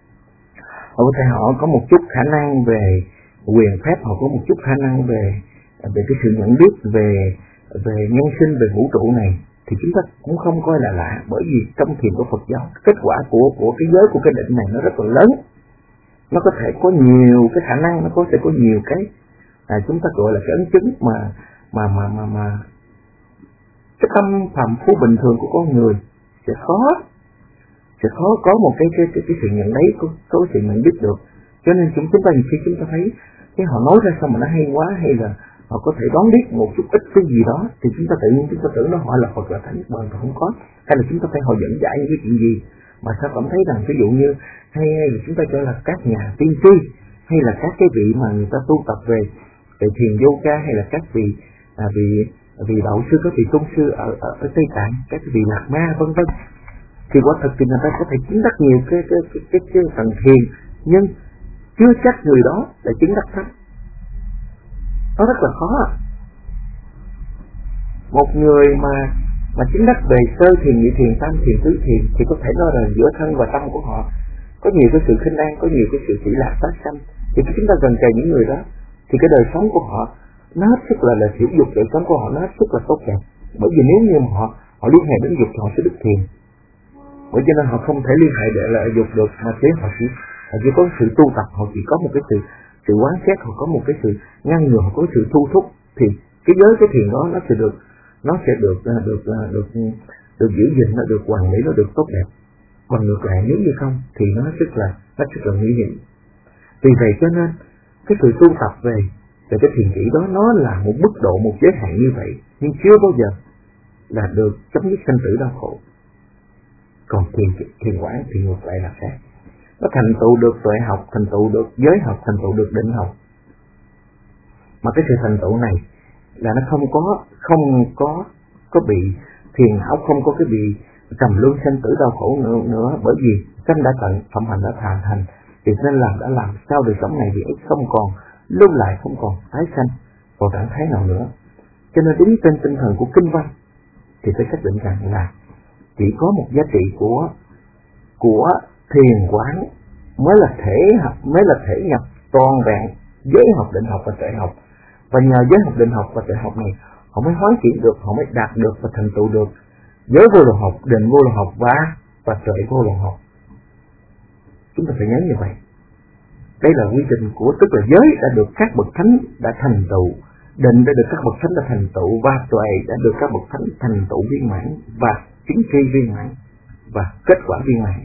họ có thể họ có một chút khả năng về quyền phép, họ có một chút khả năng về về cái sự nhận biết về về nhân sinh, về vũ trụ này, thì chúng ta cũng không coi là lạ. Bởi vì trong thiền của Phật giáo, kết quả của của cái giới, của cái định này nó rất là lớn. Nó có thể có nhiều cái khả năng, nó có thể có nhiều cái à, chúng ta gọi là cái ấn chứng mà mà mà mà mà cái tâm phàm phu bình thường của con người sẽ khó sẽ khó có một cái cái cái, cái sự nhận đấy, có, có sự nhận biết được. Cho nên chúng chúng ta khi chúng ta thấy cái họ nói ra sao mà nó hay quá, hay là họ có thể đoán biết một chút ít cái gì đó, thì chúng ta tự nhiên chúng ta tưởng nó họ là Phật, là Thánh, mà không có. Hay là chúng ta thấy họ dẫn giải những cái chuyện gì mà sao cảm thấy rằng ví dụ như hay, hay là chúng ta cho là các nhà tiên tri, hay là các cái vị mà người ta tu tập về về thiền yoga, hay là các vị à, vị vị đạo sư, các vị tôn sư ở, ở ở Tây Tạng, các vị lạc ma vân vân, thì quả thật thì người ta có thể chứng đắc nhiều cái cái cái cái, cái phần thiền, nhưng chưa chắc người đó là chứng đắc thánh. Nó rất là khó. Một người mà mà chứng đắc về sơ thiền, nhị thiền, tam thiền, tứ thiền thì có thể nói là giữa thân và tâm của họ có nhiều cái sự khinh an, có nhiều cái sự chỉ lạc phát sanh. Thì khi chúng ta gần kề những người đó thì cái đời sống của họ nó hết sức là là sử dục, đời sống của họ nó hết sức là tốt đẹp. Bởi vì nếu như mà họ họ liên hệ đến dục thì họ sẽ đứt thiền. Bởi cho nên họ không thể liên hệ để là dục được, mà thế họ chỉ họ chỉ có sự tu tập, họ chỉ có một cái sự sự quán xét, họ có một cái sự ngăn ngừa, họ có sự thu thúc, thì cái giới cái thiền đó nó sẽ được nó sẽ được được được được, được giữ gìn, nó được quản lý, nó được tốt đẹp. Còn ngược lại nếu như không thì nó rất là nó rất là nguy hiểm. Vì vậy cho nên cái sự tu tập về về cái thiền chỉ đó nó là một mức độ, một giới hạn như vậy, nhưng chưa bao giờ là được chấm dứt sanh tử đau khổ. Còn thiền thiền quán thì ngược lại là khác. Nó thành tựu được tuệ học, thành tựu được giới học, thành tựu được định học. Mà cái sự thành tựu này là nó không có không có có bị thiền não, không có cái bị trầm luân sanh tử đau khổ nữa, nữa bởi vì sanh đã tận, phẩm hành đã hoàn thành, thì nên làm đã làm sao đời sống này thì không còn lưu lại, không còn tái sanh vào trạng thái nào nữa. Cho nên đúng trên tinh thần của kinh văn thì phải xác định rằng là chỉ có một giá trị của của thiền quán mới là thể học, mới là thể nhập toàn vẹn giới học, định học và tuệ học. Và nhờ giới học, định học và tuệ học này họ mới hóa triển được, họ mới đạt được và thành tựu được giới vô lậu học, định vô lậu học và và tuệ vô lậu học. Chúng ta phải nhớ như vậy. Đây là quy trình của, tức là giới đã được các bậc thánh đã thành tựu, định đã được các bậc thánh đã thành tựu, và tuệ đã được các bậc thánh thành tựu viên mãn và chứng tri viên mãn và kết quả viên mãn.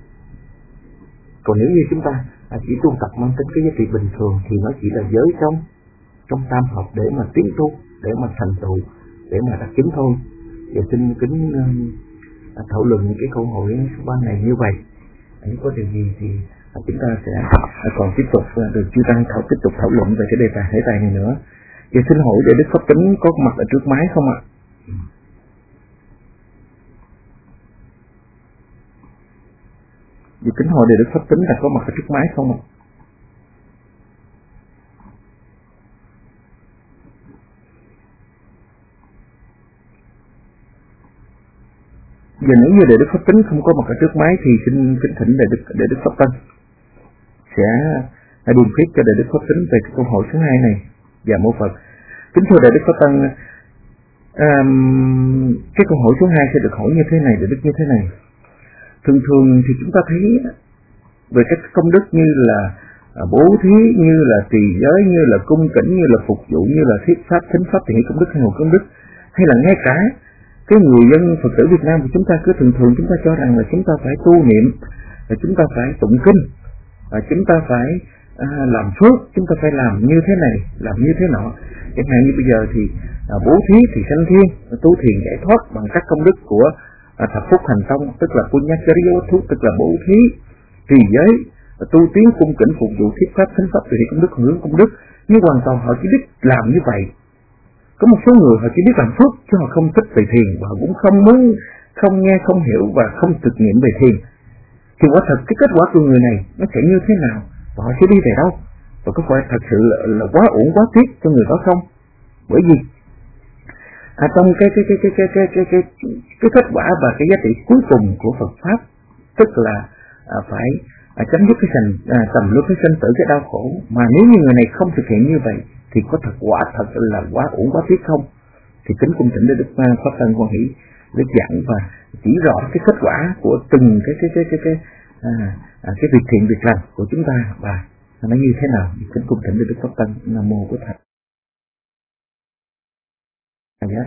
Còn nếu như chúng ta chỉ tu tập mang tính cái giá trị bình thường thì nó chỉ là giới trong trong tam học để mà tiến tu, để mà thành tựu, để mà đạt chứng thôi. Và xin kính uh, thảo luận những cái câu hỏi xung quanh này như vậy. Nếu có điều gì thì uh, chúng ta sẽ uh, còn tiếp tục uh, được chư tăng thảo tiếp tục thảo luận về cái đề tài thể tài này nữa. Và xin hỏi để Đức Pháp Tính có mặt ở trước máy không ạ? Vì kính hỏi để Đức Pháp Tính là có mặt ở trước máy không ạ? Giờ nếu như Đại Đức Pháp Tính không có mặt ở trước máy thì xin kính thỉnh Đại Đức Đại Đức Pháp Tân sẽ điền thuyết cho Đại Đức Pháp Tính về câu hỏi số hai này. Dạ mô Phật. Kính thưa Đại Đức Pháp Tân, um, cái câu hỏi số hai sẽ được hỏi như thế này, Đại Đức như thế này. Thường thường thì chúng ta thấy về các công đức như là bố thí, như là trì giới, như là cung kính, như là phục vụ, như là thuyết pháp, thính pháp, thì công đức hay ngộ công đức, hay là ngay cả cái người dân Phật tử Việt Nam của chúng ta cứ thường thường chúng ta cho rằng là chúng ta phải tu niệm, là chúng ta phải tụng kinh, và chúng ta phải à, làm phước, chúng ta phải làm như thế này, làm như thế nọ. Chẳng hạn như bây giờ thì à, bố thí thì sanh thiên, tu thiền giải thoát bằng các công đức của à, thập phúc hành tông, tức là punyakariya, tức là bố thí, trì giới, tu tiến, cung kính, phục vụ, thuyết pháp, thính pháp, thì công đức, hướng công đức. Nhưng hoàn toàn họ chỉ biết làm như vậy. Có một số người họ chỉ biết làm phước chứ họ không thích về thiền, và cũng không muốn, không nghe, không hiểu và không thực nghiệm về thiền. Thì quả thật cái kết quả của người này nó sẽ như thế nào, và họ sẽ đi về đâu, và có phải thật sự là, là quá uổng quá tiếc cho người đó không? Bởi vì à, trong cái cái cái cái cái cái cái cái cái kết quả và cái giá trị cuối cùng của Phật pháp, tức là à, phải à, chấm dứt cái sanh à, tầm luân cái sinh tử, cái đau khổ, mà nếu như người này không thực hiện như vậy thì có thật quả thật là quá uổng quá tiếc không? Thì kính cung thỉnh Đức Pháp Tân Quan Hỷ Đức giảng và chỉ rõ cái kết quả của từng cái cái cái cái cái à, à, cái việc thiện việc lành của chúng ta và nó như thế nào. Kính cung thỉnh Đức Pháp Tân. Nam mô Bổn Thầy. Dạ.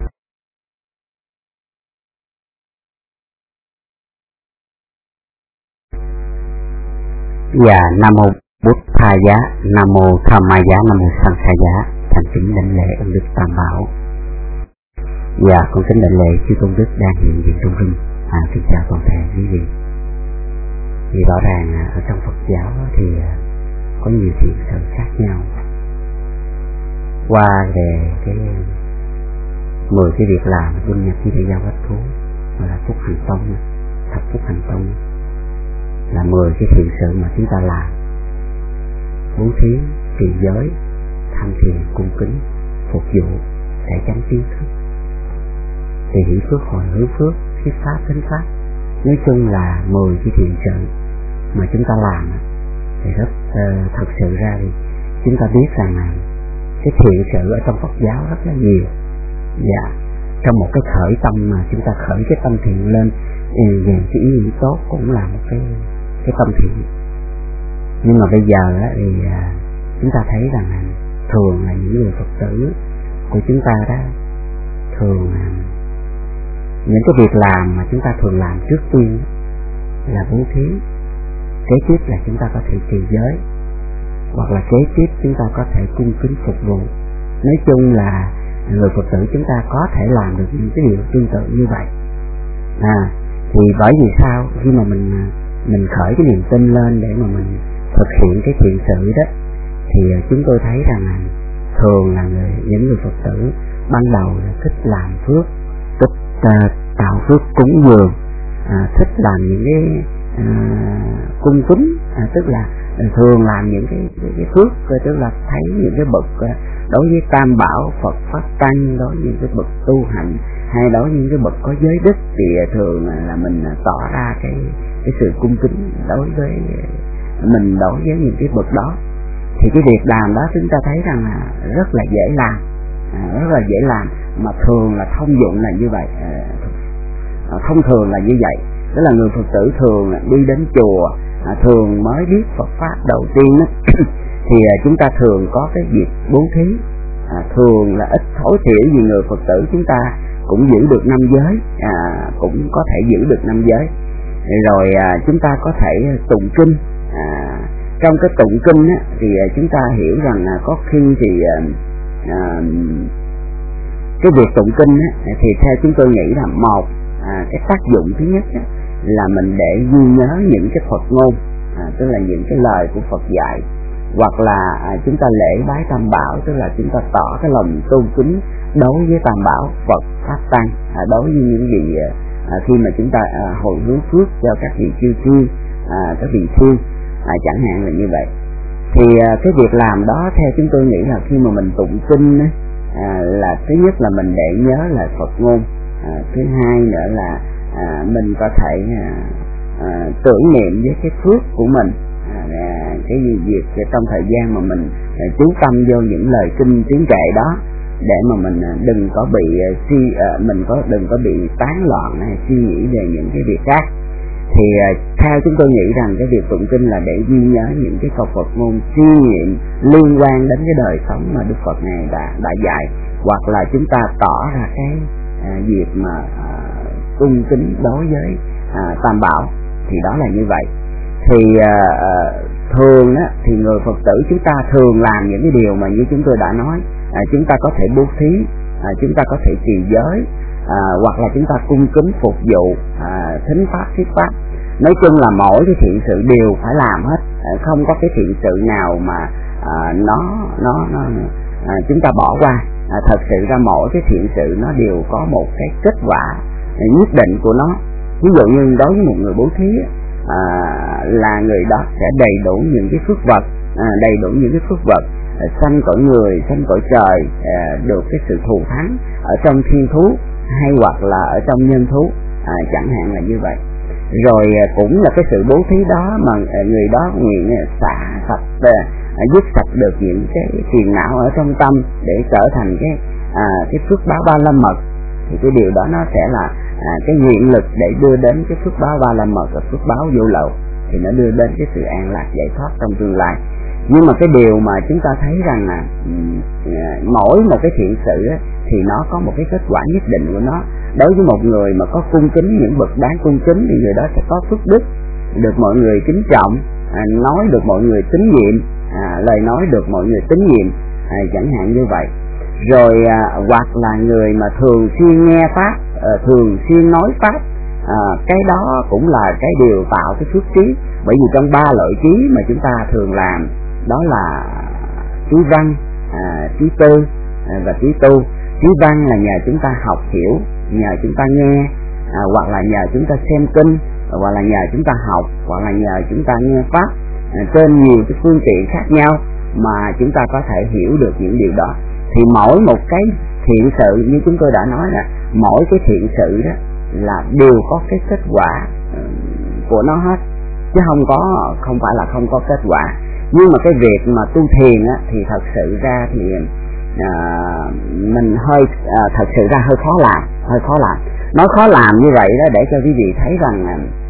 Dạ, Nam mô Bụt Tha Giá, Nam mô Tham Ma Giá, Nam mô Sanh Kha Giá. Thành kính đảnh lễ ơn Đức Tam Bảo. Dạ, con kính đảnh lễ chư tôn đức đang hiện diện trong rừng. À, xin chào toàn thể quý vị. Thì rõ ràng ở trong Phật giáo thì có nhiều thiện sự khác nhau. Qua về cái mười cái việc làm quân nhập như để giao hết thú, gọi là phúc hành tông, thập phúc hành tông, là mười cái thiện sự mà chúng ta làm: bố thí, trì giới, tham thiền, cung kính, phục vụ, để chánh kiến thức, thì hỷ phước, hồi hướng phước, thuyết pháp, thính pháp. Nói chung là mười cái thiện sự mà chúng ta làm thì rất uh, thật sự ra thì chúng ta biết rằng là cái thiện sự ở trong Phật giáo rất là nhiều. Dạ, trong một cái khởi tâm mà chúng ta khởi cái tâm thiện lên về cái ý nghĩa tốt cũng là một cái cái tâm thiện. Nhưng mà bây giờ á, thì à, chúng ta thấy rằng là thường là những người Phật tử của chúng ta đó, thường là những cái việc làm mà chúng ta thường làm trước tiên là bố thí, kế tiếp là chúng ta có thể trì giới, hoặc là kế tiếp chúng ta có thể cung kính phục vụ. Nói chung là người Phật tử chúng ta có thể làm được những cái điều tương tự như vậy. À, thì bởi vì sao? Khi mà mình mình khởi cái niềm tin lên để mà mình thực hiện cái thiện sự đó, thì chúng tôi thấy rằng là thường là người, những người Phật tử ban đầu là thích làm phước, thích uh, tạo phước cúng dường, à, thích làm những cái uh, cung kính, à, tức là uh, thường làm những cái, cái, cái phước, tức là thấy những cái bậc uh, đối với Tam Bảo, Phật Pháp Tăng, đối với những cái bậc tu hành, hay đối với những cái bậc có giới đức, thì thường là mình tỏ ra cái cái sự cung kính đối với mình, đối với những cái bậc đó. Thì cái việc làm đó chúng ta thấy rằng là rất là dễ làm, à, rất là dễ làm, mà thường là thông dụng là như vậy, à, thông thường là như vậy. Đó là người Phật tử thường đi đến chùa, à, thường mới biết Phật Pháp đầu tiên đó, thì à, chúng ta thường có cái việc bố thí, à, thường là ít thối thiểu vì người Phật tử chúng ta cũng giữ được năm giới, à, cũng có thể giữ được năm giới. Rồi à, chúng ta có thể tụng kinh. À, trong cái tụng kinh á, thì à, chúng ta hiểu rằng là có khi thì à, à, cái việc tụng kinh á, thì theo chúng tôi nghĩ là một à, cái tác dụng thứ nhất á, là mình để ghi nhớ những cái Phật ngôn, à, tức là những cái lời của Phật dạy, hoặc là à, chúng ta lễ bái Tam Bảo, tức là chúng ta tỏ cái lòng tôn kính đối với Tam Bảo, Phật, Pháp, Tăng, à, đối với những vị à, khi mà chúng ta à, hồi hướng phước cho các vị chư thiên, à, các vị thiên, à, chẳng hạn là như vậy. Thì à, cái việc làm đó theo chúng tôi nghĩ là khi mà mình tụng kinh à, là thứ nhất là mình để nhớ là Phật ngôn, à, thứ hai nữa là à, mình có thể à, à, tưởng niệm với cái phước của mình, à, cái việc trong thời gian mà mình à, chú tâm vô những lời kinh tiếng kệ đó, để mà mình à, đừng có bị à, suy à, mình có đừng có bị tán loạn hay suy nghĩ về những cái việc khác. Thì à, theo chúng tôi nghĩ rằng cái việc tụng kinh là để ghi nhớ những cái câu Phật ngôn suy nghiệm liên quan đến cái đời sống mà Đức Phật này đã đã dạy, hoặc là chúng ta tỏ ra cái à, việc mà à, cung kính đối với à, Tam Bảo, thì đó là như vậy. Thì à, à, thường á, thì người Phật tử chúng ta thường làm những cái điều mà như chúng tôi đã nói, à, chúng ta có thể bố thí, à, chúng ta có thể trì giới, à, hoặc là chúng ta cung kính phục vụ, à, thính pháp thuyết pháp. Nói chung là mỗi cái thiện sự đều phải làm hết, à, không có cái thiện sự nào mà à, nó nó nó à, chúng ta bỏ qua. À, thật sự ra mỗi cái thiện sự nó đều có một cái kết quả nhất định của nó. Ví dụ như đối với một người bố thí à, là người đó sẽ đầy đủ những cái phước vật, à, đầy đủ những cái phước vật à, sanh cõi người, sanh cõi trời, à, được cái sự thù thắng ở trong thiên thú hay hoặc là ở trong nhân thú, à, chẳng hạn là như vậy. Rồi à, cũng là cái sự bố thí đó mà à, người đó nguyện xả sạch, à, dứt sạch được những cái phiền não ở trong tâm để trở thành cái à, cái phước báo ba la mật. Thì cái điều đó nó sẽ là à, cái nguyện lực để đưa đến cái phước báo ba la mật và phước báo vô lậu, thì nó đưa đến cái sự an lạc giải thoát trong tương lai. Nhưng mà cái điều mà chúng ta thấy rằng là à, mỗi một cái thiện sự á, thì nó có một cái kết quả nhất định của nó. Đối với một người mà có cung kính những bậc đáng cung kính thì người đó sẽ có phước đức, được mọi người kính trọng, à, nói được mọi người tín nhiệm, à, lời nói được mọi người tín nhiệm, à, chẳng hạn như vậy. Rồi à, hoặc là người mà thường xuyên nghe pháp, à, thường xuyên nói pháp, à, cái đó cũng là cái điều tạo cái phước trí. Bởi vì trong ba lợi trí mà chúng ta thường làm đó là trí văn, à, trí tư, à, và trí tu. Trí văn là nhờ chúng ta học hiểu, nhờ chúng ta nghe, à, hoặc là nhờ chúng ta xem kinh, hoặc là nhờ chúng ta học, hoặc là nhờ chúng ta nghe pháp, à, trên nhiều cái phương tiện khác nhau mà chúng ta có thể hiểu được những điều đó. Thì mỗi một cái thiện sự như chúng tôi đã nói là mỗi cái thiện sự đó là đều có cái kết quả của nó hết, chứ không có không phải là không có kết quả. Nhưng mà cái việc mà tu thiền á, thì thật sự ra thì à, mình hơi à, thật sự ra hơi khó làm, hơi khó làm. Nói khó làm như vậy đó để cho quý vị thấy rằng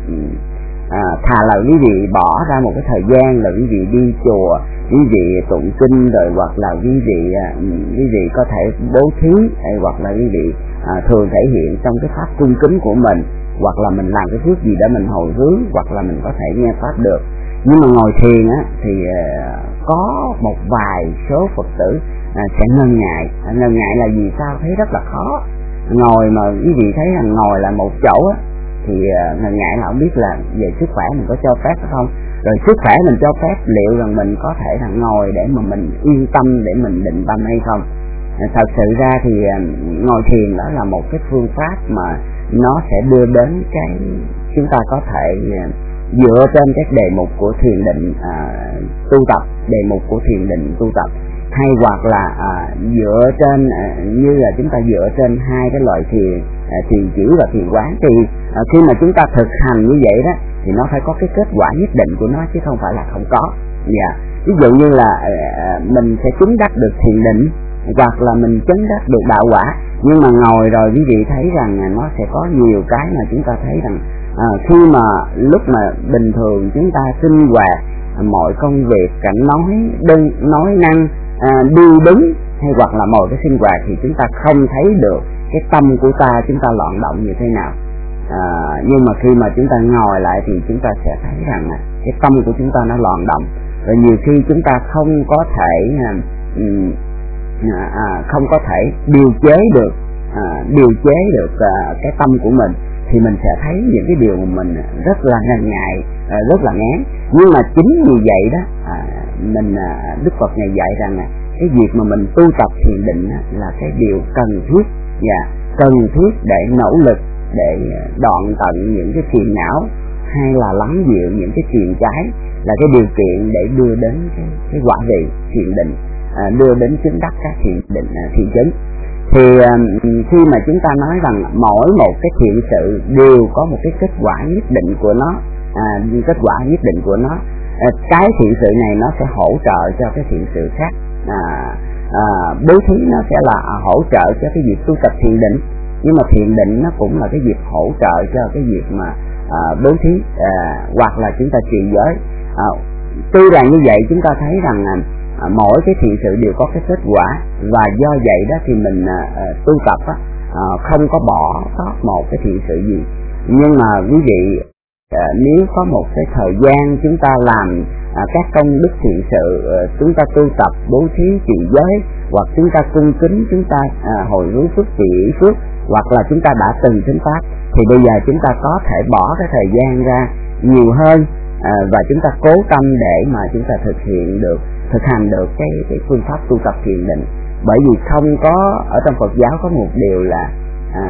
à, thà là quý vị bỏ ra một cái thời gian là quý vị đi chùa, quý vị tụng kinh, rồi hoặc là quý vị à, quý vị có thể bố thí, hay hoặc là quý vị à, thường thể hiện trong cái pháp cung kính của mình, hoặc là mình làm cái phước gì đó mình hồi hướng, hoặc là mình có thể nghe pháp được. Nhưng mà ngồi thiền á thì à, có một vài số Phật tử à, sẽ ngần ngại. À, ngần ngại là vì sao? Thấy rất là khó. Ngồi mà quý vị thấy rằng ngồi là một chỗ á, thì uh, ngần ngại là không biết là về sức khỏe mình có cho phép hay không, rồi sức khỏe mình cho phép liệu rằng mình có thể là ngồi để mà mình yên tâm, để mình định tâm hay không. Uh, thật sự ra thì uh, ngồi thiền đó là một cái phương pháp mà nó sẽ đưa đến cái chúng ta có thể uh, dựa trên các đề mục của thiền định uh, tu tập, đề mục của thiền định tu tập, hay hoặc là à, dựa trên à, như là chúng ta dựa trên hai cái loại thiền, à, thiền chỉ và thiền quán. Thì à, khi mà chúng ta thực hành như vậy đó thì nó phải có cái kết quả nhất định của nó, chứ không phải là không có. Dạ. Ví dụ như là à, mình sẽ chứng đắc được thiền định, hoặc là mình chứng đắc được đạo quả, nhưng mà ngồi rồi quý vị thấy rằng à, nó sẽ có nhiều cái mà chúng ta thấy rằng à, khi mà lúc mà bình thường chúng ta sinh hoạt, à, mọi công việc cảnh nói đơn nói năng, À, đi đứng hay hoặc là mọi cái sinh hoạt thì chúng ta không thấy được cái tâm của ta chúng ta loạn động như thế nào. À, nhưng mà khi mà chúng ta ngồi lại thì chúng ta sẽ thấy rằng à, cái tâm của chúng ta nó loạn động, và nhiều khi chúng ta không có thể à, à, không có thể điều chế được à, điều chế được à, cái tâm của mình, thì mình sẽ thấy những cái điều mà mình rất là ngần ngại, à, rất là ngán. Nhưng mà chính vì vậy đó à, mình à, Đức Phật này dạy rằng à, cái việc mà mình tu tập thiền định à, là cái điều cần thiết, và cần thiết để nỗ lực để đoạn tận những cái phiền não, hay là lắng dịu những cái phiền trái, là cái điều kiện để đưa đến cái, cái quả vị thiền định, à, đưa đến chứng đắc các thiền định, à, thiền chứng. Thì khi mà chúng ta nói rằng mỗi một cái thiện sự đều có một cái kết quả nhất định của nó, à, kết quả nhất định của nó, à, cái thiện sự này nó sẽ hỗ trợ cho cái thiện sự khác, à, à, bố thí nó sẽ là hỗ trợ cho cái việc tu tập thiền định, nhưng mà thiền định nó cũng là cái việc hỗ trợ cho cái việc mà à, bố thí, à, hoặc là chúng ta trì giới. À, tuy là như vậy chúng ta thấy rằng à, mỗi cái thiện sự đều có cái kết quả, và do vậy đó thì mình à, à, tu tập á, à, không có bỏ sót một cái thiện sự gì. Nhưng mà quý vị à, nếu có một cái thời gian chúng ta làm à, các công đức thiện sự, à, chúng ta tu tập bố thí trì giới, hoặc chúng ta cung kính, chúng ta à, hồi hướng phước trì phước, hoặc là chúng ta đã từng thính pháp, thì bây giờ chúng ta có thể bỏ cái thời gian ra nhiều hơn, à, và chúng ta cố tâm để mà chúng ta thực hiện được thực hành được cái, cái phương pháp tu tập thiền định. Bởi vì không có ở trong Phật giáo có một điều là à,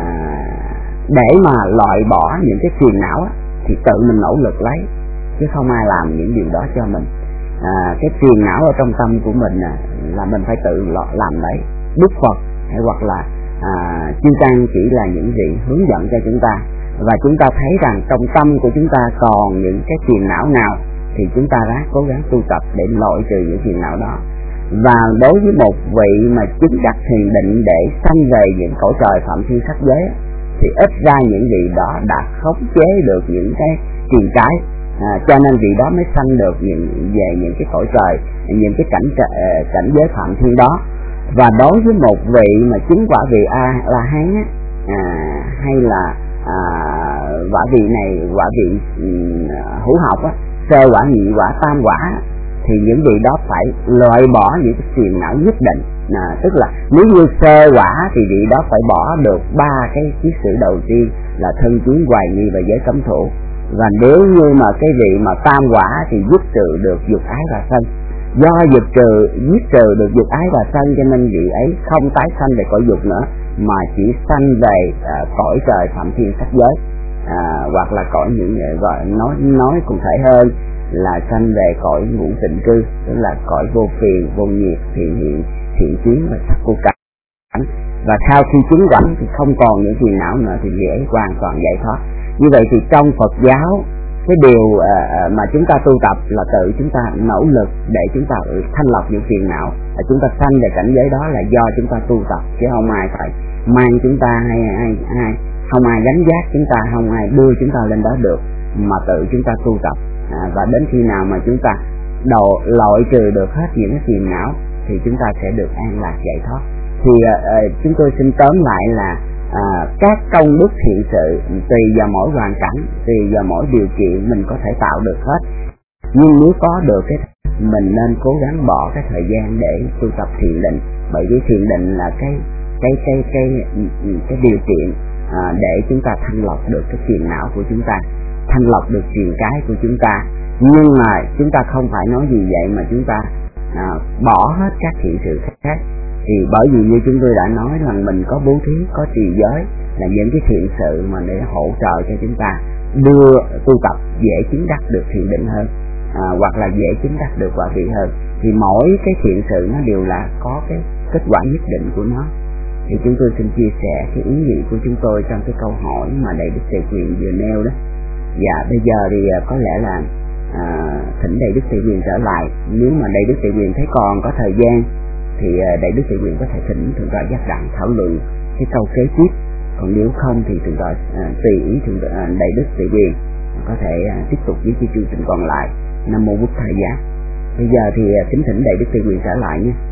để mà loại bỏ những cái phiền não á, thì tự mình nỗ lực lấy, chứ không ai làm những điều đó cho mình. À, cái phiền não ở trong tâm của mình à, là mình phải tự làm lấy. Đức Phật hay hoặc là à, chư tăng chỉ là những vị hướng dẫn cho chúng ta, và chúng ta thấy rằng trong tâm của chúng ta còn những cái phiền não nào thì chúng ta ráng cố gắng tu tập để loại trừ những phiền não đó. Và đối với một vị mà chứng đắc thiền định để sanh về những cõi trời phạm thiên sắc giới, thì ít ra những vị đó đã khống chế được những cái triền cái, à, cho nên vị đó mới sanh được những về những cái cõi trời, những cái cảnh cảnh giới phạm thiên đó. Và đối với một vị mà chứng quả vị a la hán á, à, hay là à, quả vị này quả vị um, hữu học á, sơ quả, nhị quả, tam quả, thì những vị đó phải loại bỏ những cái phiền não nhất định. À, tức là nếu như sơ quả thì vị đó phải bỏ được ba cái kiết sử đầu tiên là thân kiến, hoài nghi và giới cấm thủ. Và nếu như mà cái vị mà tam quả thì dứt trừ được dục ái và sân. Do dứt trừ dứt trừ được dục ái và sân cho nên vị ấy không tái sanh về cõi dục nữa, mà chỉ sanh về à, cõi trời phạm thiên sắc giới, à, hoặc là cõi những gọi nói nói cụ thể hơn là sanh về cõi ngũ tịnh cư, tức là cõi vô phiền, vô nhiệt, thiện hiện, thiện kiến và sắc cô cảnh. Và sau khi chứng đảnh thì không còn những phiền não nữa, thì vị ấy hoàn toàn giải thoát. Như vậy thì trong Phật giáo, cái điều uh, mà chúng ta tu tập là tự chúng ta nỗ lực để chúng ta thanh lọc những phiền não, và chúng ta sanh về cảnh giới đó là do chúng ta tu tập, chứ không ai phải mang chúng ta hay ai ai không ai gánh vác chúng ta, không ai đưa chúng ta lên đó được, mà tự chúng ta tu tập. À, và đến khi nào mà chúng ta độ loại trừ được hết những cái phiền não thì chúng ta sẽ được an lạc giải thoát. Thì à, à, chúng tôi xin tóm lại là à, các công đức thiện sự tùy vào mỗi hoàn cảnh, tùy vào mỗi điều kiện mình có thể tạo được hết. Nhưng nếu có được cái mình nên cố gắng bỏ cái thời gian để tu tập thiền định, bởi vì thiền định là cái cái cái cái cái, cái điều kiện à, để chúng ta thanh lọc được cái phiền não của chúng ta, thanh lọc được triền cái của chúng ta. Nhưng mà chúng ta không phải nói gì vậy mà chúng ta à, bỏ hết các thiện sự khác. Thì bởi vì như chúng tôi đã nói rằng mình có bố thí, có trì giới là những cái thiện sự mà để hỗ trợ cho chúng ta đưa tu tập dễ chứng đắc được thiền định hơn, à, hoặc là dễ chứng đắc được quả vị hơn. Thì mỗi cái thiện sự nó đều là có cái kết quả nhất định của nó. Thì chúng tôi xin chia sẻ cái ý nghĩ của chúng tôi trong cái câu hỏi mà Đại Đức Tề Quyền vừa nêu đó. Dạ bây giờ thì có lẽ là à, thỉnh Đại Đức Tề Quyền trở lại. Nếu mà Đại Đức Tề Quyền thấy còn có thời gian thì Đại Đức Tề Quyền có thể thỉnh Thượng tọa Giác Đặng thảo luận cái câu kế tiếp. Còn nếu không thì Thượng tọa à, tùy ý Thượng tọa à, Đại Đức Tề Quyền có thể à, tiếp tục với cái chương trình còn lại. Nam mô Bụt Thầy Giá. Bây giờ thì à, kính thỉnh Đại Đức Tề Quyền trở lại nhé.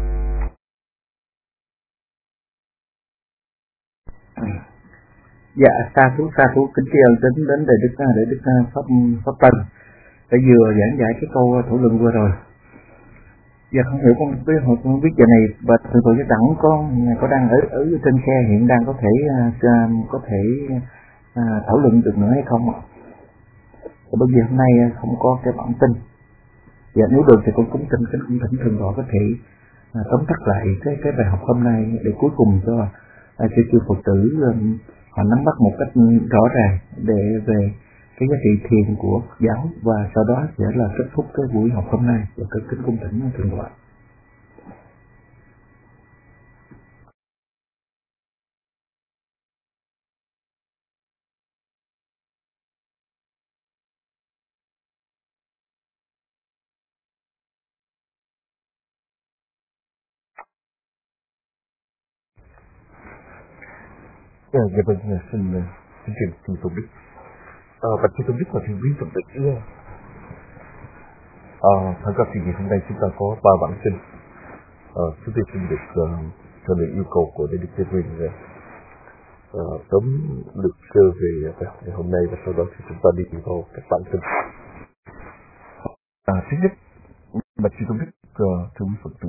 Dạ, sa thú sa thú kính tri ân đến đến Đại Đức Đại Đức Pháp Pháp Tân đã vừa giảng giải cái câu thảo luận vừa rồi. Dạ không hiểu con biết không biết giờ này và Thượng tọa Giác Đặng có có đang ở ở trên xe hiện đang có thể uh, có thể uh, thảo luận được nữa hay không ạ? Bởi vì hôm nay không có cái bản tin. Dạ nếu được thì con cũng tin kính cũng thỉnh Thượng tọa có thể uh, tóm tắt lại cái cái bài học hôm nay để cuối cùng cho uh, cho chư Phật tử um, họ nắm bắt một cách rõ ràng để về cái giá trị thiền của Phật giáo, và sau đó sẽ là kết thúc cái buổi học hôm nay. Và kính cung thỉnh Thượng tọa. Dạ vâng, xin xin trình Sư Tôn Đức. À, bạch Sư Tôn Đức và thiền viên Phật tử. À, thật ra thì ngày hôm nay chúng ta có ba bản tin. À, chúng tôi xin được uh, theo lời yêu cầu của Đại đức Thế Nguyên uh, sớm được sơ về ngày hôm nay, và sau đó thì chúng ta đi vào các bản tin. À, thứ nhất, bạch Sư Tôn Đức uh, thưa quý Phật tử,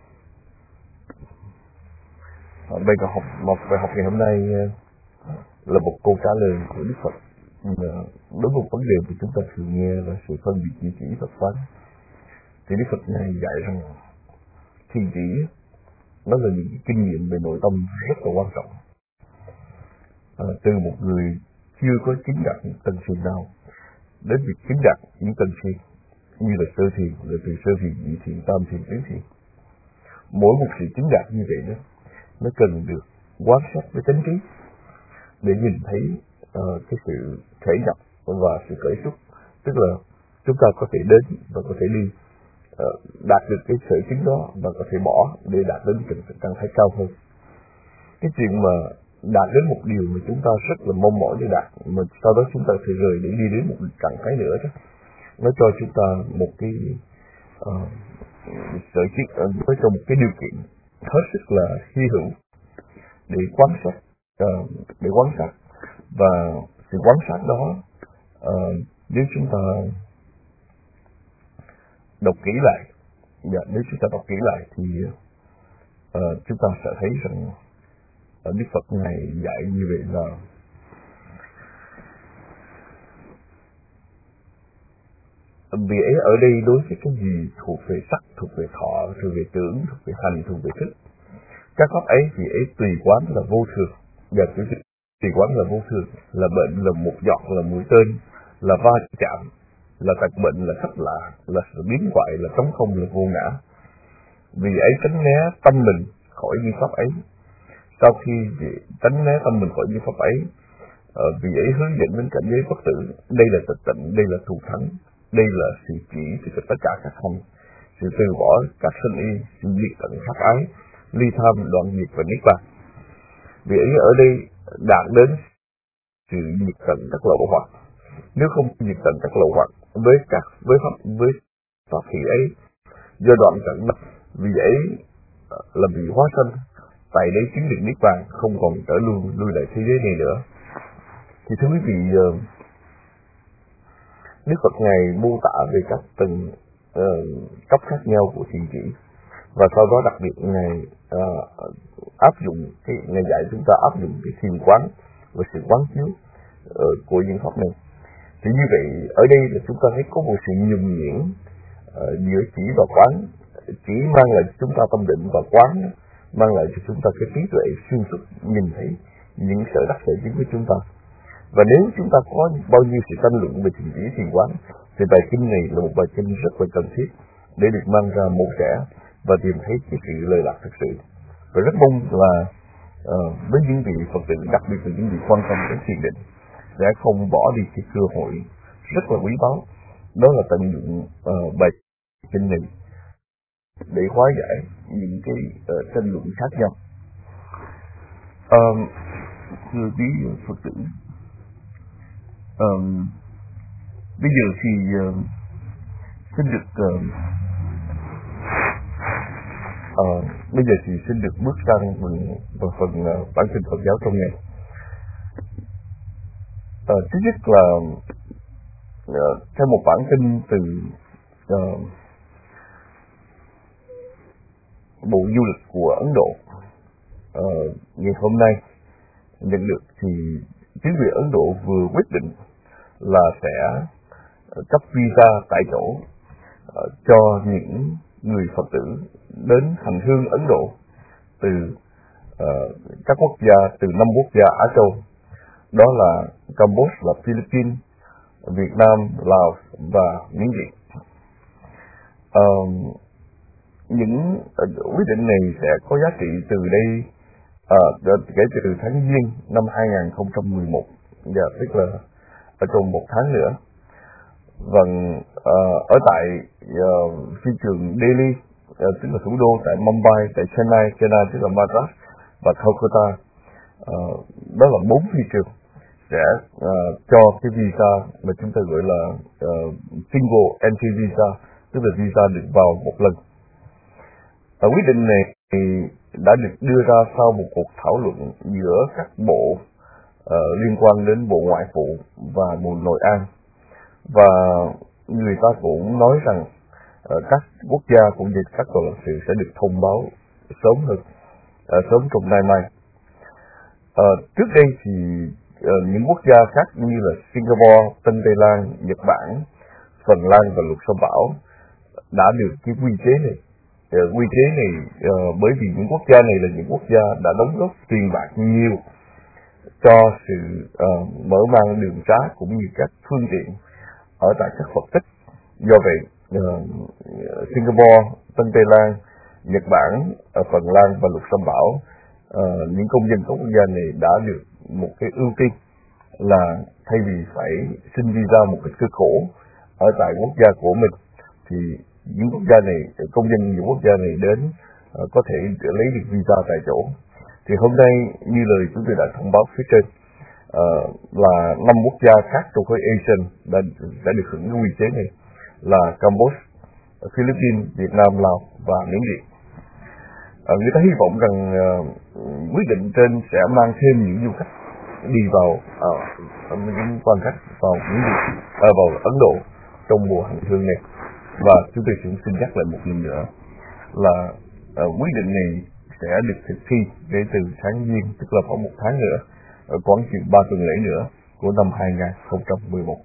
à, bài học một bài học ngày hôm nay uh, là một câu trả lời của Đức Phật uh, đối với một vấn đề mà chúng ta thường nghe là sự phân biệt chỉ chỉ Phật pháp. Thì Đức Phật này dạy rằng thiền chỉ nó là những kinh nghiệm về nội tâm rất là quan trọng. À, từ một người chưa có chứng đạt những tầng thiền nào đến việc chứng đạt những tầng thiền như là sơ thiền, là từ sơ thiền, nhị thiền, tam thiền, tứ thiền. Mỗi một sự chứng đạt như vậy đó, nó cần được quan sát với chánh trí để nhìn thấy uh, cái sự thể nhập và sự khởi xuất, tức là chúng ta có thể đến và có thể đi uh, đạt được cái sở chứng đó và có thể bỏ để đạt đến cái trạng thái cao hơn. Cái chuyện mà đạt đến một điều mà chúng ta rất là mong mỏi để đạt, mà sau đó chúng ta phải rời để đi đến một trạng thái nữa đó, nó cho chúng ta một cái uh, sở chứng, uh, nó cho một cái điều kiện hết sức là hy hữu để quan sát, uh, để quan sát và sự quan sát đó uh, nếu chúng ta đọc kỹ lại, dạ, nếu chúng ta đọc kỹ lại thì uh, chúng ta sẽ thấy rằng uh, Đức Phật này dạy như vậy là vì ấy ở đây đối với cái gì thuộc về sắc, thuộc về thọ, thuộc về tưởng, thuộc về hành, thuộc về thức, các pháp ấy vì ấy tùy quán là vô thường, và tùy quán là vô thường, là bệnh, là một giọt, là mũi tên, là va chạm, là tật bệnh, là thất lạ, là sự biến hoại, là trống không, là vô ngã. Vì ấy tránh né tâm mình khỏi như pháp ấy. Sau khi tránh né tâm mình khỏi như pháp ấy, vì ấy hướng dẫn đến cảnh giới bất tử. Đây là tịch tịnh, đây là thù thắng, đây là sự chỉ từ tất cả các hành, sự từ bỏ các sân y, sự diệt tận pháp ái, ly tham, đoạn diệt và niết bàn. Vì ấy ở đây đạt đến sự diệt tận các lậu hoặc. Nếu không diệt tận các lậu hoặc với các với pháp với pháp thị ấy, do đoạn tận đó, vì ấy là vì hóa sanh, tại đây chứng được niết bàn, không còn trở lui lui lại thế giới này nữa. Thì thưa quý vị, Đức Phật Ngài mô tả về các từng uh, cấp khác nhau của thiền chỉ, và sau đó đặc biệt Ngài uh, áp dụng cái Ngài dạy chúng ta áp dụng cái thiền quán và sự quán chiếu uh, của những pháp này. Thì như vậy ở đây là chúng ta thấy có một sự nhuần nhuyễn uh, giữa chỉ và quán. Chỉ mang lại cho chúng ta tâm định, và quán mang lại cho chúng ta cái trí tuệ xuyên suốt nhìn thấy những sở đắc sở chứng của chúng ta. Và nếu chúng ta có bao nhiêu sự tranh luận về thiền chỉ, thiền quán, thì bài kinh này là một bài kinh rất là cần thiết để được mang ra mổ xẻ và tìm thấy cái sự lời lạc thực sự. Và rất mong là uh, với những vị Phật tử, đặc biệt là những vị quan tâm đến thiền định, sẽ không bỏ đi cái cơ hội rất là quý báu, đó là tận dụng uh, bài kinh này để hóa giải những cái uh, tranh luận khác nhau. Uh, thưa quý Phật tử, Uh, bây giờ thì uh, xin được uh, uh, bây giờ thì xin được bước sang phần vào phần uh, bản tin Phật giáo trong ngày. Uh, thứ nhất là uh, theo một bản tin từ uh, Bộ Du lịch của Ấn Độ uh, ngày hôm nay nhận được, thì chính quyền Ấn Độ vừa quyết định là sẽ cấp visa tại chỗ uh, cho những người Phật tử đến hành hương Ấn Độ từ uh, các quốc gia, từ năm quốc gia Á Châu, đó là Campuchia, là Philippines, Việt Nam, Lào và Miến Điện. Uh, những uh, quyết định này sẽ có giá trị từ đây uh, kể từ tháng Giêng năm hai nghìn không trăm mười một, dạ, tức là ở trong một tháng nữa. Vâng, uh, ở tại uh, phi trường Delhi, uh, tức là thủ đô, tại Mumbai, tại Chennai, Chennai tức là Madras, và Calcutta, uh, đó là bốn thị trường sẽ uh, cho cái visa mà chúng ta gọi là uh, single entry visa, tức là visa được vào một lần. Ở quyết định này thì đã được đưa ra sau một cuộc thảo luận giữa các bộ uh, liên quan đến Bộ Ngoại vụ và Bộ Nội an, và người ta cũng nói rằng uh, các quốc gia cũng như các tòa lãnh sự sẽ được thông báo sớm hơn, uh, sớm trong nay mai. Uh, trước đây thì uh, những quốc gia khác như là Singapore, Tân Tây Lan, Nhật Bản, Phần Lan và Luxembourg đã được cái quy chế này. Uh, quy chế này uh, bởi vì những quốc gia này là những quốc gia đã đóng góp tiền bạc nhiều cho sự uh, mở mang đường xá cũng như các phương tiện ở tại các Phật tích. Do vậy uh, Singapore, Tân Tây Lan, Nhật Bản, uh, Phần Lan và Luxembourg, uh, những công dân các quốc gia này đã được một cái ưu tiên là thay vì phải xin visa một cách cực khổ ở tại quốc gia của mình, thì những quốc gia này, công dân những quốc gia này đến uh, có thể lấy được visa tại chỗ. Thì hôm nay như lời chúng tôi đã thông báo phía trên uh, là năm quốc gia khác trong khối ASEAN đã, đã được hưởng cái quy chế này là Campuchia, Philippines, Việt Nam, Lào và Miến Điện. Uh, người ta hy vọng rằng uh, quyết định trên sẽ mang thêm những du khách đi vào uh, những quan khách vào Miến Điện, uh, vào Ấn Độ trong mùa hành hương này. Và chúng tôi cũng xin nhắc lại một lần nữa là uh, quyết định này sẽ được thực thi để từ tháng Giêng, tức là khoảng một tháng nữa, ở khoảng chừng ba tuần lễ nữa của năm hai nghìn không trăm mười một.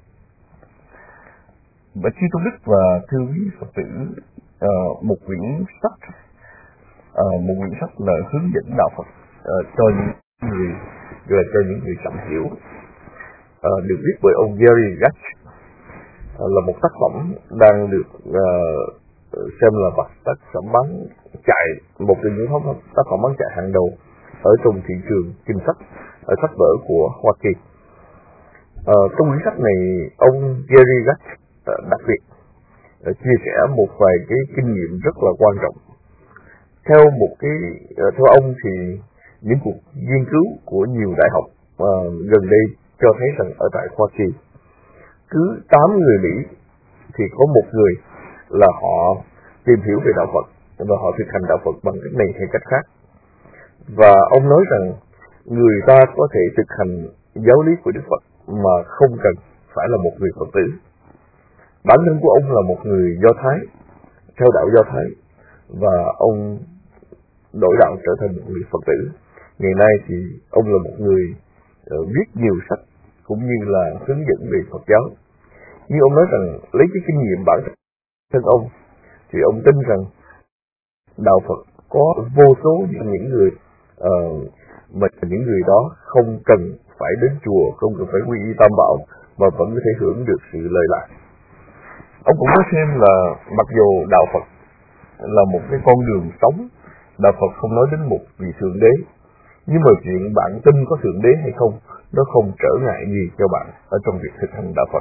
Và Chư Tôn Đức và thưa quý Phật tử, uh, một quyển sách, uh, một quyển sách là hướng dẫn đạo Phật uh, cho những người, là cho những người chậm hiểu, uh, được viết bởi ông Gary Gach, uh, là một tác phẩm đang được uh, xem là tác phẩm bán chạy, một trong những tác phẩm bán chạy hàng đầu ở trong thị trường kinh sách, ở sách vở của Hoa Kỳ. Ờ, trong quyển sách này, ông Gary Gach uh, đặc biệt uh, chia sẻ một vài cái kinh nghiệm rất là quan trọng. Theo một cái uh, theo ông thì những cuộc nghiên cứu của nhiều đại học uh, gần đây cho thấy rằng ở tại Hoa Kỳ, cứ tám người Mỹ thì có một người là họ tìm hiểu về đạo Phật và họ thực hành đạo Phật bằng cách này hay cách khác. Và ông nói rằng người ta có thể thực hành giáo lý của Đức Phật mà không cần phải là một người Phật tử. Bản thân của ông là một người Do Thái, theo đạo Do Thái, và ông đổi đạo trở thành một người Phật tử. Ngày nay thì ông là một người uh, viết nhiều sách cũng như là hướng dẫn về Phật giáo. Nhưng ông nói rằng lấy cái kinh nghiệm bản thân ông thì ông tin rằng đạo Phật có vô số những, những người uh, mà những người đó không cần phải đến chùa, không cần phải quy y Tam Bảo mà vẫn có thể hưởng được sự lợi lạc. Ông cũng nói thêm là mặc dù đạo Phật là một cái con đường sống, đạo Phật không nói đến một vị thượng đế, nhưng mà chuyện bạn tin có thượng đế hay không, nó không trở ngại gì cho bạn ở trong việc thực hành đạo Phật.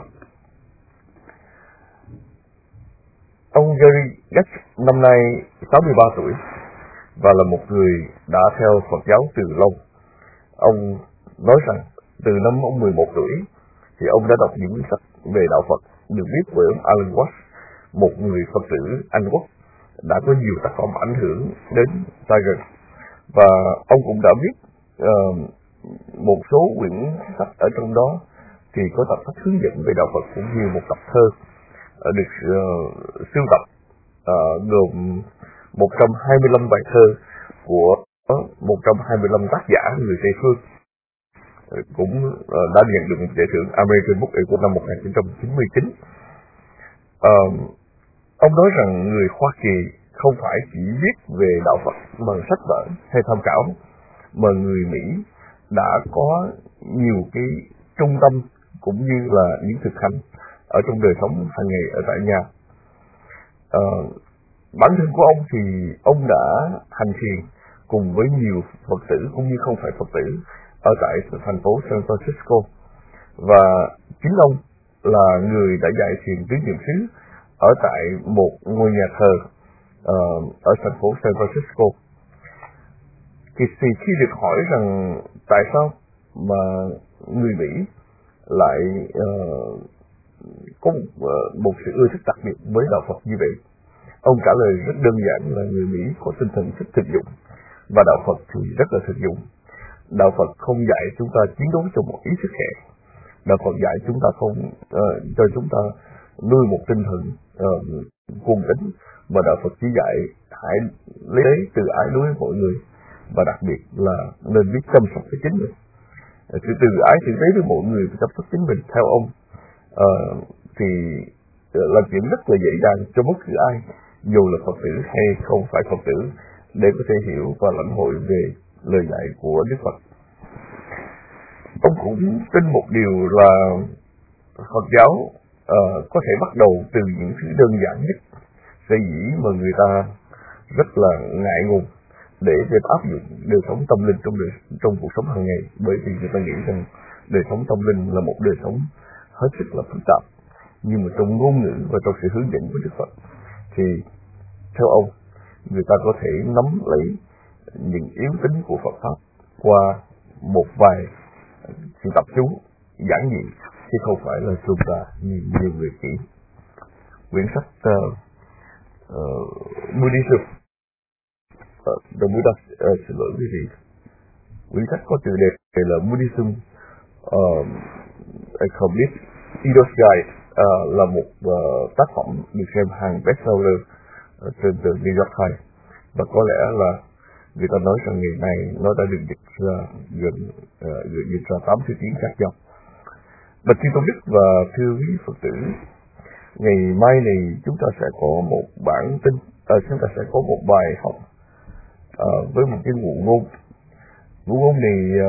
Ông Gary Gach năm nay sáu mươi ba tuổi và là một người đã theo Phật giáo từ lâu. Ông nói rằng từ năm ông mười một tuổi thì ông đã đọc những sách về đạo Phật được viết bởi ông Alan Watts, một người Phật tử Anh Quốc đã có nhiều tác phẩm ảnh hưởng đến Tiger. Và ông cũng đã viết uh, một số quyển sách, ở trong đó thì có tập sách hướng dẫn về đạo Phật cũng như một tập thơ uh, được uh, sưu tập uh, gồm một trăm hai mươi lăm bài thơ của một trăm hai mươi lăm tác giả người Tây phương, uh, cũng uh, đã nhận được một giải thưởng American Book Award năm một nghìn chín trăm chín mươi chín. Uh, ông nói rằng người Hoa Kỳ không phải chỉ viết về đạo Phật bằng sách vở hay tham khảo, mà người Mỹ đã có nhiều cái trung tâm cũng như là những thực hành ở trong đời sống hàng ngày ở tại nhà. À, bản thân của ông thì ông đã hành thiền cùng với nhiều Phật tử cũng như không phải Phật tử ở tại thành phố San Francisco, và chính ông là người đã dạy thiền tứ niệm xứ ở tại một ngôi nhà thờ uh, ở thành phố San Francisco. Thì, thì khi được hỏi rằng tại sao mà người Mỹ lại uh, có một, uh, một sự ưa thích đặc biệt với đạo Phật như vậy? Ông trả lời rất đơn giản là người Mỹ có tinh thần thích thực dụng, và đạo Phật thì rất là thực dụng. Đạo Phật không dạy chúng ta chiến đấu cho một ý thức hệ. Đạo Phật dạy chúng ta không uh, cho chúng ta nuôi một tinh thần uh, cuồng tín, và đạo Phật chỉ dạy hãy lấy từ ái đối với mọi người, và đặc biệt là nên biết chăm sóc với chính mình. Uh, sự từ ái từ tế với mọi người và chăm sóc chính mình theo ông uh, thì uh, là chuyện rất là dễ dàng cho bất cứ ai, dù là Phật tử hay không phải Phật tử, để có thể hiểu và lãnh hội về lời dạy của Đức Phật. Ông cũng tin một điều là Phật giáo uh, có thể bắt đầu từ những thứ đơn giản nhất, sở dĩ mà người ta rất là ngại ngùng để để áp dụng đời sống tâm linh trong đời, trong cuộc sống hàng ngày, bởi vì người ta nghĩ rằng đời sống tâm linh là một đời sống hết sức là phức tạp. Nhưng mà trong ngôn ngữ và trong sự hướng dẫn của Đức Phật thì theo ông, người ta có thể nắm lấy những yếu tính của Phật pháp qua một vài sự tập chú giản dị, chứ không phải là sườn tà như nhiều người nghĩ. Quyển sách uh, uh, Buddhism, uh, The Buddha, uh, xin lỗi quý vị, quyển sách có tựa đề là Buddhism uh, A Complete Reader's Guide, uh, là một uh, tác phẩm được xem hàng bestseller uh, trên tờ New York Times, và có lẽ là người ta nói rằng ngày này nó đã được dịch ra gần uh, dịch ra tám thứ tiếng khác nhau. Bạch Chư Tôn Đức và thưa quý Phật tử, ngày mai này chúng ta sẽ có một bản tin, à, chúng ta sẽ có một bài học à, với một cái ngụ ngôn. Ngụ ngôn này à,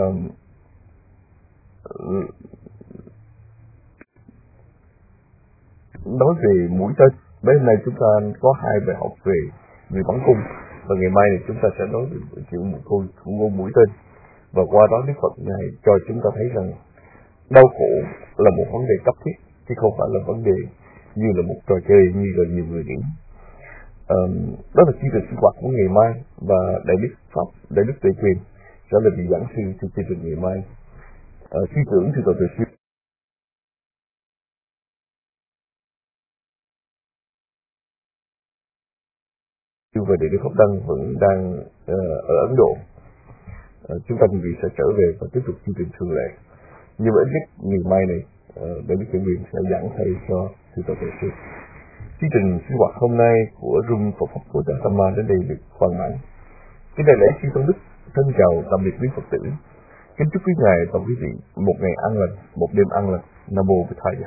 nói về mũi tên. Bây nay chúng ta có hai bài học về người bắn cung, và ngày mai này chúng ta sẽ nói về chuyện một câu ngụ ngôn mũi tên. Và qua đó Đức Phật này cho chúng ta thấy rằng đau khổ là một vấn đề cấp thiết, chứ không phải là vấn đề như là một trò chơi như là nhiều người nghĩ. À, đó là chương trình sinh hoạt của ngày mai, và Đại Đức Pháp, Đại Đức Tuệ Quyền sẽ là vị giảng sư trong chương trình ngày mai. À, sư trưởng thì Tuệ Sư và Đại Đức Pháp Đăng vẫn đang uh, ở Ấn Độ. Uh, chúng ta quý vị sẽ trở về và tiếp tục chương trình thường lệ. Nhưng mà ít nhất ngày mai này, uh, Đại Đức Tuệ Quyền sẽ giảng thầy cho sư Tuệ Sư. Chương trình sinh hoạt hôm nay của Room Phật Pháp của Trạm Tâm Ma đến đây được hoàn mãn. Kính đại lễ Chư Tôn Đức thân chào tạm biệt quý Phật tử. Kính chúc quý ngài và quý vị một ngày an lành, một đêm an lành. Nam mô Bổn Thầy.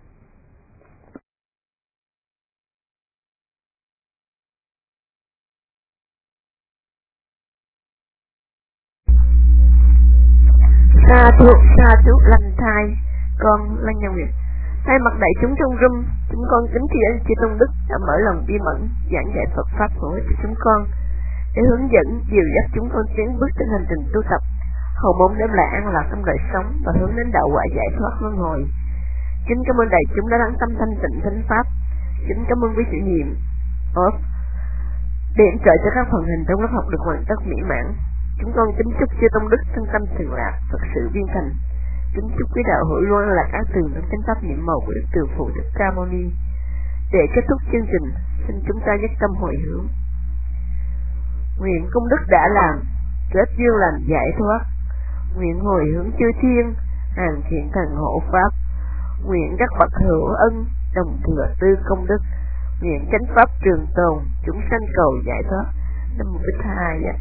Sa thụ sa thụ lành thai, con Lăng Nhân Nguyệt. Thay mặt đại chúng trong room, chúng con kính tri ân Chư Tôn Đức đã mở lòng bi mẫn giảng dạy Phật pháp hữu ích cho chúng con, để hướng dẫn dìu dắt chúng con tiến bước trên hành trình tu tập, hầu mong đem lại an lạc trong đời sống và hướng đến đạo quả giải thoát luân hồi. Kính cảm ơn đại chúng đã lắng tâm thanh tịnh thánh pháp. Kính cảm ơn quý chủ nhiệm off để hỗ trợ cho các phần hình trong lớp học được hoàn tất mỹ mãn. Chúng con kính chúc Chư Tôn Đức thân tâm thường lạc, Phật sự viên thành. Kính chúc quý đạo hữu luôn là các tường trong chánh pháp niệm màu của Đức Từ Phụ Thích Ca Mâu Ni. Để kết thúc chương trình, xin chúng ta nhất tâm hồi hướng. Nguyện công đức đã làm, kết duyên lành giải thoát. Nguyện hồi hướng chư thiên, hàng thiện thần hộ pháp. Nguyện các bậc hữu ân, đồng thừa tư công đức. Nguyện chánh pháp trường tồn, chúng sanh cầu giải thoát. Nam mô Bích Hai ạ.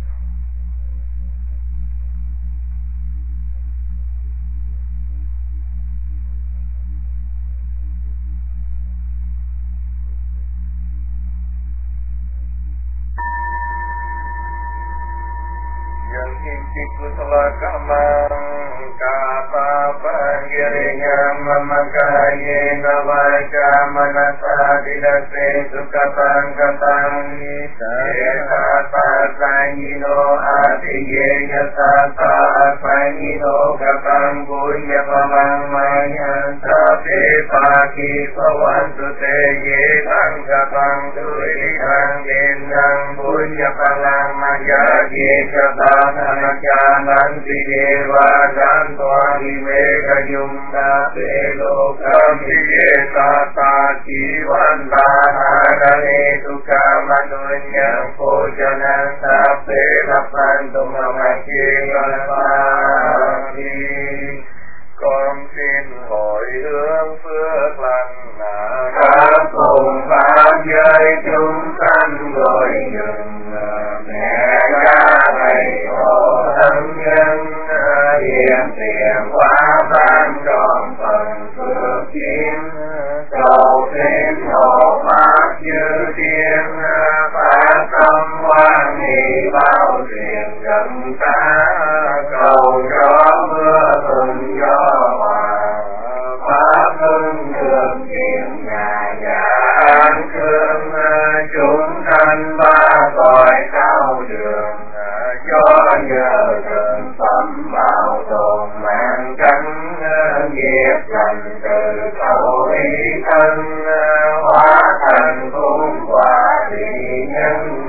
Punya pamang maya, tapi ติปาคีภวันตุเตเยตังกตังตุริหังเกนังบุญญพลังมัจจเกจตาธนจานันติเยวาจันตวาหิเวกยุมตาเตโลกัมปิเยตาตาจีวันตาหาเนตุกามนุญญโภชนะสัพเพสัพพันตุมะมะเกกัลปาทิcon xin hồi hướng phước lành các cùng pháp giới chúng sanh gọi dừng mẹ cha thầy hộ thân nhân hiện tiền hóa ban trọn phần phước kiến cầu thêm hộ pháp chư thiên phát tâm hoan hỷ bao truyền gần ta cầu cho mưa thuận gió pháp hưng thường kiện nhà nhà an cương chúng sanh ba cõi cao đường cho nhờ thần phẩm bảo tồn mạng cánh nghiệp lành từ khẩu ý thân hóa thành phúc quả thị nhân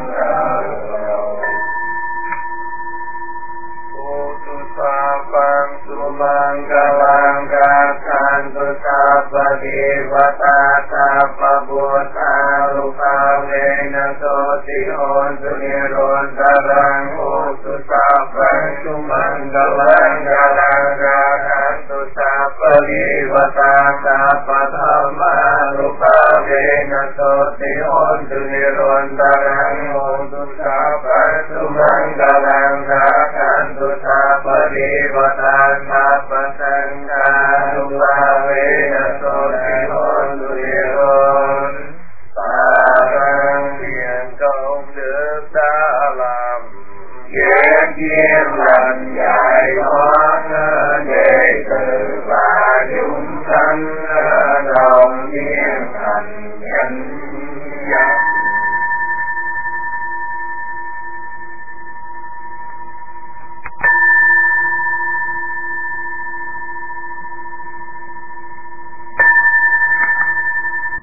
Sapang sumanggalang kakhantu sapa devata sapa buddha rupavena soti hontu nirodharang hotu sapang sumanggalang kakhantu sapa devata sapa dhamma rupavena soti hontu nirodharang hotu sapang sumanggalang kakhantu sapa devata sapa